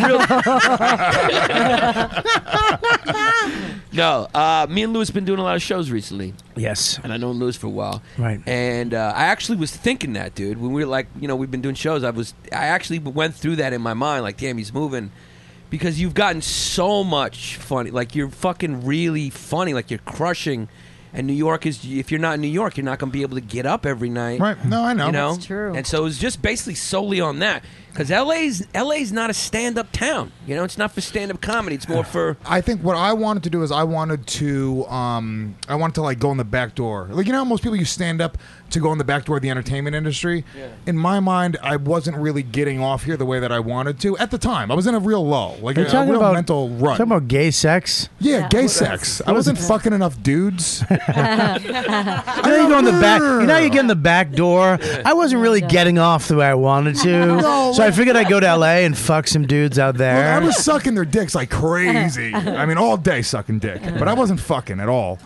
real. No, uh, me and Louis been doing a lot of shows recently. Yes. And I know Louis for a while. Right. And uh, I actually was thinking that, dude. When we were like, you know, we've been doing shows. I was, I actually went through that in my mind. Like, damn, he's moving. Because you've gotten so much funny. Like, you're fucking really funny. Like, you're crushing. And New York is, if you're not in New York, you're not going to be able to get up every night. Right. No, I know. You know? That's true. And so it was just basically solely on that. Because L A's, L A's not a stand-up town. You know, it's not for stand-up comedy. It's more for... I think what I wanted to do is I wanted to, um, I wanted to like go in the back door. Like, you know how most people use stand up to go in the back door of the entertainment industry? Yeah. In my mind, I wasn't really getting off here the way that I wanted to at the time. I was in a real low, like Are a, you a talking real about, mental run. talking about gay sex? yeah, Yeah. gay What- sex. I what wasn't is- fucking enough dudes. You know, you go in the back. You know, you get in the back door. I wasn't really getting off the way I wanted to, No, so I I figured I'd go to L A and fuck some dudes out there. Well, I was sucking their dicks like crazy. I mean, all day sucking dick, but I wasn't fucking at all.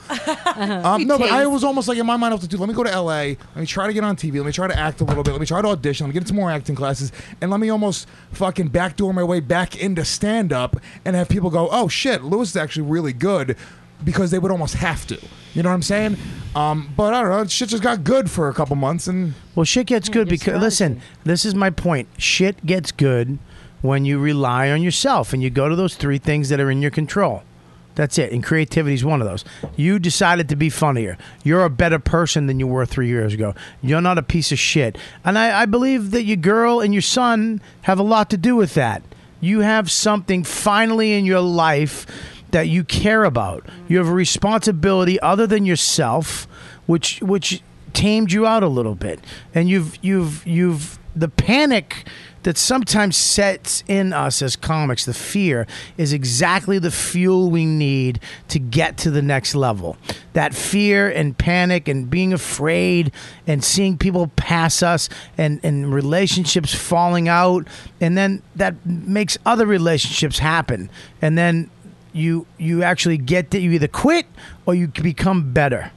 Um, no, but I was almost like in my mind, I was like, dude, let me go to L A. Let me try to get on T V. Let me try to act a little bit. Let me try to audition. Let me get into more acting classes, and let me almost fucking backdoor my way back into stand up and have people go, oh shit, Lewis is actually really good, because they would almost have to. You know what I'm saying? Um, but I don't know. Shit just got good for a couple months, and well, shit gets good because listen. This is my point. Shit gets good when you rely on yourself and you go to those three things that are in your control. That's it. And creativity is one of those. You decided to be funnier. You're a better person than you were three years ago. You're not a piece of shit. And I, I believe that your girl and your son have a lot to do with that. You have something finally in your life that you care about. You have a responsibility other than yourself, which which tamed you out a little bit. And you've you've you've the panic that sometimes sets in us as comics, the fear, is exactly the fuel we need to get to the next level. That fear and panic and being afraid and seeing people pass us and, and relationships falling out, and then that makes other relationships happen. And then you you actually get that you either quit or you become better.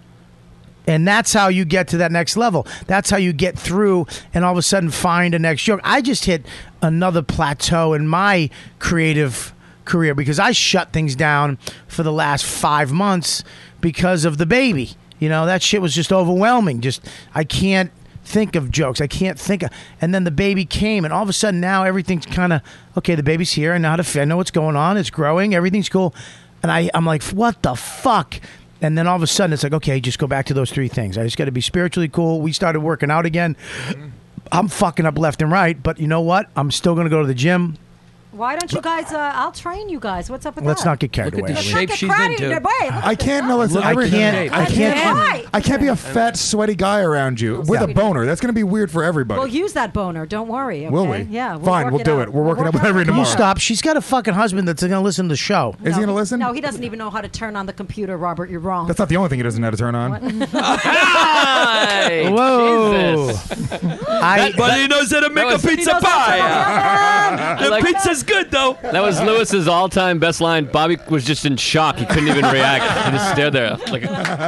And that's how you get to that next level. That's how you get through and all of a sudden find a next joke. I just hit another plateau in my creative career because I shut things down for the last five months because of the baby. You know, that shit was just overwhelming. Just, I can't think of jokes. I can't think of, and then the baby came, and all of a sudden now everything's kind of, okay, the baby's here. I know how to, I know what's going on. It's growing. Everything's cool. And I, I'm like, what the fuck? And then all of a sudden, it's like, okay, just go back to those three things. I just got to be spiritually cool. We started working out again. Mm-hmm. I'm fucking up left and right, but you know what? I'm still going to go to the gym. Why don't you guys? Uh, I'll train you guys. What's up with Let's that? not get carried Look away. at the shape she's into. I can't. No, listen. I I can't. I can't. I can't be a fat, sweaty guy around you with a boner. That's going to be weird for everybody. We'll use that boner. Don't worry. Okay? Will we? Yeah. We'll Fine. work We'll it do out. it. We're working We'll up work with every it out. Can you tomorrow. stop? She's got a fucking husband that's going to listen to the show. Is he going to listen? No, he doesn't even know how to turn on the computer, Robert. You're wrong. That's not the only thing he doesn't know how to turn on. Hey, Whoa. Jesus. I, But he knows how to make a was- pizza pie. The like- pizza's good though. That was Lewis's all-time best line. Bobby was just in shock. He couldn't even react. He just stared there like,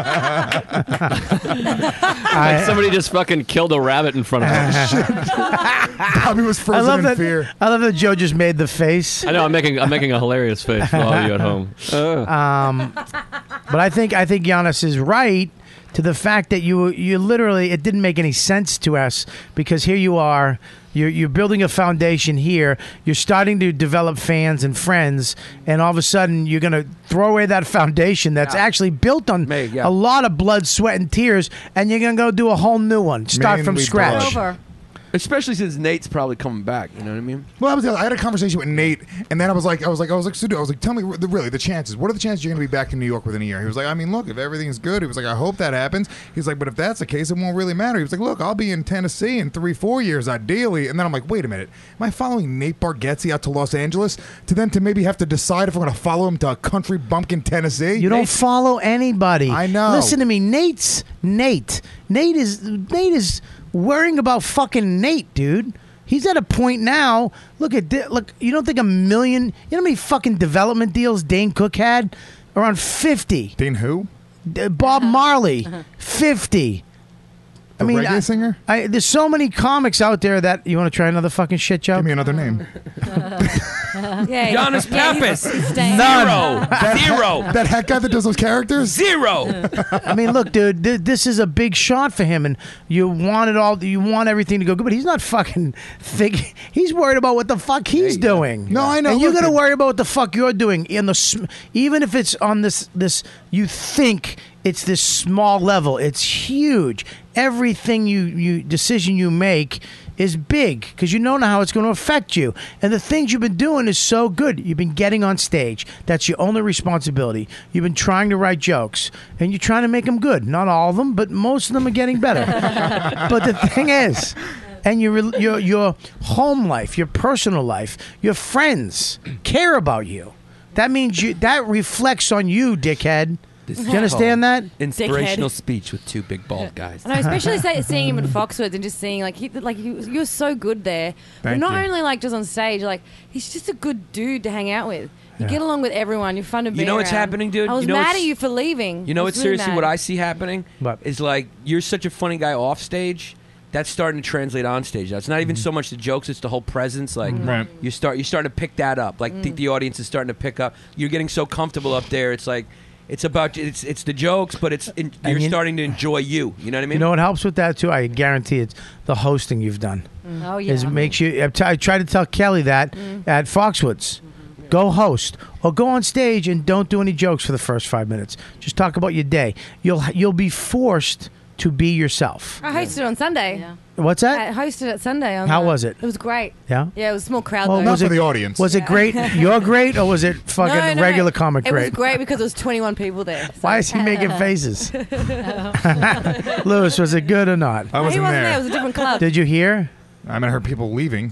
like somebody just fucking killed a rabbit in front of him. Bobby was I frozen love in that. fear. I love that Joe just made the face. I know. I'm making. I'm making a hilarious face for all of you at home. Uh. Um, but I think I think Giannis is right to the fact that you you literally it didn't make any sense to us because here you are. You're, you're building a foundation here. You're starting to develop fans and friends, and all of a sudden you're going to throw away that foundation that's actually built on Me, yeah. a lot of blood, sweat, and tears, and you're going to go do a whole new one. Start from Mainly scratch. blood. Over. Especially since Nate's probably coming back. You know what I mean? Well, I was. I had a conversation with Nate, and then I was like, I was like, I was like, so dude, I was like, tell me the, really the chances. What are the chances you're going to be back in New York within a year? He was like, I mean, look, if everything's good, he was like, I hope that happens. He's like, but if that's the case, it won't really matter. He was like, look, I'll be in Tennessee in three, four years, ideally. And then I'm like, wait a minute, am I following Nate Bargatze out to Los Angeles to then to maybe have to decide if I'm going to follow him to country bumpkin Tennessee? You don't follow anybody. I know. Listen to me, Nate's Nate. Nate is Nate is worrying about fucking Nate, dude. He's at a point now. Look at thi- look. You don't think a million? You know how many fucking development deals Dane Cook had? Around fifty. Dane who? D- Bob Marley, fifty. I The mean, reggae I- singer? I, there's so many comics out there that you want to try another fucking shit joke. Give me another name. Yeah, Giannis yeah, Pappas. he's- he's staying. Zero. Zero. That hat guy that does those characters? Zero. I mean, look, dude, th- this is a big shot for him, and you want it all. You want everything to go good, but he's not fucking think. He's worried about what the fuck he's doing. No, I know. And you Look, got to it- worry about what the fuck you're doing in the sm- even if it's on this this you think it's this small level. It's huge. Everything you you decision you make is big because you don't know how it's going to affect you. And the things you've been doing is so good. You've been getting on stage. That's your only responsibility. You've been trying to write jokes, and you're trying to make them good. Not all of them, but most of them are getting better. But the thing is, and your your your home life, your personal life, your friends care about you. That means you that reflects on you, dickhead. This Do you understand that? Inspirational Dickhead. speech with two big bald guys. I know, especially say, seeing him at Foxwoods and just seeing like he like he, was- you were so good there. but Thank not you. only like just on stage, like he's just a good dude to hang out with. You Yeah. get along with everyone. You're fun to be You know what's around. happening, dude? I was You know mad what's- at you for leaving. You know I what's was really seriously mad. what I see happening? What? Is like you're such a funny guy off stage. That's starting to translate on stage. Now. It's not even so much the jokes; it's the whole presence. Like Mhm. Right. you start, you starting to pick that up. Like Mm. think the audience is starting to pick up. You're getting so comfortable up there. It's like it's about it's it's the jokes, but it's in, you're you- starting to enjoy you. You know what I mean? You know what helps with that too? I guarantee it's the hosting you've done. Oh yeah. Is it makes you. I t- I try to tell Kelly that Mm. at Foxwoods. Go host or go on stage and don't do any jokes for the first five minutes. Just talk about your day. You'll you'll be forced to be yourself. I hosted on Sunday. What's that? I hosted it Sunday. On How the- was it? It was great. Yeah? Yeah, it was a small crowd. Well, though. was it- Was it great? You're great, or was it fucking No, no, regular no. comic It great? was great because there was twenty-one people there. Why is he making faces? Lewis, was it good or not? I wasn't wasn't there. there. It was a different club. Did you hear? I mean, I heard people leaving.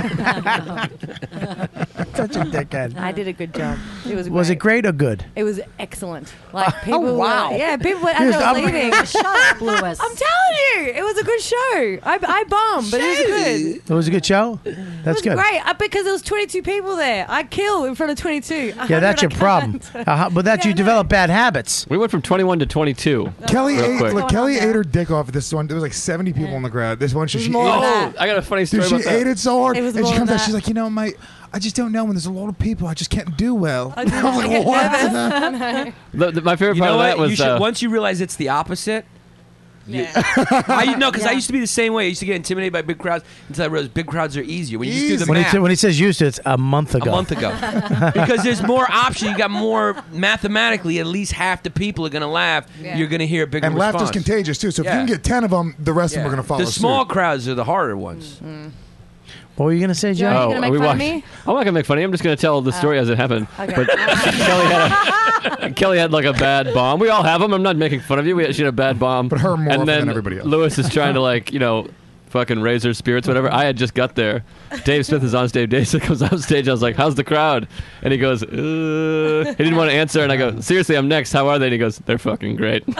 Such a dickhead. I did a good job. It was. Was it great. great or good? It was excellent. Like people. were- wow. yeah, people were as Yes, they were I'm- leaving. Shut up, Lewis. I'm telling you, it was a good show. I, I bombed, but it was good. It was a good show? It That's was good. great uh, because there was twenty-two people there. I kill in front of twenty-two. Yeah, that's your problem. Uh, but that you develop bad habits. We went from twenty-one to twenty-two. Kelly real ate, quick. look, Kelly ate her dick off at this one. There was like seventy people in the crowd. This one, she, she ate more than that. I got a funny story Dude, she about that. ate it so hard, It was and she more comes than out. that. She's like, you know, my, I just don't know when there's a lot of people. I just can't do well. I, was like, get what? nervous. The- the- my favorite You part know of that what? You was should, uh, once you realize it's the opposite. You, I know because I Yeah. used to be the same way. I used to get intimidated by big crowds until I realized big crowds are easier. When you just do the When he, math, sa- when he says used to, it's a month a ago. month ago, because there's more options. You got more mathematically. At least half the people are going to laugh. Yeah. You're going to hear a bigger And laughter's response. contagious too. So if Yeah. you can get ten of them, the rest Yeah. of them are going to follow The small suit. crowds are the harder ones. What were you going to say, Joe? Joe, you gonna make we fun of watched- me? I'm not gonna make fun of you. I'm just gonna tell the story as it happened. Okay. But Kelly had a, Kelly had like a bad bomb. We all have them. I'm not making fun of you. We had, she had a bad bomb. But her more and often then than everybody else. Lewis is trying to like you know. Fucking raise her spirits, whatever. I had just got there. Dave Smith is on stage. Dave Smith comes off stage. I was like, "How's the crowd?" And he goes, uh. He didn't want to answer. And I go, "Seriously, I'm next. How are they?" And he goes, "They're fucking great." It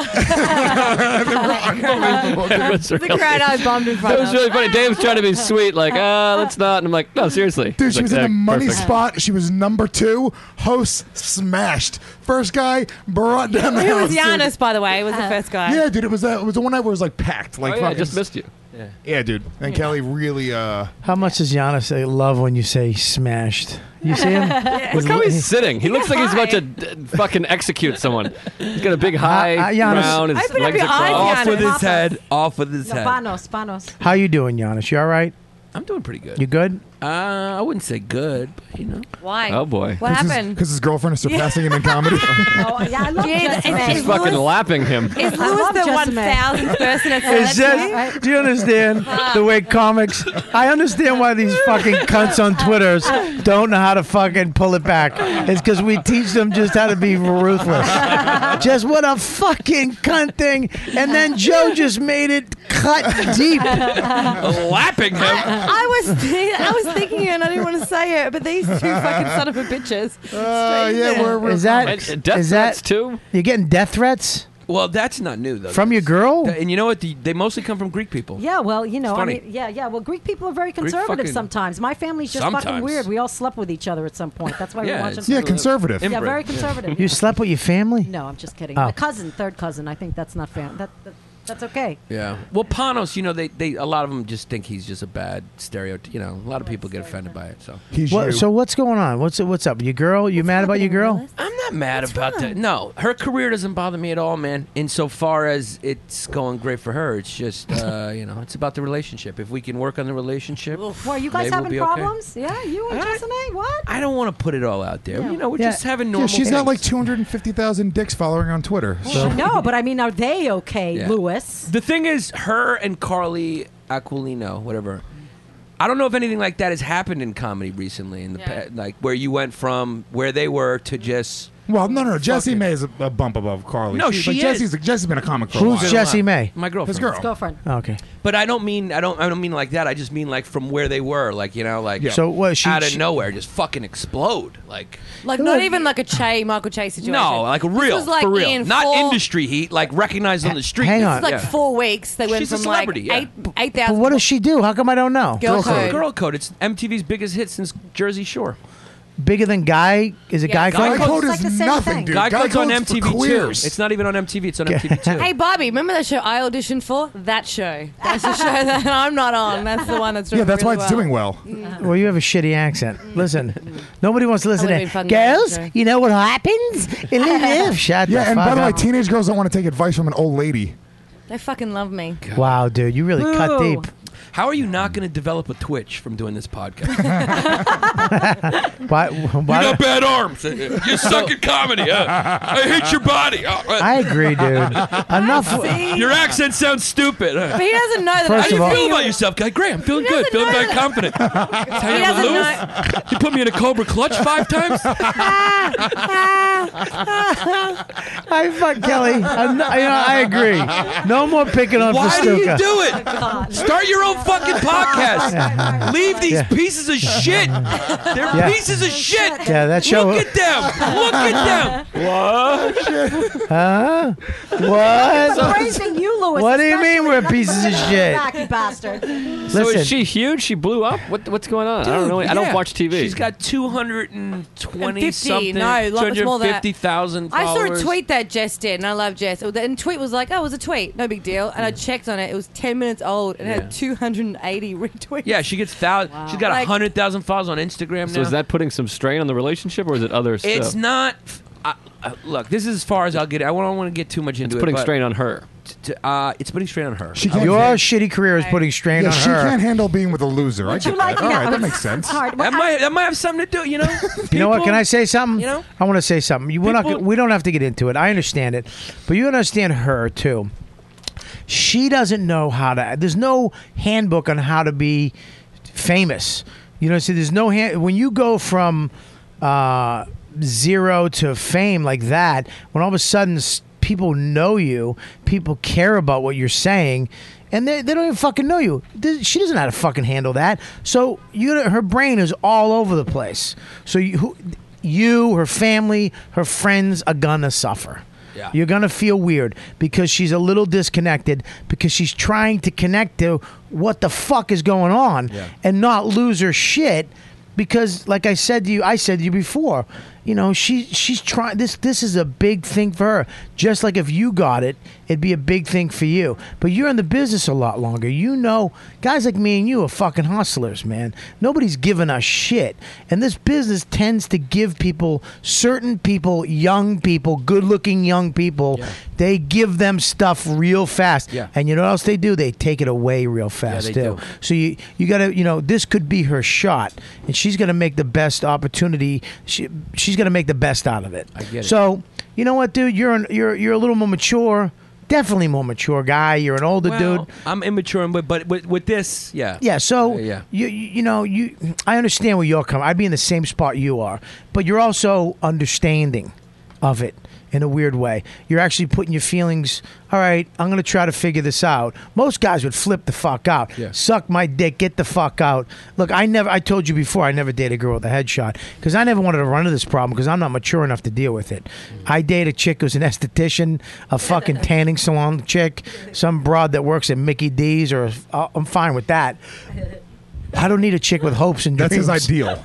was The really- crowd I bombed in front That was of. really funny. Dave was trying to be sweet, like, ah, let's not. And I'm like, no, seriously. Dude, He's she like, was in "Yeah, the money perfect." spot. She was number two. Host smashed. First guy brought down the It house. was dude. Giannis, by the way. It was the first guy. Yeah, dude, it was that. It was the one night where it was like packed. Like Oh, yeah, I fucking- just missed you. Yeah. Yeah, dude. And Kelly really. uh How much does Giannis say love when you say smashed? You see him? Look how he's sitting. He looks like he's about to d- fucking execute someone. He's got a big high uh, Giannis- crown. His Open up legs your eyes, across. Off with his Papas. head. Off with his No, head. Panos, Panos. How you doing, Giannis? You all right? I'm doing pretty good. You good? Uh, I wouldn't say good, but you know. Why? Oh boy. What happened? Because his girlfriend is surpassing him in comedy. Oh, yeah, I love Yeah, Jessamine. it's- She's fucking lapping him. Is I Lewis love the one Jessamine. thousandth person that said It's that to me? just, do you understand the way comics? I understand why these fucking cunts on Twitter don't know how to fucking pull it back. It's because we teach them just how to be ruthless. Just what a fucking cunt thing. And then Joe just made it cut deep. Lapping him. I was I was thinking it and I didn't want to say it, but these two fucking son of a bitches. Uh, straight yeah, in we're, we're Is that And, and death is that threats too. you're getting death threats Well, that's not new though. from your girl? And you know what? The, they mostly come from Greek people. Yeah, well, you know, It's I funny. mean, yeah, yeah. Well, Greek people are very conservative fucking- sometimes. My family's just fucking Sometimes. weird. We all slept with each other at some point. That's why Yeah, we watch them. it's- yeah, conservative. Yeah, Inbred. very conservative. You slept with your family? No, I'm just kidding. Oh. My cousin, third cousin. I think that's not fair. That, that that's okay. Yeah. Well, Panos, you know, they, they a lot of them just think he's just a bad stereotype. You know, a lot of people get offended by it. So He's What, you. so what's going on? What's what's up? Your girl? You mad about your girl? I'm not mad about that. No, her career doesn't bother me at all, man. Insofar as it's going great for her, it's just uh, you know, it's about the relationship. If we can work on the relationship, Well, you guys maybe we'll having be okay. problems? Yeah, you and Jessamine? What? I don't want to put it all out there. Yeah. You know, we're Yeah. just having yeah, normal. she's got things. like two hundred fifty thousand dicks following her on Twitter. So. No, but I mean, are they okay, Yeah. Lewis? The thing is, her and Carly Aquilino, whatever. I don't know if anything like that has happened in comedy recently. In the Yeah. pa- like where you went from where they were to just Well, no, no, no. Jessie May is a, a bump above Carly. No, She's she like, is. Jesse's, Jessie's been a comic for a Who's while. Jessie May? My girlfriend. His girl. His girlfriend. Okay. But I don't mean I don't I don't mean like that. I just mean like from where they were, like you know, like Yeah. So what, she- out of she- nowhere, just fucking explode, like Like not even like a Che Michael Che situation. no, like a This real, was like for real, in not four- industry heat, like recognized on the street. hang This on. was like Yeah. four weeks. They went She's a from like celebrity, yeah. eight eight But thousand. what does she do? How come I don't know? Girl Code. Girl Code. It's M T V's biggest hit since Jersey Shore. Bigger than Guy? Is it Yeah, Guy Guy Code? Code It's like is the same nothing, thing. dude. Guy, Guy Code's on Code's M T V for too. queers. It's not even on M T V. It's on M T V too. Hey Bobby, remember that show I auditioned for? That show. That's the show that I'm not on. That's the one that's doing Yeah, that's really why it's well. doing well. Well, you have a shitty accent. Listen, nobody wants to listen That to would've been fun, girls. though. You know what happens? Shut Yeah, the and fuck by the way, up. teenage girls don't want to take advice from an old lady. They fucking love me. Wow, dude, you really cut Boo. deep. How are you not going to develop a twitch from doing this podcast? Why, You why- got bad arms. You suck at comedy. Uh, I hate your body. Uh, uh, I agree, dude. Enough. Your accent sounds stupid. But he doesn't know that. First How do of you all- feel about yourself, guy? Great. I'm feeling good. Feeling very confident. That's how He you ever doesn't lose? know. You put me in a Cobra clutch five times? I fuck Kelly. I, kn- you know, I agree. No more picking on Why do you Festuca. do it? Start your own fucking podcast. Leave these Yeah. pieces of shit. They're Yeah. pieces of shit. Yeah, that show. Look at them. Look at them. What? Huh? What? Praising you, Louis. What do you especially. mean we're pieces of shit? Back, you bastard. So Listen. is she huge? She blew up? What, what's going on? I don't know. I don't Yeah. watch T V. She's got two hundred twenty fifty, something, no, like, it's more two hundred than fifty thousand I followers. saw a tweet that Jess did, and I love Jess. And the tweet was like, "Oh, it was a tweet, no big deal." And I checked on it; it was ten minutes old, and it Yeah. had two hundred eighty retweets. Yeah, she gets thousand. She's got a Like- hundred thousand followers on Instagram So now. is that putting some strain on the relationship, or is it other stuff? It's not. Uh, uh, look, this is as far as I'll get. I don't want to get too much into It's putting it. but strain on her. t- uh, it's putting strain on her. She can't Your hand- shitty career is putting strain yeah, on she her. can't handle being with a loser. I Would you get like that. All that? right, that It's- makes sense. It's hard. That might that might have something to do. You know. You know what? People- Can I say something? You know? I want to say something. You, we're not, People- we don't have to get into it. I understand it, but you understand her too. She doesn't know how to. There's no handbook on how to be famous. You know, so there's no hand when you go from uh, zero to fame like that. When all of a sudden s- people know you, people care about what you're saying. And they, they don't even fucking know you. Th- She doesn't know how to fucking handle that. So you, her brain is all over the place. So you, who, you, her family, her friends are gonna suffer. Yeah. You're gonna feel weird because she's a little disconnected because she's trying to connect to what the fuck is going on Yeah. and not lose her shit. Because, like I said to you, I said to you before, you know, she she's trying. This this is a big thing for her. Just like if you got it, it'd be a big thing for you. But you're in the business a lot longer. You know, guys like me and you are fucking hustlers, man. Nobody's giving us shit, and this business tends to give people, certain people, young people, good-looking young people, they give them stuff real fast. Yeah. And you know what else they do? They take it away real fast they too. do. So you you gotta you know this could be her shot, and she's gonna make the best opportunity. She she's gonna make the best out of it. I get it. So you know what, dude? You're an, you're you're a little more mature. Definitely more mature guy. You're an older Well, dude. I'm immature, but but with, with this, yeah. Yeah. So Yeah, yeah. you you you know you I understand where you're coming. I'd be in the same spot you are, but you're also understanding of it. In a weird way, you're actually putting your feelings. All right, I'm gonna try to figure this out. Most guys would flip the fuck out. Yeah. Suck my dick, get the fuck out. Look, I never. I told you before, I never dated a girl with a headshot because I never wanted to run into this problem because I'm not mature enough to deal with it. I date a chick who's an esthetician, a fucking tanning salon chick, some broad that works at Mickey D's, or uh, I'm fine with that. I don't need a chick with hopes and That's dreams. his ideal.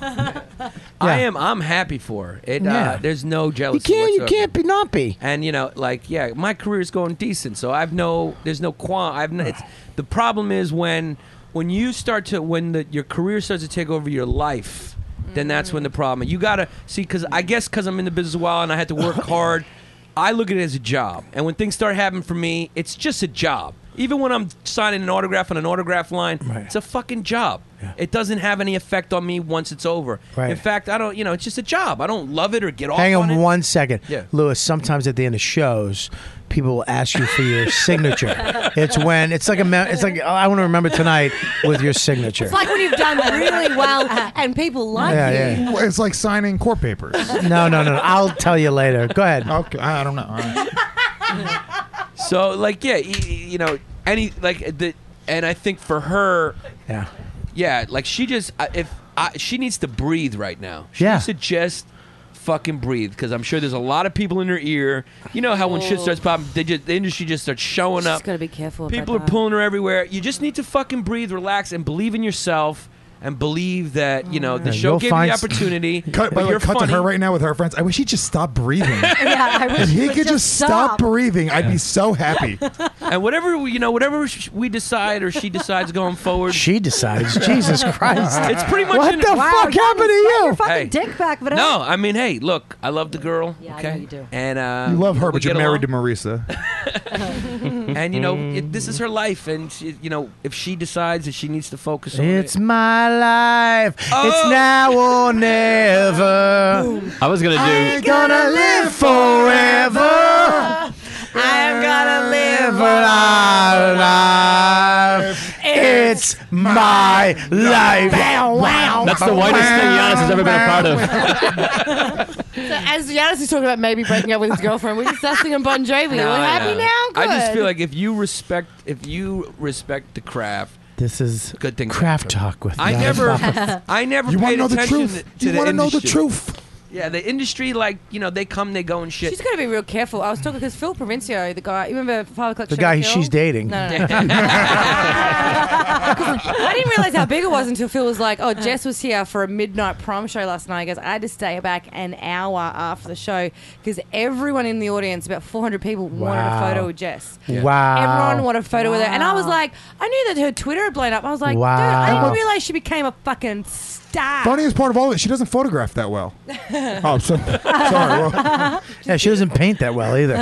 I am. I'm happy for her. It. Yeah. Uh, there's no You jealousy. can't. You whatsoever. can't be not be. And you know, like, yeah, my career is going decent, so I've no, there's no qualm. I've no, it's, the problem is when when you start to when the your career starts to take over your life, then that's when the problem. You gotta see, because I guess because I'm in the business a while and I had to work hard, I look at it as a job. And when things start happening for me, it's just a job. Even when I'm signing an autograph on an autograph line, Right. it's a fucking job. It doesn't have any effect on me once it's over. Right. In fact, I don't. You know, it's just a job. I don't love it or get off Hang on on it. one second. Yeah. Lewis, sometimes at the end of shows, people will ask you for your signature. It's when it's like a me- it's like oh, I want to remember tonight with your signature. It's like when you've done really well and people like Yeah, you. yeah. Well, It's like signing court papers. No, no, no. I'll tell you later. Go ahead. Okay, I don't know. All right. So like yeah, y- y- you know, any like the and I think for her, yeah, yeah, like she just uh, if I, she needs to breathe right now. She Yeah. needs to just fucking breathe because I'm sure there's a lot of people in her ear. You know how when shit starts popping, they just the industry just starts showing She's up. got to be careful. People are about that. pulling her everywhere. You just need to fucking breathe, relax, and believe in yourself. And believe that you know the Yeah, show you'll gave you find the s- opportunity. Cut, but by the way, you're cut funny. to her right now with her friends. I wish he'd just stop breathing. Yeah, I wish If he he would could just stop breathing, I'd be so happy. And whatever we- you know, whatever sh- we decide or she decides going forward, She decides. Jesus Christ. it's pretty much. What in- the Wow, fuck Johnny, happened to slap you? your fucking Hey. dick back, but No, I mean, hey, look, I love the girl. Yeah, I okay, know you do. And uh, You love her, we but you're get married along. to Marisa. And you know, it, this is her life, and she, you know, if she decides that she needs to focus on It's it, my life. Oh. It's now or never. I was gonna do. I'm gonna live forever. I'm gonna live our life. It's my life. That's the whitest thing Giannis has ever been a part of. So as Giannis is talking about maybe breaking up with his girlfriend, we're just singing Bon Jovi. No, We're I happy know. now. Good. I just feel like if you respect, if you respect the craft, This is good thing. craft talk with I Giannis never, Buffett. I never You paid want to know the attention truth? to You the want to know the industry. truth? Yeah, the industry, like you know, they come, they go, and shit. She's got to be real careful. I was talking because Phil Provencio, the guy, you remember Five O'Clock The Show guy with Phil? she's dating. No, no, no. I didn't realize how big it was until Phil was like, "Oh, Jess was here for a midnight prom show last night." He goes, "I had to stay back an hour after the show because everyone in the audience, about four hundred people, wanted a Wow. photo with Jess. Wow. Everyone wanted a photo with her." And I was like, I knew that her Twitter had blown up. I was like, Wow. dude, I didn't realize she became a fucking star. Funniest part of all of it, she doesn't photograph that well. Oh, so, sorry. Well, Yeah, she doesn't paint that well either.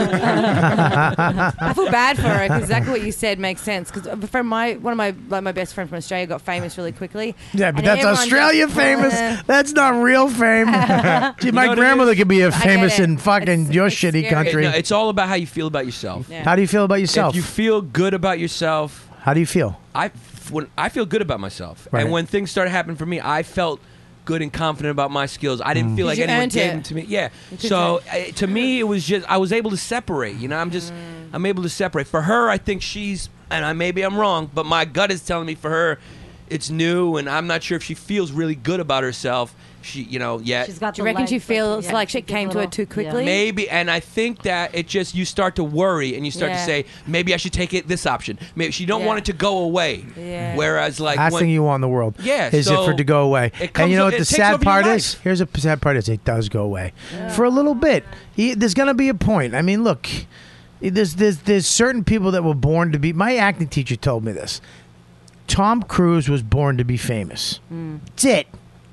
I feel bad for her because exactly what you said makes sense. Because from my one of my like my best friend from Australia got famous really quickly. Yeah, but And that's everyone Australia just- famous. Uh, That's not real fame. Gee, my know what it grandmother is? could be a get famous it. in fucking It's- your it's shitty scary. country. No, it's all about how you feel about yourself. Yeah. How do you feel about yourself? If you feel good about yourself, How do you feel? I when I feel good about myself, Right. and when things started happening for me, I felt good and confident about my skills. I didn't feel like you anyone earned gave it. them to me. Yeah. You could So uh, to me, it was just I was able to separate. You know, I'm just I'm able to separate. For her, I think she's and I maybe I'm wrong, but my gut is telling me for her, it's new, and I'm not sure if she feels really good about herself. She, you know, yet. She's got Do you the reckon she legs, but feels yeah, like she shit gives came a to her little- too quickly? Maybe, and I think that it just you start to worry and you start Yeah. to say maybe I should take it this option. Maybe she don't Yeah. want it to go away. Yeah. Whereas like Last when, thing you want in the world Yeah, is it so for it to go away. it And comes you know o- what it the takes sad over your part life. is? Here's a sad part is it does go away. For a little bit. He- There's going to be a point. I mean, look, there's, there's, there's certain people that were born to be. My acting teacher told me this. Tom Cruise was born to be famous. That's it.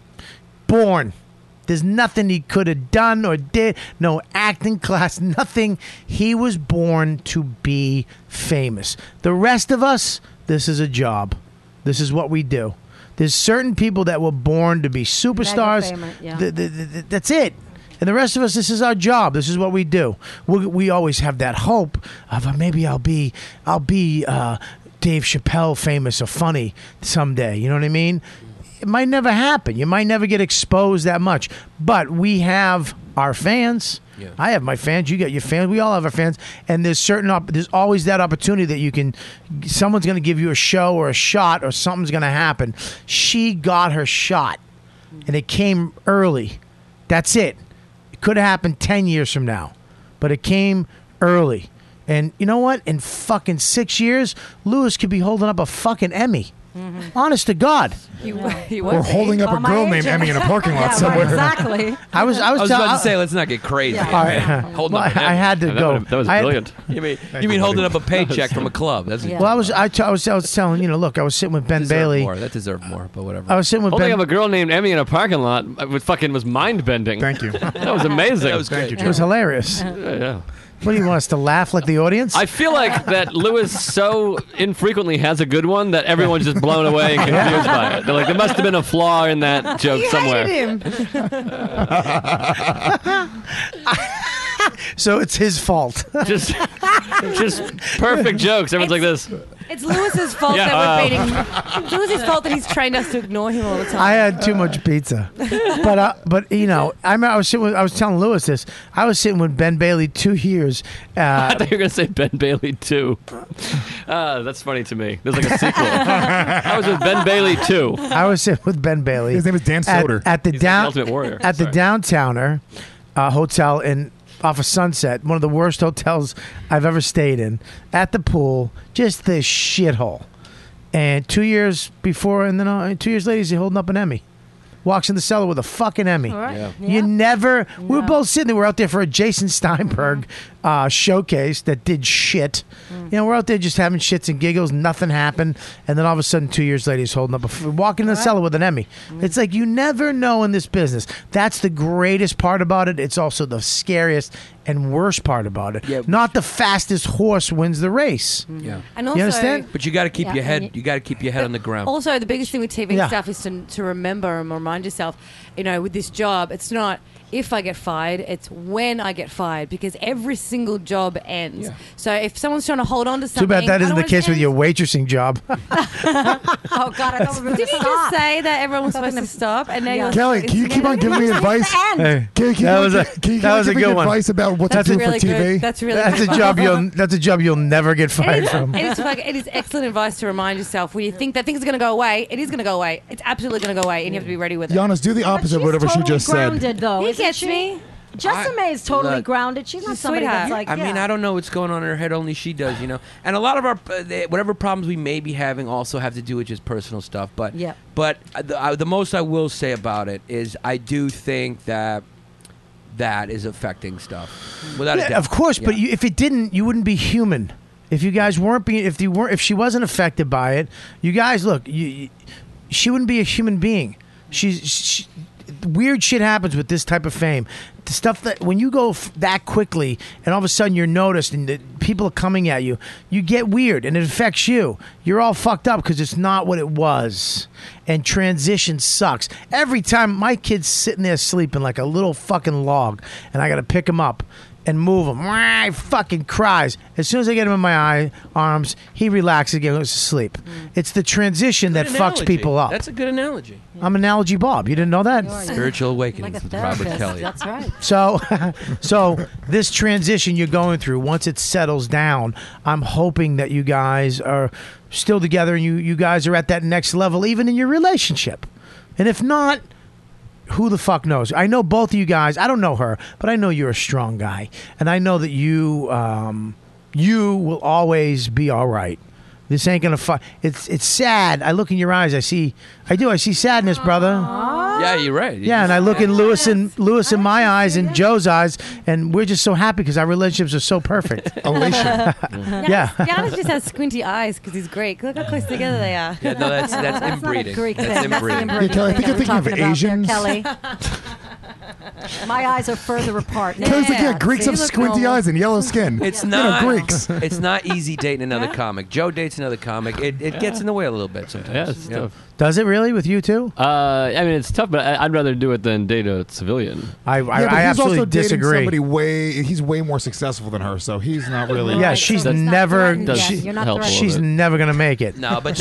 Born. There's nothing he could have done or did. No acting class, nothing. He was born to be famous. The rest of us, this is a job. This is what we do. There's certain people that were born to be superstars. Mega famous, yeah. Th- th- th- th- that's it. And the rest of us, this is our job. This is what we do. We, we always have that hope of uh, maybe I'll be, I'll be uh, Dave Chappelle famous or funny someday. You know what I mean? It might never happen. You might never get exposed that much. But we have our fans. Yeah. I have my fans. You got your fans. We all have our fans. And there's certain. Op- there's always that opportunity that you can. Someone's going to give you a show or a shot or something's going to happen. She got her shot, and it came early. That's it. It could have happened ten years from now, but it came early. And you know what? In fucking six years, Lewis could be holding up a fucking Emmy. Honest to God. He, he Or was holding up Call a my girl named agent. Emmy in a parking lot Yeah, somewhere. Exactly. I was. I was, I was tell- about to say, let's not get crazy. Yeah. All right. Hold Well, on. I, I had to That go. was- that was I had- brilliant. You mean you mean holding up a paycheck from a club? That's Yeah. Well, I was. I, t- I was. I was telling you know. Look, I was sitting with Ben deserved Bailey. more. That deserved more, but whatever. I was sitting with Holding Ben. up a girl named Emmy in a parking lot it fucking was mind bending. Thank you. That was amazing. That was great. It was hilarious. Yeah, yeah. What do you want us to laugh like the audience? I feel like that Lewis so infrequently has a good one that everyone's just blown away and confused by it. They're like, there must have been a flaw in that joke somewhere. him. so it's his fault. Just Just perfect jokes. Everyone's like this. It's Lewis's fault Yeah, that we're uh, beating. It's Lewis's fault that he's trained us to ignore him all the time. I had too much pizza, but uh, but you know, I remember I was sitting with, I was telling Lewis this. I was sitting with Ben Bailey two years. Uh, I thought you were gonna say Ben Bailey two. Uh, that's funny to me. There's like a sequel. I was with Ben Bailey two. I was sitting with Ben Bailey. His name is Dan at, Soder. at the He's like down the Ultimate Warrior. at the Sorry. Downtowner uh, hotel in off of Sunset, one of the worst hotels I've ever stayed in. At the pool, just this shithole. And two years before, and then uh, two years later, he's holding up an Emmy. Walks in the cellar with a fucking Emmy. All right. Yeah. You never. We were both sitting there. We're out there for a Jason Steinberg uh, showcase that did shit. You know, we're out there just having shits and giggles. Nothing happened, and then all of a sudden, two years later, he's holding up a f- walking in the cellar with an Emmy. It's like you never know in this business. That's the greatest part about it. It's also the scariest and worst part about it. Not the fastest horse wins the race. Yeah. And you also- understand? But you got to keep Yeah, your head. and You got to keep your head on the ground. Also, the biggest thing with T V Yeah. stuff is to, to remember and remind yourself, you know, with this job, it's not if I get fired, it's when I get fired, because every single job ends. So if someone's trying to hold on to Too something, bad that I isn't don't the want it case to with end. your waitressing job. Oh God, I thought we were Did you just say that everyone was supposed to stop? And now you're Kelly, can you keep on giving me advice? Hey, Can, can that you was a, can you that was a give me good one. advice about what That's to a- do for T V? That's really That's good a job advice. you'll. That's a job you'll never get It fired is, from. it, is like, it is excellent advice to remind yourself when you think that things are going to go away. It is going to go away. It's absolutely going to go away, and you have to be ready with it. Giannis, do the opposite of whatever she totally just said. grounded, though. He isn't gets she? me. Jessa I- May is totally Look, grounded. She's not she's a somebody that's sweetheart. like. I mean, yeah. I don't know what's going on in her head. Only she does, you know. And a lot of our uh, they- whatever problems we may be having also have to do with just personal stuff. But Yeah. but uh, the, uh, the most I will say about it is I do think that that is affecting stuff without a Yeah, doubt. of course, but Yeah. you, if it didn't, you wouldn't be human. If you guys weren't being, if you weren't, if she wasn't affected by it, you guys look, you, you, she wouldn't be a human being. She's she, weird shit happens with this type of fame. The stuff that when you go f- that quickly and all of a sudden you're noticed and the people are coming at you, you get weird and it affects you. You're all fucked up because it's not what it was. And transition sucks. Every time my kid's sitting there sleeping like a little fucking log, and I got to pick him up and move him. He fucking cries. As soon as I get him in my eye, arms, he relaxes again, goes to sleep. It's the transition that Good fucks analogy. people up. That's a good analogy. I'm Analogy Bob. You didn't know that? Spiritual awakening Like a with Robert therapist. Kelly. That's right. So, so this transition you're going through, once it settles down, I'm hoping that you guys are still together and you, you guys are at that next level, even in your relationship. And if not, who the fuck knows? I know both of you guys. I don't know her, but I know you're a strong guy, and I know that you, um, you will always be all right. This ain't gonna fuck. It's it's sad. I look in your eyes. I see. I do. I see sadness, brother. Yeah, you're right. Yeah, and I look in Lewis and Lewis in my eyes and Joe's eyes, and we're just so happy because our relationships are so perfect. Elation. Yeah. Giannis just has squinty eyes because he's Greek. Look how close together they are. Yeah, no, that's that's, That's not a inbreeding. Greek That's thing. That's the inbreeding. inbreeding Yeah, Kelly, I thing think that you're we're thinking of talking about there, Asians. Kelly. My eyes are further apart. Kelly's like, yeah, Greeks See, have you look squinty normal. eyes and yellow skin. It's You know, not Greeks. It's not easy dating another comic. Joe dates another comic. It, it gets in the way a little bit sometimes. Yeah, it's Yeah. tough. Does it really with you too? Uh, I mean, it's tough, but I, I'd rather do it than date a civilian. I I, Yeah, but I he's absolutely also dating disagree. somebody way. He's way more successful than her, so he's not really. Yeah, she's That's- never. Does she- You're not help a threatened. little she's bit. never gonna make it. No, but that,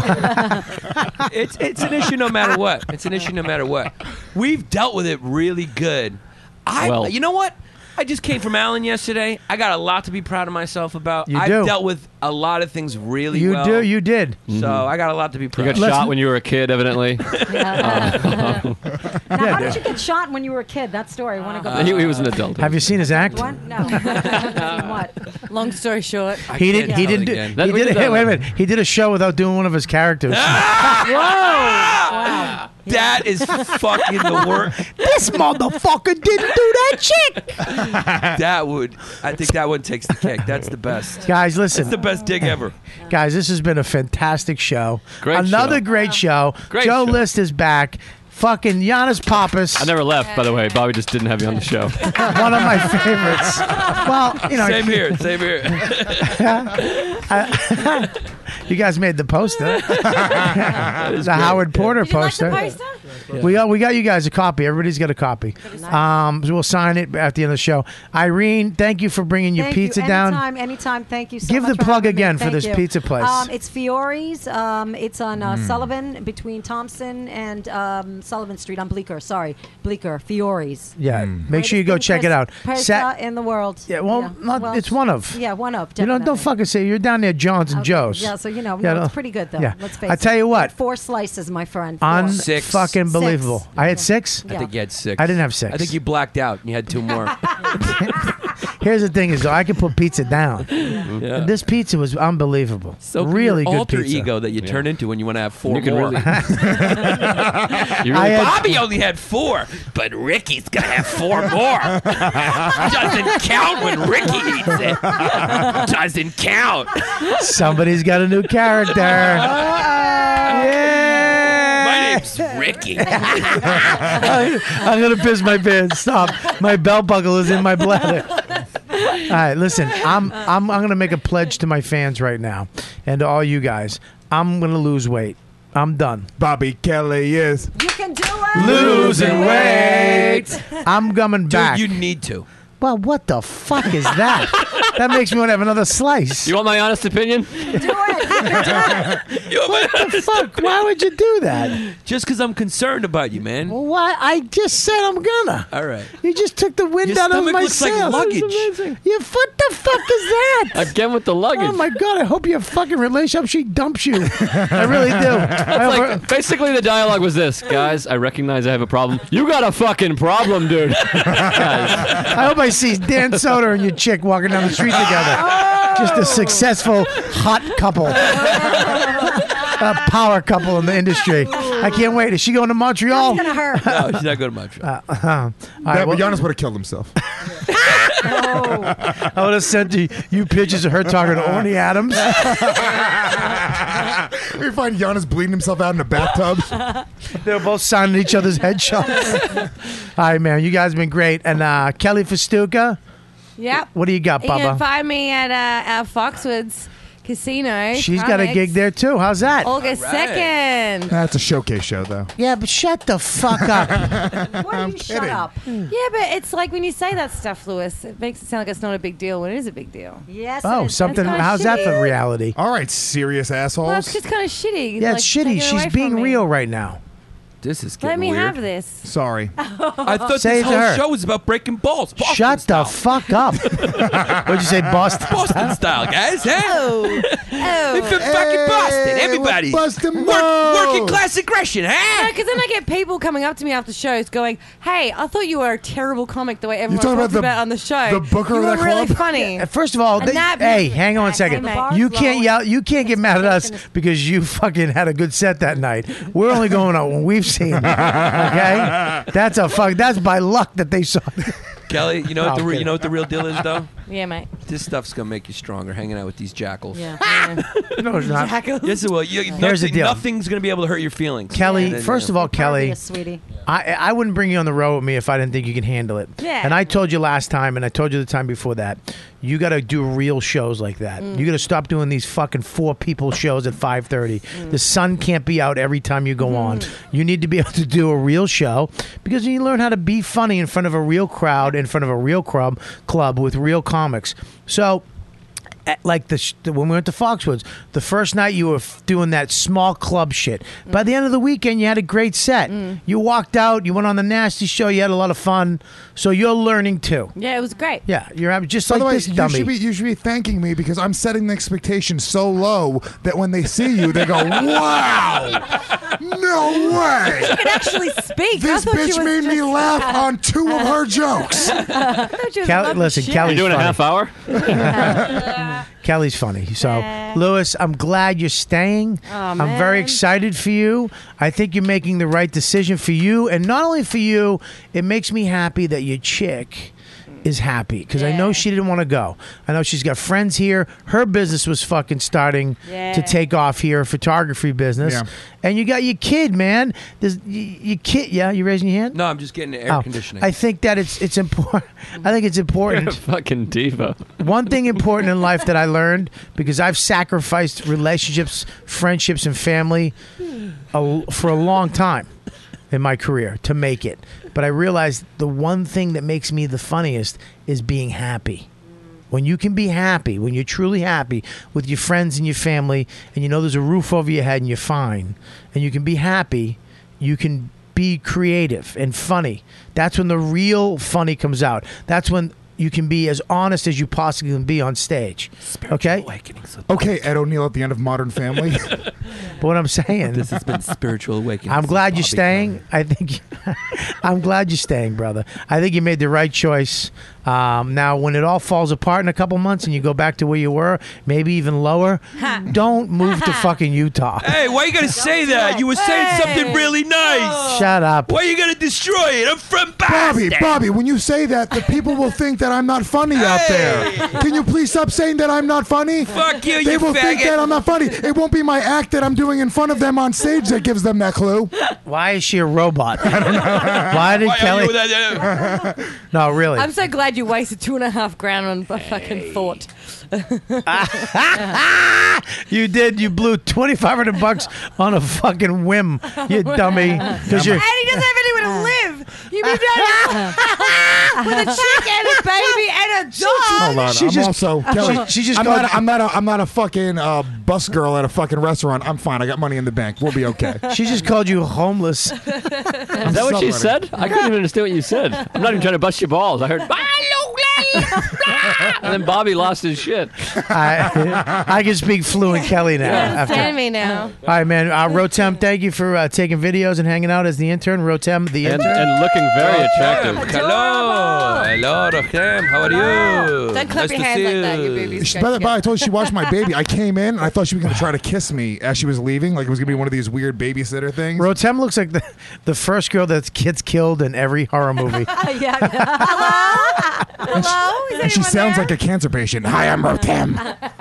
So it's it's an issue no matter what. It's an issue no matter what. We've dealt with it really good. I, Well- you know what? I just came from Allen yesterday. I got a lot to be proud of myself about. You I've do. dealt with a lot of things really you well. do. You did. So I got a lot to be You proud got of. Let's- shot when you were a kid, evidently. Now, Yeah, how dude. did you get shot when you were a kid? That story. I want to go. Uh, he, he was an adult. Have you seen his act? What? No. What? Long story short. I He can't didn't. He tell it didn't. Do, again. he We did. did Hey, that. wait a minute. He did a show without doing one of his characters. Wow. That is fucking the worst. This motherfucker didn't do that shit. That would. I think that one takes the cake. That's the best. Guys, listen. That's the best dig ever. Guys, this has been a fantastic show. Great Another show. great show. Great Joe show. List is back. Fucking Giannis Pappas. I never left, by the way. Bobby just didn't have you on the show. One of my favorites. Well, you know. Same here. Same here. You guys made the poster. the Howard Porter Did you like poster. the poster? We got we got you guys a copy. Everybody's got a copy. Um, so we'll sign it at the end of the show. Irene, thank you for bringing your Thank pizza you. down. Anytime, anytime. Thank you so Give much. the for plug having me. again for Thank this you. pizza place. Um, it's Fiore's. Um, it's on uh, Mm. Sullivan between Thompson and um, Sullivan Street on Bleecker. Sorry, Bleecker. Fiore's. Yeah, make sure you go check it out. Pizza Sa- in the world. Yeah, well, not, well, it's one of. Yeah, one of. You know, Definitely. don't fucking say you're down there, John's and Okay. Joe's. Yeah, so you know, Yeah, no, no. it's pretty good though. Yeah. Let's face I it. tell you what. Four slices, my friend. Four. Un Six. fucking believable. Six. I had six. I think you had six. I didn't have six. I think you blacked out. and You had two more. Here's the thing: is though, I can put pizza down. Yeah. This pizza was unbelievable. So can really your good alter pizza. ego that you Yeah. turn into when you want to have four You can more. really- You I had- Bobby only had four, but Ricky's gonna have four more. Doesn't count when Ricky eats it. Doesn't count. Somebody's got a new character. My name's Ricky. I, I'm gonna piss my pants. Stop. My belt buckle is in my bladder. All right, listen. I'm I'm I'm gonna make a pledge to my fans right now, and to all you guys. I'm gonna lose weight. I'm done. Bobby Kelly is You can do it. losing weight. I'm coming back. Dude, you need to. Well, what the fuck is that? That makes me want to have another slice. You want my honest opinion? Do it. You can do it. What the fuck? Why would you do that? Just because I'm concerned about you, man. Well, why? I just said I'm gonna. All right. You just took the wind Your out of stomach my looks like sails. luggage. That's amazing. Yeah, what the fuck is that? Again with the luggage. Oh my god! I hope your fucking relationship she dumps you. I really do. I It's hope her- like, basically, the dialogue was this: guys, I recognize I have a problem. You got a fucking problem, dude. Guys, I hope I see Dan Soder and your chick walking down the street together. Just a successful hot couple, a power couple in the industry. I can't wait. Is she going to Montreal? It's gonna hurt. No, she's not going to Montreal. Uh, uh, all that, right, well, but Giannis would have killed himself. I would have sent you, you pictures of her talking to Orny Adams. We find Giannis bleeding himself out in a bathtub. They were both signing each other's headshots. All right, man. You guys have been great. And uh, Kelly Festuca, Yep. what do you got, You can Bubba? find me at uh, our Foxwoods Casino. She's got a Comics, gig there, too. How's that? August second. That's a showcase show, though. Yeah, but shut the fuck up. Why do you shut up? Yeah, but it's like when you say that stuff, Lewis, it makes it sound like it's not a big deal when it is a big deal. Yes. Oh, it is. something. That's kinda How's that for shitty. reality? All right, serious assholes. Well, it's just kind of shitty. Yeah, like, it's take shitty. it She's away being from me. real right now. This is Let getting me weird. have this. Sorry. I thought Say it this to whole her. show was about breaking balls. Boston Shut style. the fuck up. What'd you say, Boston? Boston style, guys. Huh? Oh, oh. It's from fucking Boston. Everybody. Boston Work, working class aggression, huh? Because then I get people coming up to me after shows going, "Hey, I thought you were a terrible comic the way everyone talking talks about about, the- on the show. the booker you of were that really club?" funny." Uh, First of all, And they- that- hey, hang on a second. Hey, mate. You can't yell. You can't get mad at us because you fucking had a good set that night. We're only going on when we've seen. Okay, that's a fuck. That's by luck that they saw. Kelly, you know what Oh, the re- kidding. you know what the real deal is though? Yeah, mate. This stuff's gonna make you stronger. Hanging out with these jackals. Yeah. No, it's not. Yes, it will. You, Here's nothing, the deal. Nothing's gonna be able to hurt your feelings. Kelly, And then, first you of know. all, Kelly, Pervious, sweetie. I I wouldn't bring you on the road with me if I didn't think you can handle it. Yeah. And I told you last time, and I told you the time before that, you got to do real shows like that. Mm. You got to stop doing these fucking four people shows at five thirty. Mm. The sun can't be out every time you go on. You need to be able to do a real show because you learn how to be funny in front of a real crowd, in front of a real club, club with real comics. So. At, like the sh- when we went to Foxwoods, the first night you were f- doing that small club shit. By the end of the weekend, you had a great set. You walked out, you went on the Nasty Show, you had a lot of fun. So you're learning too. Yeah, it was great. Yeah, you're having just By like the way, this you dummy. should, be, you should be thanking me because I'm setting the expectation so low that when they see you, they go, "Wow, no way! She can actually speak. I This thought she bitch was made me just- laugh on two of her jokes." I thought she was Kelly, loving listen, shit. Kelly's You doing a funny. half hour? Kelly's funny. So, Lewis, I'm glad you're staying. Oh, I'm very man. excited for you. I think you're making the right decision for you. And not only for you, it makes me happy that your chick is happy because I know she didn't want to go. I know she's got friends here. Her business was fucking starting Yeah. to take off here, photography business. Yeah. And you got your kid, man. There's, you, your kid, yeah, you raising your hand? No, I'm just getting air Oh, conditioning. I think that it's it's important. I think it's You're a important. fucking diva. One thing important in life that I learned because I've sacrificed relationships, friendships, and family a, for a long time. in my career to make it. But I realized the one thing that makes me the funniest is being happy. When you can be happy, when you're truly happy with your friends and your family, and you know there's a roof over your head and you're fine, and you can be happy, you can be creative and funny. That's when the real funny comes out. That's when you can be as honest as you possibly can be on stage. Okay? Okay, Ed O'Neill at the end of Modern Family. But what I'm saying, This has been Spiritual Awakening. I'm glad you're Bobby staying. I think I'm glad you're staying, brother. I think you made the right choice. Um, now, when it all falls apart in a couple months and you go back to where you were, maybe even lower, don't move to fucking Utah. Hey, why you gotta say that? You were saying something really nice. Shut up. Why you gonna destroy it? I'm from Bobby, Boston. Bobby, when you say that, the people will think that I'm not funny out there. Can you please stop saying that I'm not funny? Fuck you, They you will think faggot. that I'm not funny. It won't be my act that I'm doing in front of them on stage that gives them that clue. Why is she a robot? I don't know. Why did Why are Kelly? you that- No, really. I'm so glad you wasted two and a half grand on a fucking thought. You did. You blew twenty-five hundred bucks on a fucking whim, you dummy. Because you're. And he doesn't have anywhere to live. You moved out with a chick and a baby and a dog. Hold on, She I'm just- also Kelly. she- she just I'm, called- not a, I'm not. A, I'm not a fucking uh, bus girl at a fucking restaurant. I'm fine. I got money in the bank. We'll be okay. She just called you homeless. Is that what she said? I couldn't even understand what you said. I'm not even trying to bust your balls. I heard, and then Bobby lost his shit. I, I can speak fluent Kelly now. After. Understand me now. All right, man. Uh, Rotem, thank you for uh, taking videos and hanging out as the intern. Rotem, the And, intern. and looking very attractive. Hello, hello, Rotem. How are you? Don't clap Nice your to hands see like that. Your you. boobies She, go by the by, I together. told you she watched my baby. I came in and I thought she was going to try to kiss me as she was leaving. Like it was going to be one of these weird babysitter things. Rotem looks like the, the first girl that gets killed in every horror movie. yeah. Hello? Hello? Is And she anyone sounds there? like a cancer patient. Hi, I'm Rotem.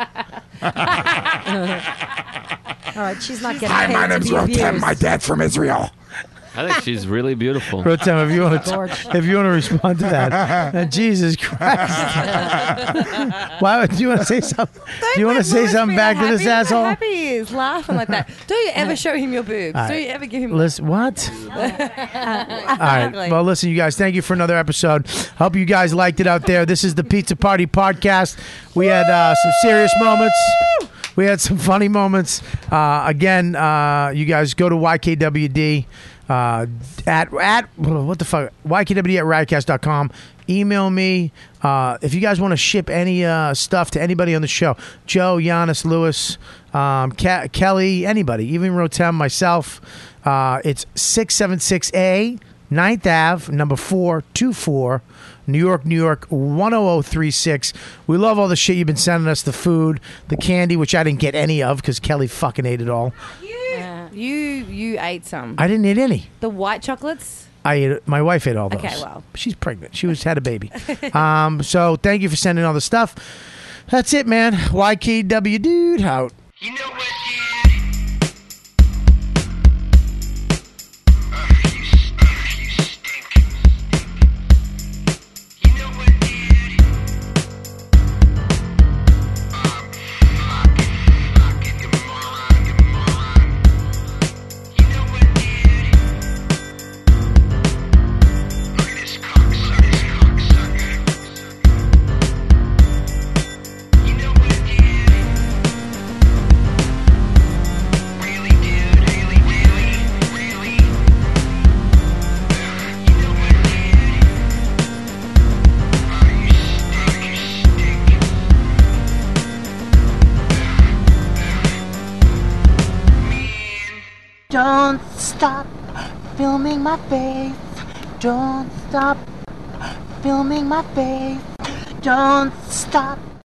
All right, she's not getting Hi, paid my to name's be Rotem. abused. My dad's from Israel. I think she's really beautiful. Rotem, if you want to, if you want to respond to that, uh, Jesus Christ! Why would do you want to say something? Do you want to say something back to this Happy- asshole? Happy he is laughing like that. Do you ever show him your boobs? All Do right. you ever give him? Listen, what? All right. Well, listen, you guys. Thank you for another episode. Hope you guys liked it out there. This is the Pizza Party Podcast. We had uh, some serious moments. We had some funny moments. Uh, again, uh, you guys go to Y K W D uh, at at what the fuck Y K W D at riotcast dot com. Email me uh, if you guys want to ship any uh, stuff to anybody on the show. Joe, Giannis, Lewis, um, Ke- Kelly, anybody, even Rotem, myself. Uh, it's six seven six A ninth Avenue, number four two four. New York, New York, one oh oh three six. We love all the shit you've been sending us, the food, the candy, which I didn't get any of because Kelly fucking ate it all. You, you, you ate some. I didn't eat any. The white chocolates. I ate it. My wife ate all those. Okay, well. She's pregnant. She was had a baby. um, so thank you for sending all the stuff. That's it, man. Y K W dude out. You know what, Don't stop filming my face. Don't stop filming my face. Don't stop